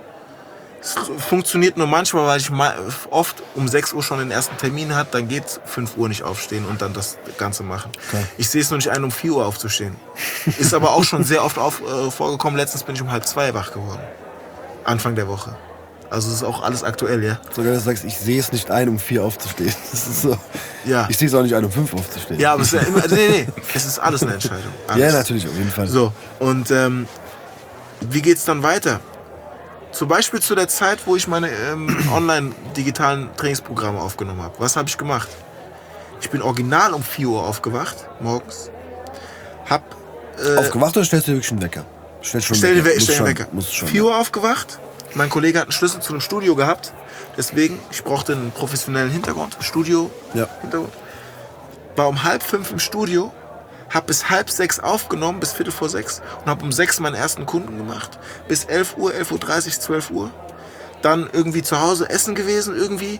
Es funktioniert nur manchmal, weil ich mal oft um sechs Uhr schon den ersten Termin hat, dann geht fünf Uhr nicht aufstehen und dann das Ganze machen. Okay. Ich sehe es nur nicht ein, um vier Uhr aufzustehen. Ist aber auch schon sehr oft auf, äh, vorgekommen. Letztens bin ich um halb zwei wach geworden. Anfang der Woche. Also es ist auch alles aktuell, ja. Sogar, dass du sagst, ich sehe es nicht ein, um vier aufzustehen. Das ist so. Ja. Ich sehe es auch nicht ein, um fünf aufzustehen. Ja, aber es ist ja immer, nee, nee, es ist alles eine Entscheidung. Alles. Ja, natürlich, auf jeden Fall. So, und ähm, wie geht's dann weiter? Zum Beispiel zu der Zeit, wo ich meine ähm, online-digitalen Trainingsprogramme aufgenommen habe. Was habe ich gemacht? Ich bin original um vier Uhr aufgewacht, morgens. Hab, äh, Aufgewacht oder stellst du dir wirklich einen Wecker? Stellst schon stell den We- Muss stell den schon- Wecker. Muss schon. vier Uhr aufgewacht. Mein Kollege hat einen Schlüssel zu einem Studio gehabt. Deswegen, ich brauchte einen professionellen Hintergrund, Studio, Ja. Hintergrund. War um halb fünf im Studio, hab bis halb sechs aufgenommen, bis viertel vor sechs und hab um sechs meinen ersten Kunden gemacht. Bis elf Uhr, elf Uhr dreißig, zwölf Uhr. Dann irgendwie zu Hause essen gewesen, irgendwie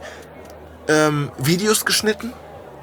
ähm, Videos geschnitten.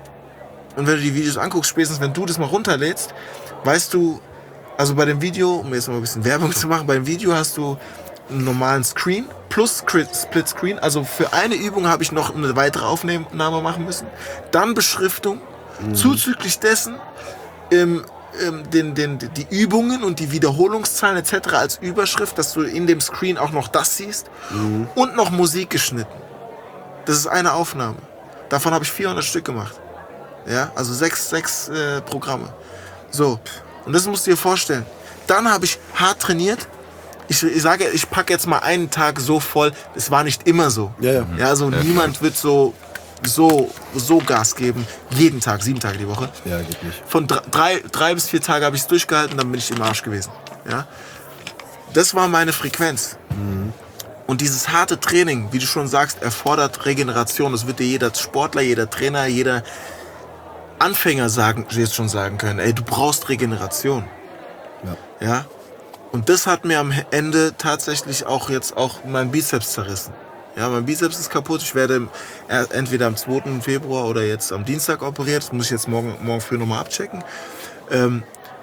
Und wenn du die Videos anguckst, spätestens wenn du das mal runterlädst, weißt du, also bei dem Video, um jetzt mal ein bisschen Werbung zu machen, beim Video hast du einen normalen Screen plus Split Screen. Also für eine Übung habe ich noch eine weitere Aufnahme machen müssen. Dann Beschriftung. Mhm. Zuzüglich dessen ähm, ähm, den, den, die Übungen und die Wiederholungszahlen et cetera als Überschrift, dass du in dem Screen auch noch das siehst. Mhm. Und noch Musik geschnitten. Das ist eine Aufnahme. Davon habe ich vierhundert Stück gemacht. Ja, also sechs, sechs äh, Programme. So, und das musst du dir vorstellen. Dann habe ich hart trainiert. Ich, ich sage, ich packe jetzt mal einen Tag so voll. Es war nicht immer so. Ja, ja. Ja, also Ja, niemand klar. wird so, so, so Gas geben. Jeden Tag, sieben Tage die Woche. Ja, geht nicht. Von drei, drei, drei bis vier Tage habe ich es durchgehalten, dann bin ich im Arsch gewesen. Ja? Das war meine Frequenz. Mhm. Und dieses harte Training, wie du schon sagst, erfordert Regeneration. Das wird dir jeder Sportler, jeder Trainer, jeder Anfänger sagen, jetzt schon sagen können. Ey, du brauchst Regeneration. Ja. Ja? Und das hat mir am Ende tatsächlich auch jetzt auch mein Bizeps zerrissen. Ja, mein Bizeps ist kaputt. Ich werde entweder am zweiten Februar oder jetzt am Dienstag operiert. Das muss ich jetzt morgen, morgen früh nochmal abchecken. Ähm,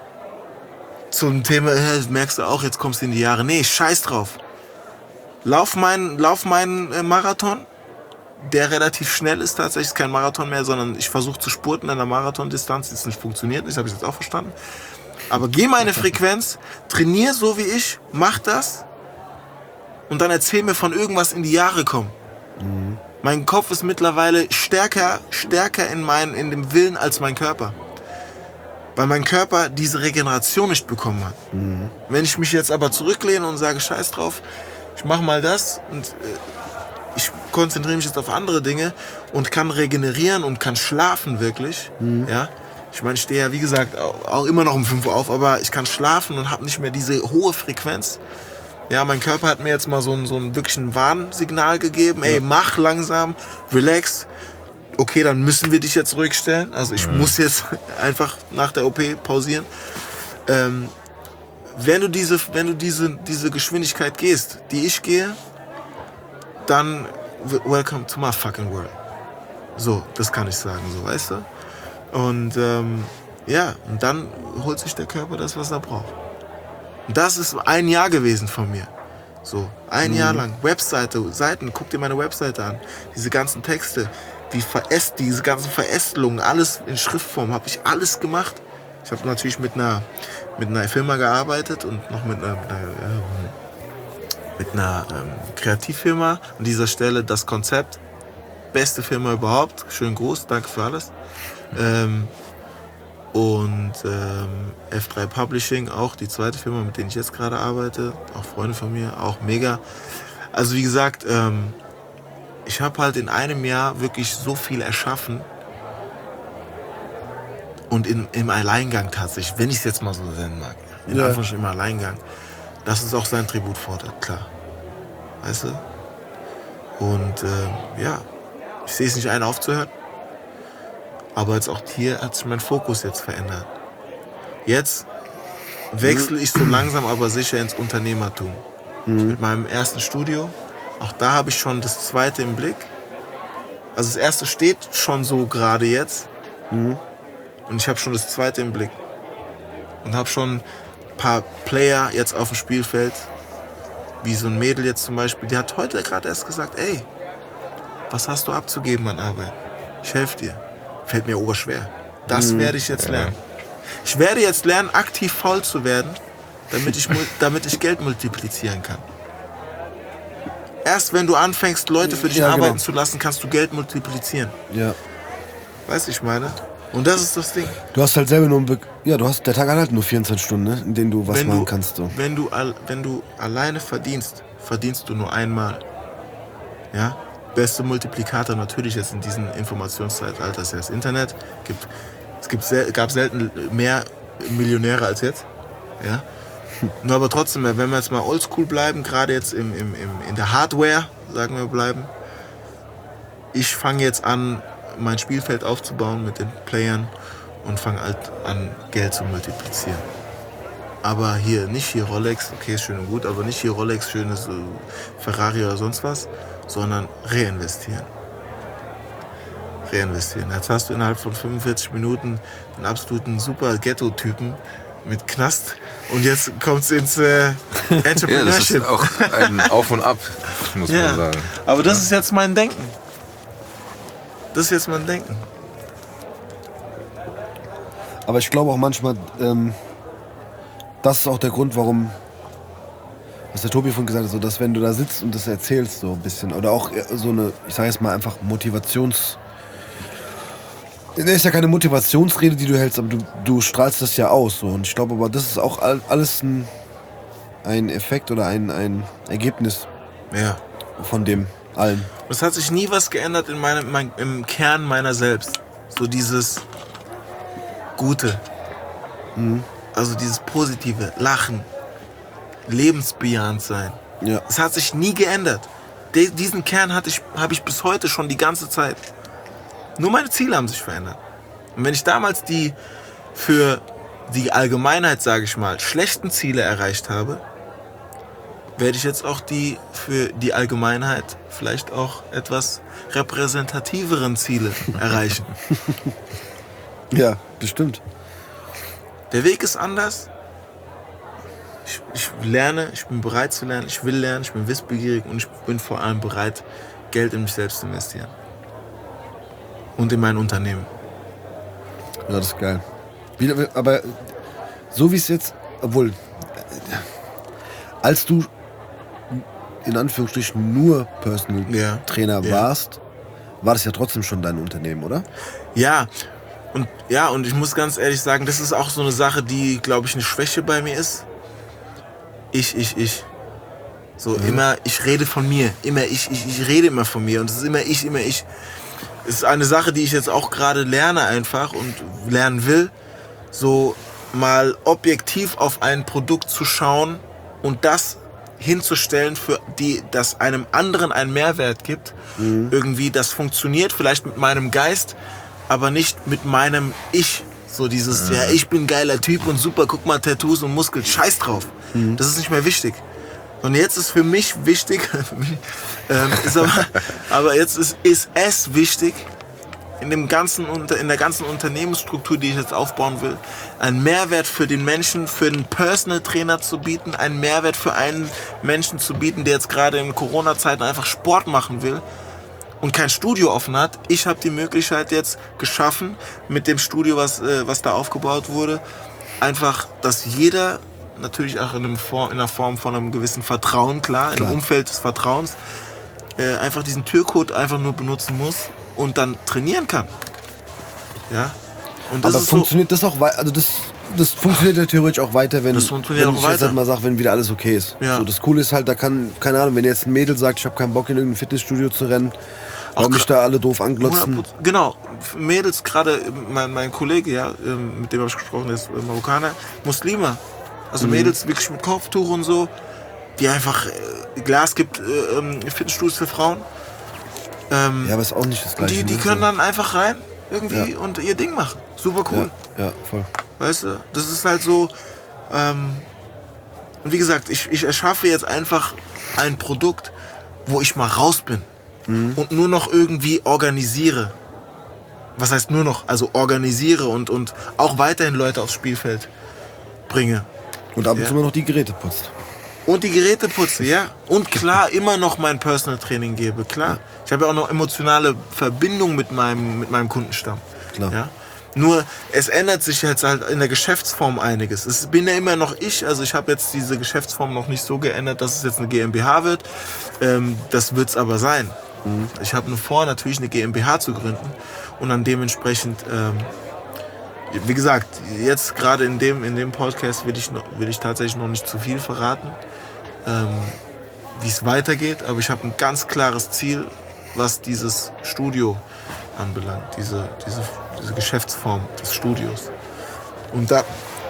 zum Thema, äh, merkst du auch, jetzt kommst du in die Jahre. Nee, scheiß drauf. Lauf meinen lauf meinen äh, Marathon, der relativ schnell ist. Tatsächlich ist kein Marathon mehr, sondern ich versuche zu spurten an der Marathondistanz. Das nicht funktioniert nicht, habe ich jetzt auch verstanden. Aber geh meine Frequenz, trainier so wie ich, mach das und dann erzähl mir von irgendwas in die Jahre kommen. Mhm. Mein Kopf ist mittlerweile stärker, stärker in, mein, in dem Willen als mein Körper. Weil mein Körper diese Regeneration nicht bekommen hat. Mhm. Wenn ich mich jetzt aber zurücklehne und sage, scheiß drauf, ich mach mal das und äh, ich konzentriere mich jetzt auf andere Dinge und kann regenerieren und kann schlafen wirklich, mhm. ja. Ich meine, ich stehe ja, wie gesagt, auch immer noch um fünf Uhr auf, aber ich kann schlafen und habe nicht mehr diese hohe Frequenz. Ja, mein Körper hat mir jetzt mal so ein, so ein wirklich ein Warnsignal gegeben. Ey, mach langsam, relax. Okay, dann müssen wir dich jetzt ruhig stellen. Also ich mhm. muss jetzt einfach nach der O P pausieren. Ähm, wenn du diese, wenn du diese, diese Geschwindigkeit gehst, die ich gehe, dann welcome to my fucking world. So, das kann ich sagen, so, weißt du? Und ähm, ja, und dann holt sich der Körper das, was er braucht. Und das ist ein Jahr gewesen von mir. So, ein mhm. Jahr lang. Webseite, Seiten, guck dir meine Webseite an. Diese ganzen Texte, die Veräst, diese ganzen Verästelungen, alles in Schriftform, habe ich alles gemacht. Ich habe natürlich mit einer, mit einer Firma gearbeitet und noch mit einer, mit einer, äh, mit einer ähm, Kreativfirma. An dieser Stelle das Konzept. Beste Firma überhaupt. Schön groß, danke für alles. Ähm, und ähm, F drei Publishing, auch die zweite Firma, mit der ich jetzt gerade arbeite, auch Freunde von mir, auch mega. Also wie gesagt, ähm, ich habe halt in einem Jahr wirklich so viel erschaffen und in, im Alleingang tatsächlich, wenn ich es jetzt mal so nennen mag, in ja. Anführungsstrichen im Alleingang, das ist auch sein Tribut fordert, klar. Weißt du? Und äh, ja, ich sehe es nicht ein, aufzuhören. Aber jetzt auch hier hat sich mein Fokus jetzt verändert. Jetzt wechsle ich so langsam aber sicher ins Unternehmertum. Mhm. Mit meinem ersten Studio. Auch da habe ich schon das zweite im Blick. Also das erste steht schon so gerade jetzt. Mhm. Und ich habe schon das zweite im Blick. Und habe schon ein paar Player jetzt auf dem Spielfeld. Wie so ein Mädel jetzt zum Beispiel. Die hat heute gerade erst gesagt, ey, was hast du abzugeben an Arbeit? Ich helfe dir. Fällt mir oberschwer. Das mhm. werde ich jetzt lernen. Ich werde jetzt lernen, aktiv faul zu werden, damit ich, damit ich Geld multiplizieren kann. Erst wenn du anfängst, Leute für dich ja, arbeiten genau. zu lassen, kannst du Geld multiplizieren. Ja. Weißt du, ich meine? Und das ist das Ding. Du hast halt selber nur... Be- ja, du hast... Der Tag hat halt nur vierundzwanzig Stunden, ne? In denen du was wenn machen du, kannst. So. Wenn, du al- wenn du alleine verdienst, verdienst du nur einmal. Ja? Beste Multiplikator natürlich jetzt in diesem Informationszeitalter ist ja das Internet. Gibt, es gibt sel- gab selten mehr Millionäre als jetzt. Ja? Nur aber trotzdem, wenn wir jetzt mal oldschool bleiben, gerade jetzt im, im, im, in der Hardware, sagen wir bleiben, ich fange jetzt an, mein Spielfeld aufzubauen mit den Playern und fange halt an, Geld zu multiplizieren. Aber hier, nicht hier Rolex, okay, ist schön und gut, aber nicht hier Rolex, schönes äh, Ferrari oder sonst was, sondern reinvestieren. Reinvestieren. Jetzt hast du innerhalb von fünfundvierzig Minuten einen absoluten super Ghetto-Typen mit Knast und jetzt kommt es ins äh, Entrepreneurship. Ja, das ist auch ein Auf und Ab, muss ja, man sagen. Aber das ist jetzt mein Denken. Das ist jetzt mein Denken. Aber ich glaube auch manchmal, ähm, das ist auch der Grund, warum, was der Tobi vorhin gesagt hat, so, dass wenn du da sitzt und das erzählst so ein bisschen, oder auch so eine, ich sage jetzt mal einfach Motivations... Das ist ja keine Motivationsrede, die du hältst, aber du, du strahlst das ja aus. So. Und ich glaube aber, das ist auch all, alles ein, ein Effekt oder ein, ein Ergebnis ja. von dem allen. Es hat sich nie was geändert in meinem, mein, im Kern meiner selbst. So dieses Gute. Mhm. Also dieses Positive, Lachen, lebensbejahend sein. Ja. Es hat sich nie geändert. De, diesen Kern hatte ich, habe ich bis heute schon die ganze Zeit. Nur meine Ziele haben sich verändert. Und wenn ich damals die für die Allgemeinheit, sage ich mal, schlechten Ziele erreicht habe, werde ich jetzt auch die für die Allgemeinheit vielleicht auch etwas repräsentativeren Ziele erreichen. Ja, bestimmt. Der Weg ist anders. Ich, ich lerne, ich bin bereit zu lernen, ich will lernen, ich bin wissbegierig und ich bin vor allem bereit, Geld in mich selbst zu investieren. Und in mein Unternehmen. Ja, das ist geil. Wie, aber so wie es jetzt, obwohl, als du in Anführungsstrichen nur Personal Ja. Trainer Ja. warst, war das ja trotzdem schon dein Unternehmen, oder? Ja, und ja, und ich muss ganz ehrlich sagen, das ist auch so eine Sache, die, glaube ich, eine Schwäche bei mir ist. Ich, ich, ich. So immer, ich rede von mir. Immer ich, ich, ich rede immer von mir. Und es ist immer ich, immer ich. Es ist eine Sache, die ich jetzt auch gerade lerne einfach und lernen will. So mal objektiv auf ein Produkt zu schauen und das hinzustellen, für die, das einem anderen einen Mehrwert gibt. Mhm. Irgendwie, das funktioniert vielleicht mit meinem Geist, aber nicht mit meinem Ich. So dieses, ja, ich bin ein geiler Typ und super, guck mal, Tattoos und Muskeln, scheiß drauf. Mhm. Das ist nicht mehr wichtig. Und jetzt ist für mich wichtig, ähm, ist aber, aber jetzt ist, ist es wichtig, in, dem ganzen, in der ganzen Unternehmensstruktur, die ich jetzt aufbauen will, einen Mehrwert für den Menschen, für den Personal Trainer zu bieten, einen Mehrwert für einen Menschen zu bieten, der jetzt gerade in Corona-Zeiten einfach Sport machen will und kein Studio offen hat. Ich habe die Möglichkeit jetzt geschaffen, mit dem Studio, was, äh, was da aufgebaut wurde, einfach, dass jeder, natürlich auch in, einem Form, in einer Form von einem gewissen Vertrauen, klar, klar. im Umfeld des Vertrauens, äh, einfach diesen Türcode einfach nur benutzen muss und dann trainieren kann. Ja? Und das Aber ist funktioniert so, das auch weiter? Also das, das funktioniert ja theoretisch auch weiter, wenn, Das funktioniert wenn auch ich jetzt weiter. halt mal sage, wenn wieder alles okay ist. Ja. So, das Coole ist halt, da kann, keine Ahnung, wenn jetzt ein Mädel sagt, ich habe keinen Bock in irgendein Fitnessstudio zu rennen, weil Auch mich da alle doof anglotzen. Genau, Mädels, gerade mein, mein Kollege, ja, mit dem habe ich gesprochen, der ist Marokkaner, Muslime. Also Mhm. Mädels wirklich mit Kopftuch und so, die einfach, äh, klar, es gibt äh, Fitnessstudios für Frauen. Ähm, Ja, aber ist auch nicht das Gleiche. die, die ne? können So. dann einfach rein irgendwie Ja. und ihr Ding machen. Super cool. Ja, ja, voll. Weißt du, das ist halt so, ähm, und wie gesagt, ich, ich erschaffe jetzt einfach ein Produkt, wo ich mal raus bin mhm. und nur noch irgendwie organisiere. Was heißt nur noch? Also organisiere und, und auch weiterhin Leute aufs Spielfeld bringe. Und ab und Ja. zu immer noch die Geräte putzt. Und die Geräte putze, ja. Und klar, immer noch mein Personal Training gebe, klar. Ja. Ich habe ja auch noch emotionale Verbindung mit meinem, mit meinem Kundenstamm. Klar. Ja? Nur, es ändert sich jetzt halt in der Geschäftsform einiges. Es bin ja immer noch ich, also ich habe jetzt diese Geschäftsform noch nicht so geändert, dass es jetzt eine GmbH wird. Ähm, das wird es aber sein. Mhm. Ich habe nur vor, natürlich eine GmbH zu gründen und dann dementsprechend, ähm, wie gesagt, jetzt gerade in dem, in dem Podcast will ich, noch, will ich tatsächlich noch nicht zu viel verraten, ähm, wie es weitergeht, aber ich habe ein ganz klares Ziel, was dieses Studio anbelangt, diese, diese, diese Geschäftsform des Studios. Und da,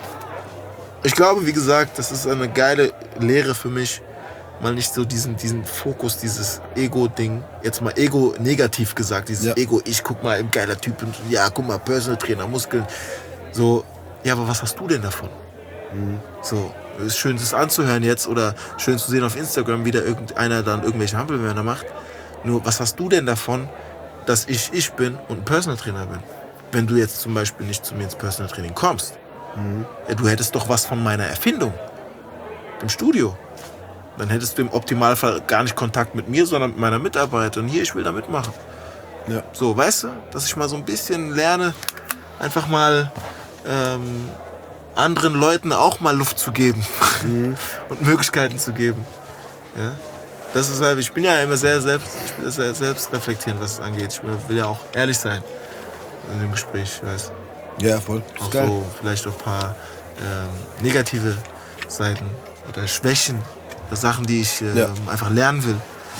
ich glaube, wie gesagt, das ist eine geile Lehre für mich, mal nicht so diesen, diesen Fokus, dieses Ego-Ding, jetzt mal Ego negativ gesagt, dieses Ja. Ego, ich guck mal, ein geiler Typ, und ja, guck mal, Personal Trainer, Muskeln, so, ja, aber was hast du denn davon? Mhm. So, ist schön, das anzuhören jetzt oder schön zu sehen auf Instagram, wie da irgendeiner dann irgendwelche Hampelmänner macht. Nur, was hast du denn davon, dass ich ich bin und ein Personal Trainer bin? Wenn du jetzt zum Beispiel nicht zu mir ins Personal Training kommst, mhm. ja, du hättest doch was von meiner Erfindung, dem Studio. Dann hättest du im Optimalfall gar nicht Kontakt mit mir, sondern mit meiner Mitarbeiterin. Hier, ich will da mitmachen. Ja. So, weißt du, dass ich mal so ein bisschen lerne, einfach mal ähm, anderen Leuten auch mal Luft zu geben mhm. und Möglichkeiten zu geben. Ja? Das ist halt, ich bin ja immer sehr selbst, ich bin sehr selbstreflektierend, was es angeht. Ich will ja auch ehrlich sein in dem Gespräch, weißt du. Ja, voll. Auch geil. so vielleicht auch ein paar ähm, negative Seiten oder Schwächen, oder Sachen, die ich äh, Ja. einfach lernen will,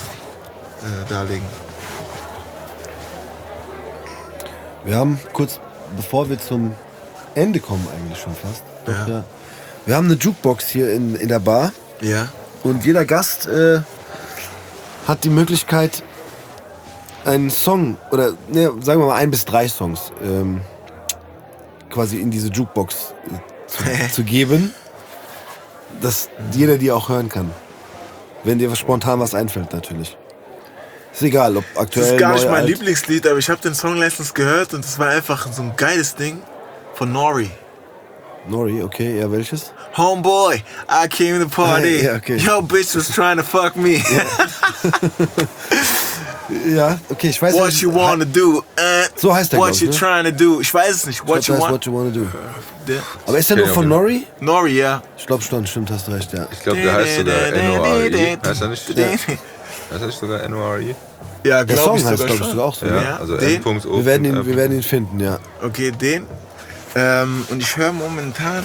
äh, darlegen. Wir haben kurz, bevor wir zum Ende kommen eigentlich schon fast. Doch, Ja. ja. Wir haben eine Jukebox hier in, in der Bar Ja. und jeder Gast äh, hat die Möglichkeit, einen Song oder ne, sagen wir mal ein bis drei Songs ähm, quasi in diese Jukebox äh, zu, zu geben, dass jeder die auch hören kann. Wenn dir spontan was einfällt natürlich. Ist egal, ob aktuell, Das ist gar nicht neu, mein alt. Lieblingslied, aber ich habe den Song letztens gehört und es war einfach so ein geiles Ding von Nori. Nori, okay, ja, welches? Homeboy, I came to the party. Ja, okay. Yo, bitch was trying to fuck me. Ja, okay, ich weiß What nicht. you wanna do? Äh, So heißt der, What glaub ich, you ne? trying to do? Ich weiß es nicht. What Ich you glaub, das want? ist What You Wanna Do. Der- Aber ist der Okay, nur von okay. Nori? Nori, ja. Ich glaube schon, stimmt, hast du recht, ja. Ich glaube, der heißt sogar N O R E. Heißt er nicht? Ja, Heißt er nicht sogar N O R E? ja Der glaube Song ich heißt, sogar glaube ich, schon. sogar auch so. Ja, Ja. Ja, also den? N O. Wir, werden ihn, wir werden ihn finden, ja. Okay, den. Ähm, und ich höre momentan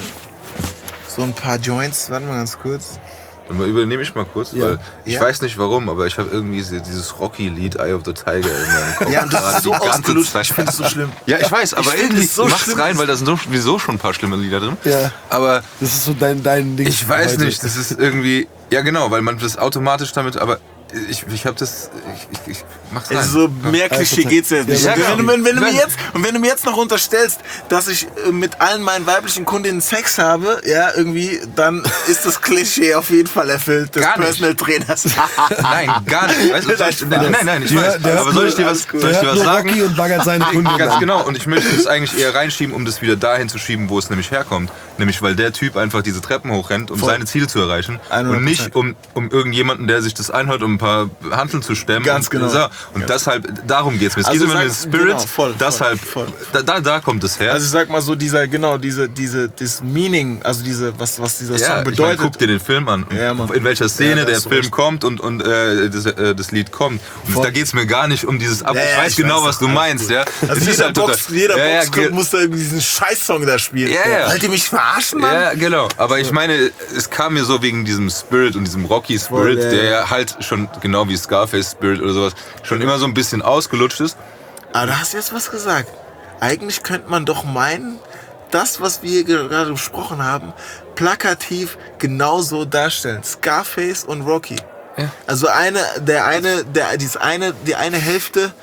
so ein paar Joints. Warte mal ganz kurz. Und mal übernehme ich mal kurz, Ja. weil ich Ja. weiß nicht warum, aber ich habe irgendwie diese- dieses Rocky-Lied Eye of the Tiger in meinem Kopf. Ja, und das gerade ist so die ganze ausgelutscht. Zeit. Ich finde es so schlimm. Ja, ich weiß, aber Ich find irgendwie es so macht's schlimm. rein, weil da sind sowieso schon ein paar schlimme Lieder drin. Ja. Aber Das ist so dein, dein Ding. ich weiß heute. nicht, das ist irgendwie, ja genau, weil man das automatisch damit, aber ich, ich habe das, ich, ich, ich mach's rein. Also so mehr Klischee geht's jetzt nicht. Ja, Und wenn, genau. du- wenn, wenn, du mir Wenn- jetzt, und wenn du mir jetzt noch unterstellst, dass ich äh, mit allen meinen weiblichen Kundinnen Sex habe, ja, irgendwie, dann ist das Klischee auf jeden Fall erfüllt des Gar nicht. Personal Trainers. Nein, gar nicht. Weißt du, soll ich, nein, nein, nein, ich Der- weiß. der Aber hört soll nur- ich dir was, alles gut. soll ich Der dir hört was nur sagen? Rocky und baggert seine Kunden Ganz an. genau, und ich möchte es eigentlich eher reinschieben, um das wieder dahin zu schieben, wo es nämlich herkommt. Nämlich, weil der Typ einfach diese Treppen hochrennt, um Voll. seine Ziele zu erreichen. hundert Und nicht, um, um irgendjemanden, der sich das einhört, um ein paar Hanteln zu stemmen. Ganz und, genau. So. Und deshalb, darum geht's mir. Es Also geht immer um den sag- Spirit, genau, voll, deshalb, voll, voll. Da, da, da kommt es her. Also ich sag mal so, dieser, genau, diese, diese, das Meaning, also diese, was, was dieser ja, Song ich mein, bedeutet. guck dir den Film an, Ja, Mann. in welcher Szene Ja, da der hast du Film recht. kommt und, und äh, das, äh, das Lied kommt. Und Voll. da geht's mir gar nicht um dieses Ab. Ja, ich ja, weiß ich genau, weiß, was du alles meinst. gut. Ja. Also Es ist jeder, halt Box, total- jeder ja, ja, Boxclub ge- muss da irgendwie diesen Scheiß-Song da spielen. Ja, ja. Wollt ihr mich verarschen, Mann? Ja, genau. Aber ich meine, es kam mir so wegen diesem Spirit und diesem Rocky-Spirit, Voll, ja, der ja. ja halt schon, genau wie Scarface-Spirit oder sowas, schon immer so ein bisschen ausgelutscht ist. Aber da hast du jetzt was gesagt. Eigentlich könnte man doch meinen, das, was wir gerade besprochen haben, plakativ genauso darstellen. Scarface und Rocky. Ja. Also eine, der eine, der, dieses eine, die eine Hälfte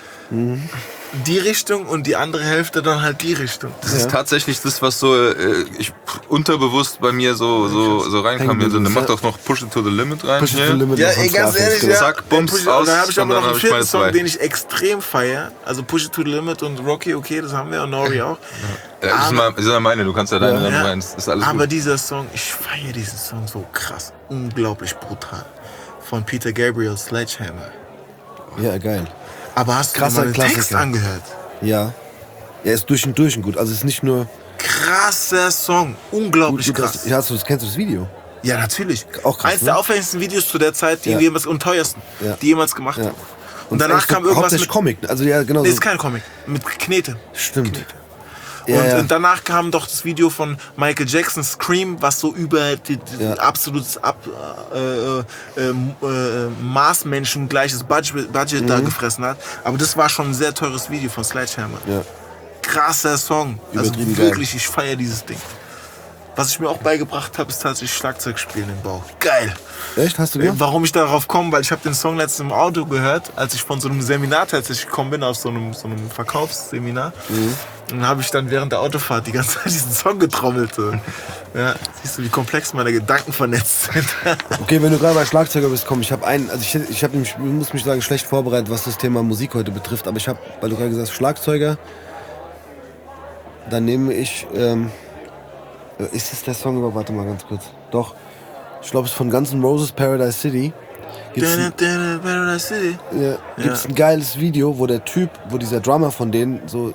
die Richtung und die andere Hälfte dann halt die Richtung. Das ist tatsächlich das, was so äh, ich, unterbewusst bei mir so, so, so reinkam. Hängen Dann geblieben, macht ja. auch noch Push It to the Limit rein. Push it to hier. the limit Ja, von ey, ganz Scarface, ehrlich, genau. ja. Zack, bums, Push It- aus, Da habe ich und aber dann noch hab einen ich meine vierten Song, zwei. den ich extrem feiere. Also Push It to the Limit und Rocky, okay, das haben wir, und Nori auch. Ja, das, ist mal, das ist ja meine, du kannst ja deine dann Ja, rein. Das ist alles aber gut. dieser Song, ich feiere diesen Song so krass, unglaublich brutal. Von Peter Gabriel, Sledgehammer. Ja, geil. Aber hast du dir Krasser mal den Text Klassiker. angehört? Ja. Er ist durch und durch und gut. Also es ist nicht nur Krasser Song, unglaublich gut, krass. das, ja, hast du, kennst du das Video? Ja, natürlich. Auch krass, Eins ne? der aufwendigsten Videos zu der Zeit, die Ja. jemals und teuersten, Ja. die jemals gemacht Ja. haben. Und danach eigentlich kam so irgendwas hauptsächlich mit. Comic. Also ja, genau Nee, so. ist kein Comic. Mit Knete. Stimmt. Und, Ja, ja. und danach kam doch das Video von Michael Jackson, Scream, was so über die, die Ja. absolutes Ab, äh, äh, äh, äh, Marsmenschen gleiches Budget, Budget Mhm. da gefressen hat. Aber das war schon ein sehr teures Video von Sledgehammer. Ja. Krasser Song. Also Übertrieben wirklich, ich feiere dieses Ding. Was ich mir auch beigebracht habe, ist tatsächlich Schlagzeugspielen im Bauch. Geil. Echt? Hast du Äh, gemacht? Warum ich darauf komme, weil ich habe den Song letztens im Auto gehört, als ich von so einem Seminar tatsächlich gekommen bin, aus so einem, so einem Verkaufsseminar. Mhm. Und dann habe ich dann während der Autofahrt die ganze Zeit diesen Song getrommelt. So. Ja, siehst du, wie komplex meine Gedanken vernetzt sind. Okay, wenn du gerade bei Schlagzeuger bist, komm, ich habe einen, also ich, ich habe mich, muss mich sagen, schlecht vorbereitet, was das Thema Musik heute betrifft, aber ich habe, weil du gerade gesagt hast, Schlagzeuger, dann nehme ich, ähm, ist es der Song über, warte mal ganz kurz, doch, ich glaube, es ist von Guns N' Roses, Paradise City, gibt's ein, Paradise City. ja, gibt's ein geiles Video, wo der Typ, wo dieser Drummer von denen so,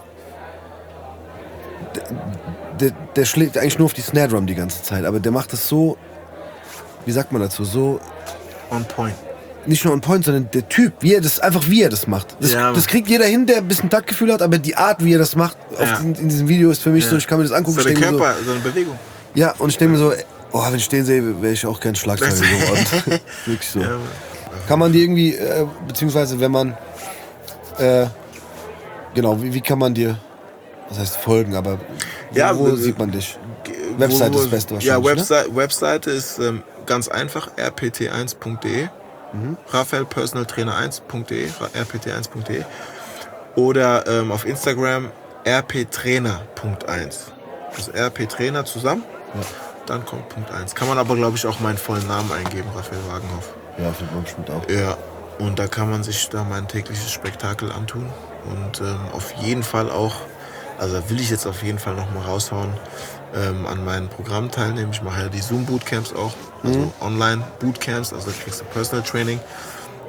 der, der, der schlägt eigentlich nur auf die Snare Drum die ganze Zeit, aber der macht das so, wie sagt man dazu, so, On point. nicht nur on point, sondern der Typ, wie er das, einfach wie er das macht. Das, Ja. das kriegt jeder hin, der ein bisschen Taktgefühl hat, aber die Art, wie er das macht, auf Ja. diesen, in diesem Video ist für mich Ja. so, ich kann mir das angucken. So ich der denke mir Körper, so eine Bewegung. So, ja, und ich denke mir so, oh, wenn ich den sehe, wäre ich auch gern Schlagzeuger geworden. Wirklich so. Ja, Kann man dir irgendwie, äh, beziehungsweise wenn man, äh, genau, wie, wie kann man dir, was heißt folgen, aber wo, Ja, wo äh, sieht man dich? Wo- Website wo- ist das Beste Ja, wahrscheinlich, ne? Website, Webseite ist ähm, ganz einfach, r p t eins punkt d e. Mhm. Raphael Personal Trainer eins punkt d e, r p t eins punkt d e. Oder ähm, auf Instagram rptrainer punkt eins. Also rptrainer zusammen, dann kommt Punkt eins. Kann man aber, glaube ich, auch meinen vollen Namen eingeben, Raphael Wagenhoff. Ja, findet man bestimmt auch. Ja, und da kann man sich da mein tägliches Spektakel antun. Und ähm, auf jeden Fall auch, also will ich jetzt auf jeden Fall noch mal raushauen, ähm, an meinem Programm teilnehmen. Ich mache ja die Zoom-Bootcamps auch, also Online-Bootcamps, also da kriegst du Personal Training.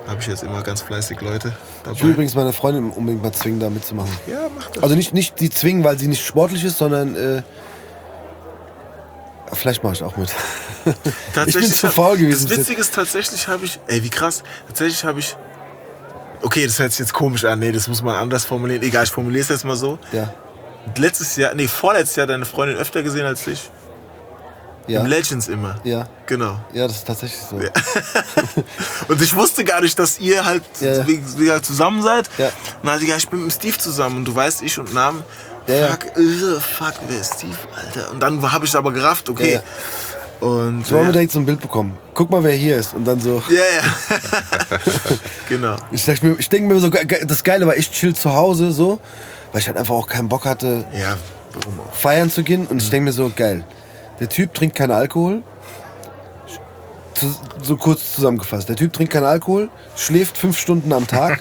habe ich jetzt immer ganz fleißig Leute dabei. Ich will übrigens meine Freundin unbedingt mal zwingen, da mitzumachen. Ja, mach das. Also nicht, nicht die zwingen, weil sie nicht sportlich ist, sondern äh, vielleicht mache ich auch mit. Ich bin zu faul gewesen. Das Witzige ist, tatsächlich habe ich, ey, wie krass, tatsächlich habe ich, okay, das hört sich jetzt komisch an, nee, das muss man anders formulieren. Egal, ich formuliere es jetzt mal so. Ja. Letztes Jahr, nee, vorletztes Jahr deine Freundin öfter gesehen als ich. Ja. Im Legends immer. Ja. Genau. Ja, das ist tatsächlich so. Ja. Und ich wusste gar nicht, dass ihr halt Ja. wie, wie halt zusammen seid. Ja. Und dann hatte ich, ja, ich bin mit dem Steve zusammen und du weißt, ich und Namen. Ja, ja. Fuck, äh, fuck, wer ist Steve, Alter? Und dann habe ich aber gerafft, okay. Ja, Und So haben wir ja, direkt so ein Bild bekommen. Guck mal, wer hier ist. Und dann so. ja, ja. Genau. Ich, sag mir- ich denke mir so, ge- ge- das Geile war, ich chill zu Hause so, weil ich halt einfach auch keinen Bock hatte, Ja, warum auch? feiern zu gehen. Und ich denke mir so, geil. Der Typ trinkt keinen Alkohol. Zu, so kurz zusammengefasst. Der Typ trinkt keinen Alkohol, schläft fünf Stunden am Tag.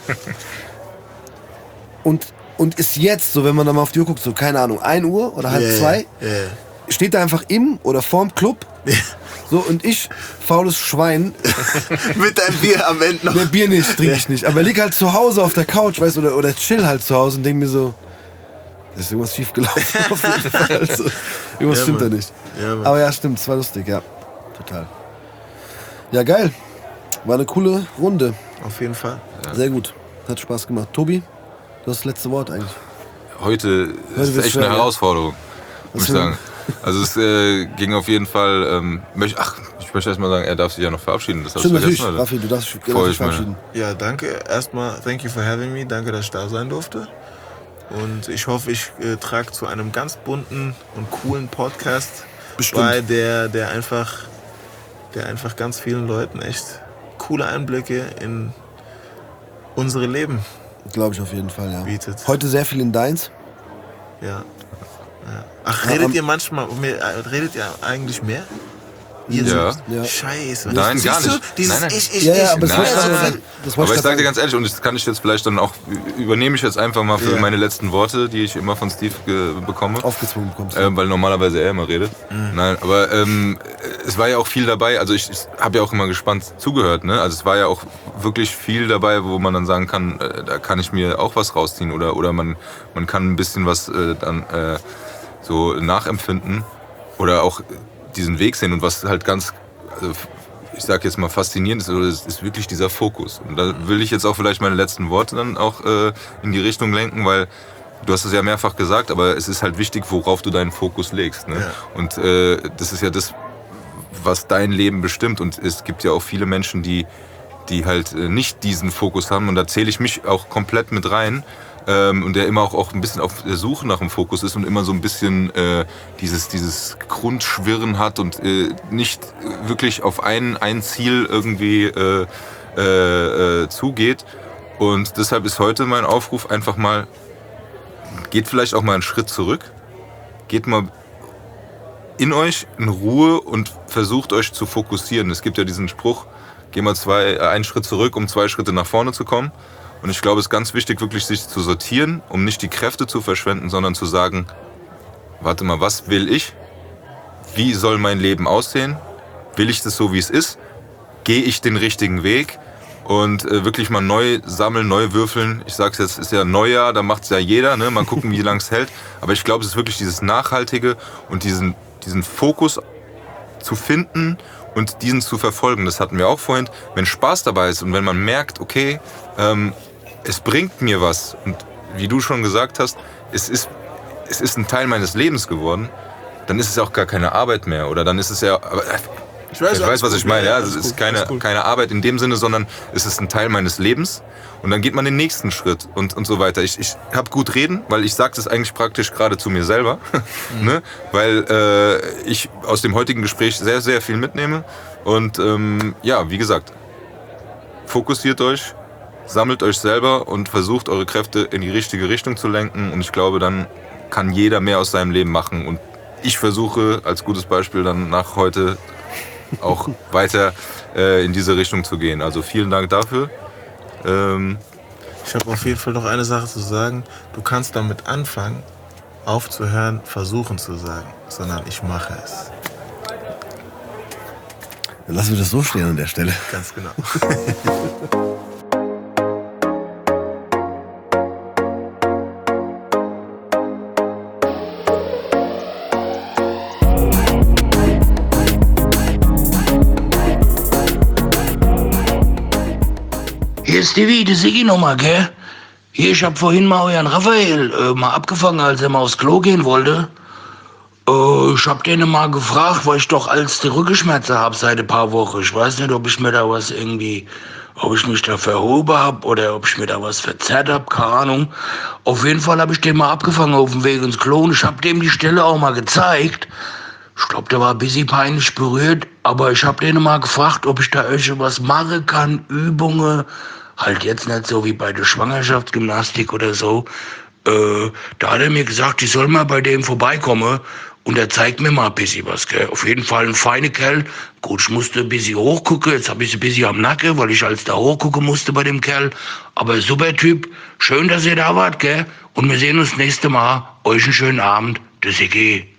und, und ist jetzt, so wenn man da mal auf die Uhr guckt, so keine Ahnung, ein Uhr oder halb Ja, zwei, ja, ja. steht da einfach im oder vorm Club. So, und ich, faules Schwein, Mit deinem Bier am Ende noch. der Bier nicht, trinke ich nicht. Aber lieg halt zu Hause auf der Couch, weißt du, oder, oder chill halt zu Hause und denk mir so, da ist irgendwas schief gelaufen. Auf jeden Fall. Also, irgendwas Ja, stimmt Mann. da nicht. Ja, Mann. Aber ja, stimmt, es war lustig, ja. Total. Ja, geil. War eine coole Runde. Auf jeden Fall. Sehr gut. Hat Spaß gemacht. Tobi, du hast das letzte Wort eigentlich. Heute ist es wird's echt schwer, eine ja. Herausforderung, muss ich für- sagen. Also es äh, ging auf jeden Fall, ähm, möch, ach, ich möchte erst mal sagen, er darf sich ja noch verabschieden. Das hast Stimmt, du natürlich. vergessen, oder? Raffi, du darfst dich Voll, darfst dich ich meine- verabschieden. Ja, danke. Erstmal, thank you for having me. Danke, dass ich da sein durfte. Und ich hoffe, ich äh, trage zu einem ganz bunten und coolen Podcast Bestimmt. bei, der, der, einfach, der einfach ganz vielen Leuten echt coole Einblicke in unsere Leben Glaube ich auf jeden Fall, ja. bietet. Heute sehr viel in Deins. Ja. Ja. Ach, redet am- ihr manchmal, mehr- äh, redet ihr eigentlich mehr? Ihr Ja. so? Ja. Scheiße. Nein, Siehst gar du? nicht. Dieses Nein, nein. Ich, ich, Ja, ja, ich. aber das Nein, wollte ich nein, gerade nein. sagen. Das wollte Aber ich gerade sage dir sagen. ganz ehrlich, und das kann ich jetzt vielleicht dann auch, übernehme ich jetzt einfach mal für Ja. meine letzten Worte, die ich immer von Steve ge- bekomme. Aufgezwungen bekommst. Ähm, weil normalerweise er immer redet. Nein, aber ähm, es war ja auch viel dabei. Also ich, ich habe ja auch immer gespannt zugehört. Ne? Also es war ja auch wirklich viel dabei, wo man dann sagen kann, äh, da kann ich mir auch was rausziehen oder oder man man kann ein bisschen was äh, dann äh, so nachempfinden oder auch diesen Weg sehen und was halt ganz, also ich sag jetzt mal faszinierend ist, oder ist, ist wirklich dieser Fokus. Und da will ich jetzt auch vielleicht meine letzten Worte dann auch äh, in die Richtung lenken, weil du hast es ja mehrfach gesagt, aber es ist halt wichtig, worauf du deinen Fokus legst. Ne? Ja. Und äh, das ist ja das, was dein Leben bestimmt. Und es gibt ja auch viele Menschen, die, die halt äh, nicht diesen Fokus haben. Und da zähle ich mich auch komplett mit rein. Ähm, und der immer auch, auch ein bisschen auf der Suche nach dem Fokus ist und immer so ein bisschen äh, dieses, dieses Grundschwirren hat und äh, nicht wirklich auf ein, ein Ziel irgendwie äh, äh, äh, zugeht. Und deshalb ist heute mein Aufruf einfach mal, geht vielleicht auch mal einen Schritt zurück, geht mal in euch in Ruhe und versucht euch zu fokussieren. Es gibt ja diesen Spruch, geh mal zwei, äh, einen Schritt zurück, um zwei Schritte nach vorne zu kommen. Und ich glaube, es ist ganz wichtig, wirklich sich zu sortieren, um nicht die Kräfte zu verschwenden, sondern zu sagen, warte mal, was will ich? Wie soll mein Leben aussehen? Will ich das so, wie es ist? Gehe ich den richtigen Weg? Und äh, wirklich mal neu sammeln, neu würfeln. Ich sag's jetzt, ist ja Neujahr, da macht's ja jeder, ne? Mal gucken, wie lang es hält. Aber ich glaube, es ist wirklich dieses Nachhaltige und diesen, diesen Fokus zu finden und diesen zu verfolgen. Das hatten wir auch vorhin. Wenn Spaß dabei ist und wenn man merkt, okay, ähm, es bringt mir was. Und wie du schon gesagt hast, es ist, es ist ein Teil meines Lebens geworden, dann ist es auch gar keine Arbeit mehr. Oder dann ist es ja... Aber, Ich weiß, ich weiß, was ich meine. Ja, es ist keine, keine keine Arbeit in dem Sinne, sondern es ist ein Teil meines Lebens. Und dann geht man den nächsten Schritt und, und so weiter. Ich, ich habe gut reden, weil ich sage das eigentlich praktisch gerade zu mir selber. ne? Weil äh, ich aus dem heutigen Gespräch sehr, sehr viel mitnehme. Und ähm, ja, wie gesagt, fokussiert euch, sammelt euch selber und versucht eure Kräfte in die richtige Richtung zu lenken. Und ich glaube, dann kann jeder mehr aus seinem Leben machen. Und ich versuche als gutes Beispiel dann nach heute auch weiter äh, in diese Richtung zu gehen. Also vielen Dank dafür. Ähm, Ich habe auf jeden Fall noch eine Sache zu sagen. Du kannst damit anfangen, aufzuhören, versuchen zu sagen, sondern ich mache es. Dann lassen wir das so stehen an der Stelle. Ganz genau. Hier ist Stevie, das Siggi nochmal, gell? Hier, ich hab vorhin mal euren Raphael äh, mal abgefangen, als er mal aufs Klo gehen wollte. Äh, ich hab den mal gefragt, weil ich doch als die Rückenschmerzen hab seit ein paar Wochen. Ich weiß nicht, ob ich mir da was irgendwie, ob ich mich da verhoben hab oder ob ich mir da was verzerrt hab, keine Ahnung. Auf jeden Fall hab ich den mal abgefangen auf dem Weg ins Klo und ich hab dem die Stelle auch mal gezeigt. Ich glaube, der war ein bisschen peinlich berührt, aber ich habe den mal gefragt, ob ich da irgendwas machen kann, Übungen, halt jetzt nicht so wie bei der Schwangerschaftsgymnastik oder so. Äh, da hat er mir gesagt, ich soll mal bei dem vorbeikommen und er zeigt mir mal ein bisschen was, gell. Auf jeden Fall ein feiner Kerl. Gut, ich musste ein bisschen hochgucken, jetzt habe ich ein bisschen am Nacken, weil ich als da hochgucken musste bei dem Kerl. Aber super Typ, schön, dass ihr da wart, gell. Und wir sehen uns nächste Mal. Euch einen schönen Abend, der Siggi.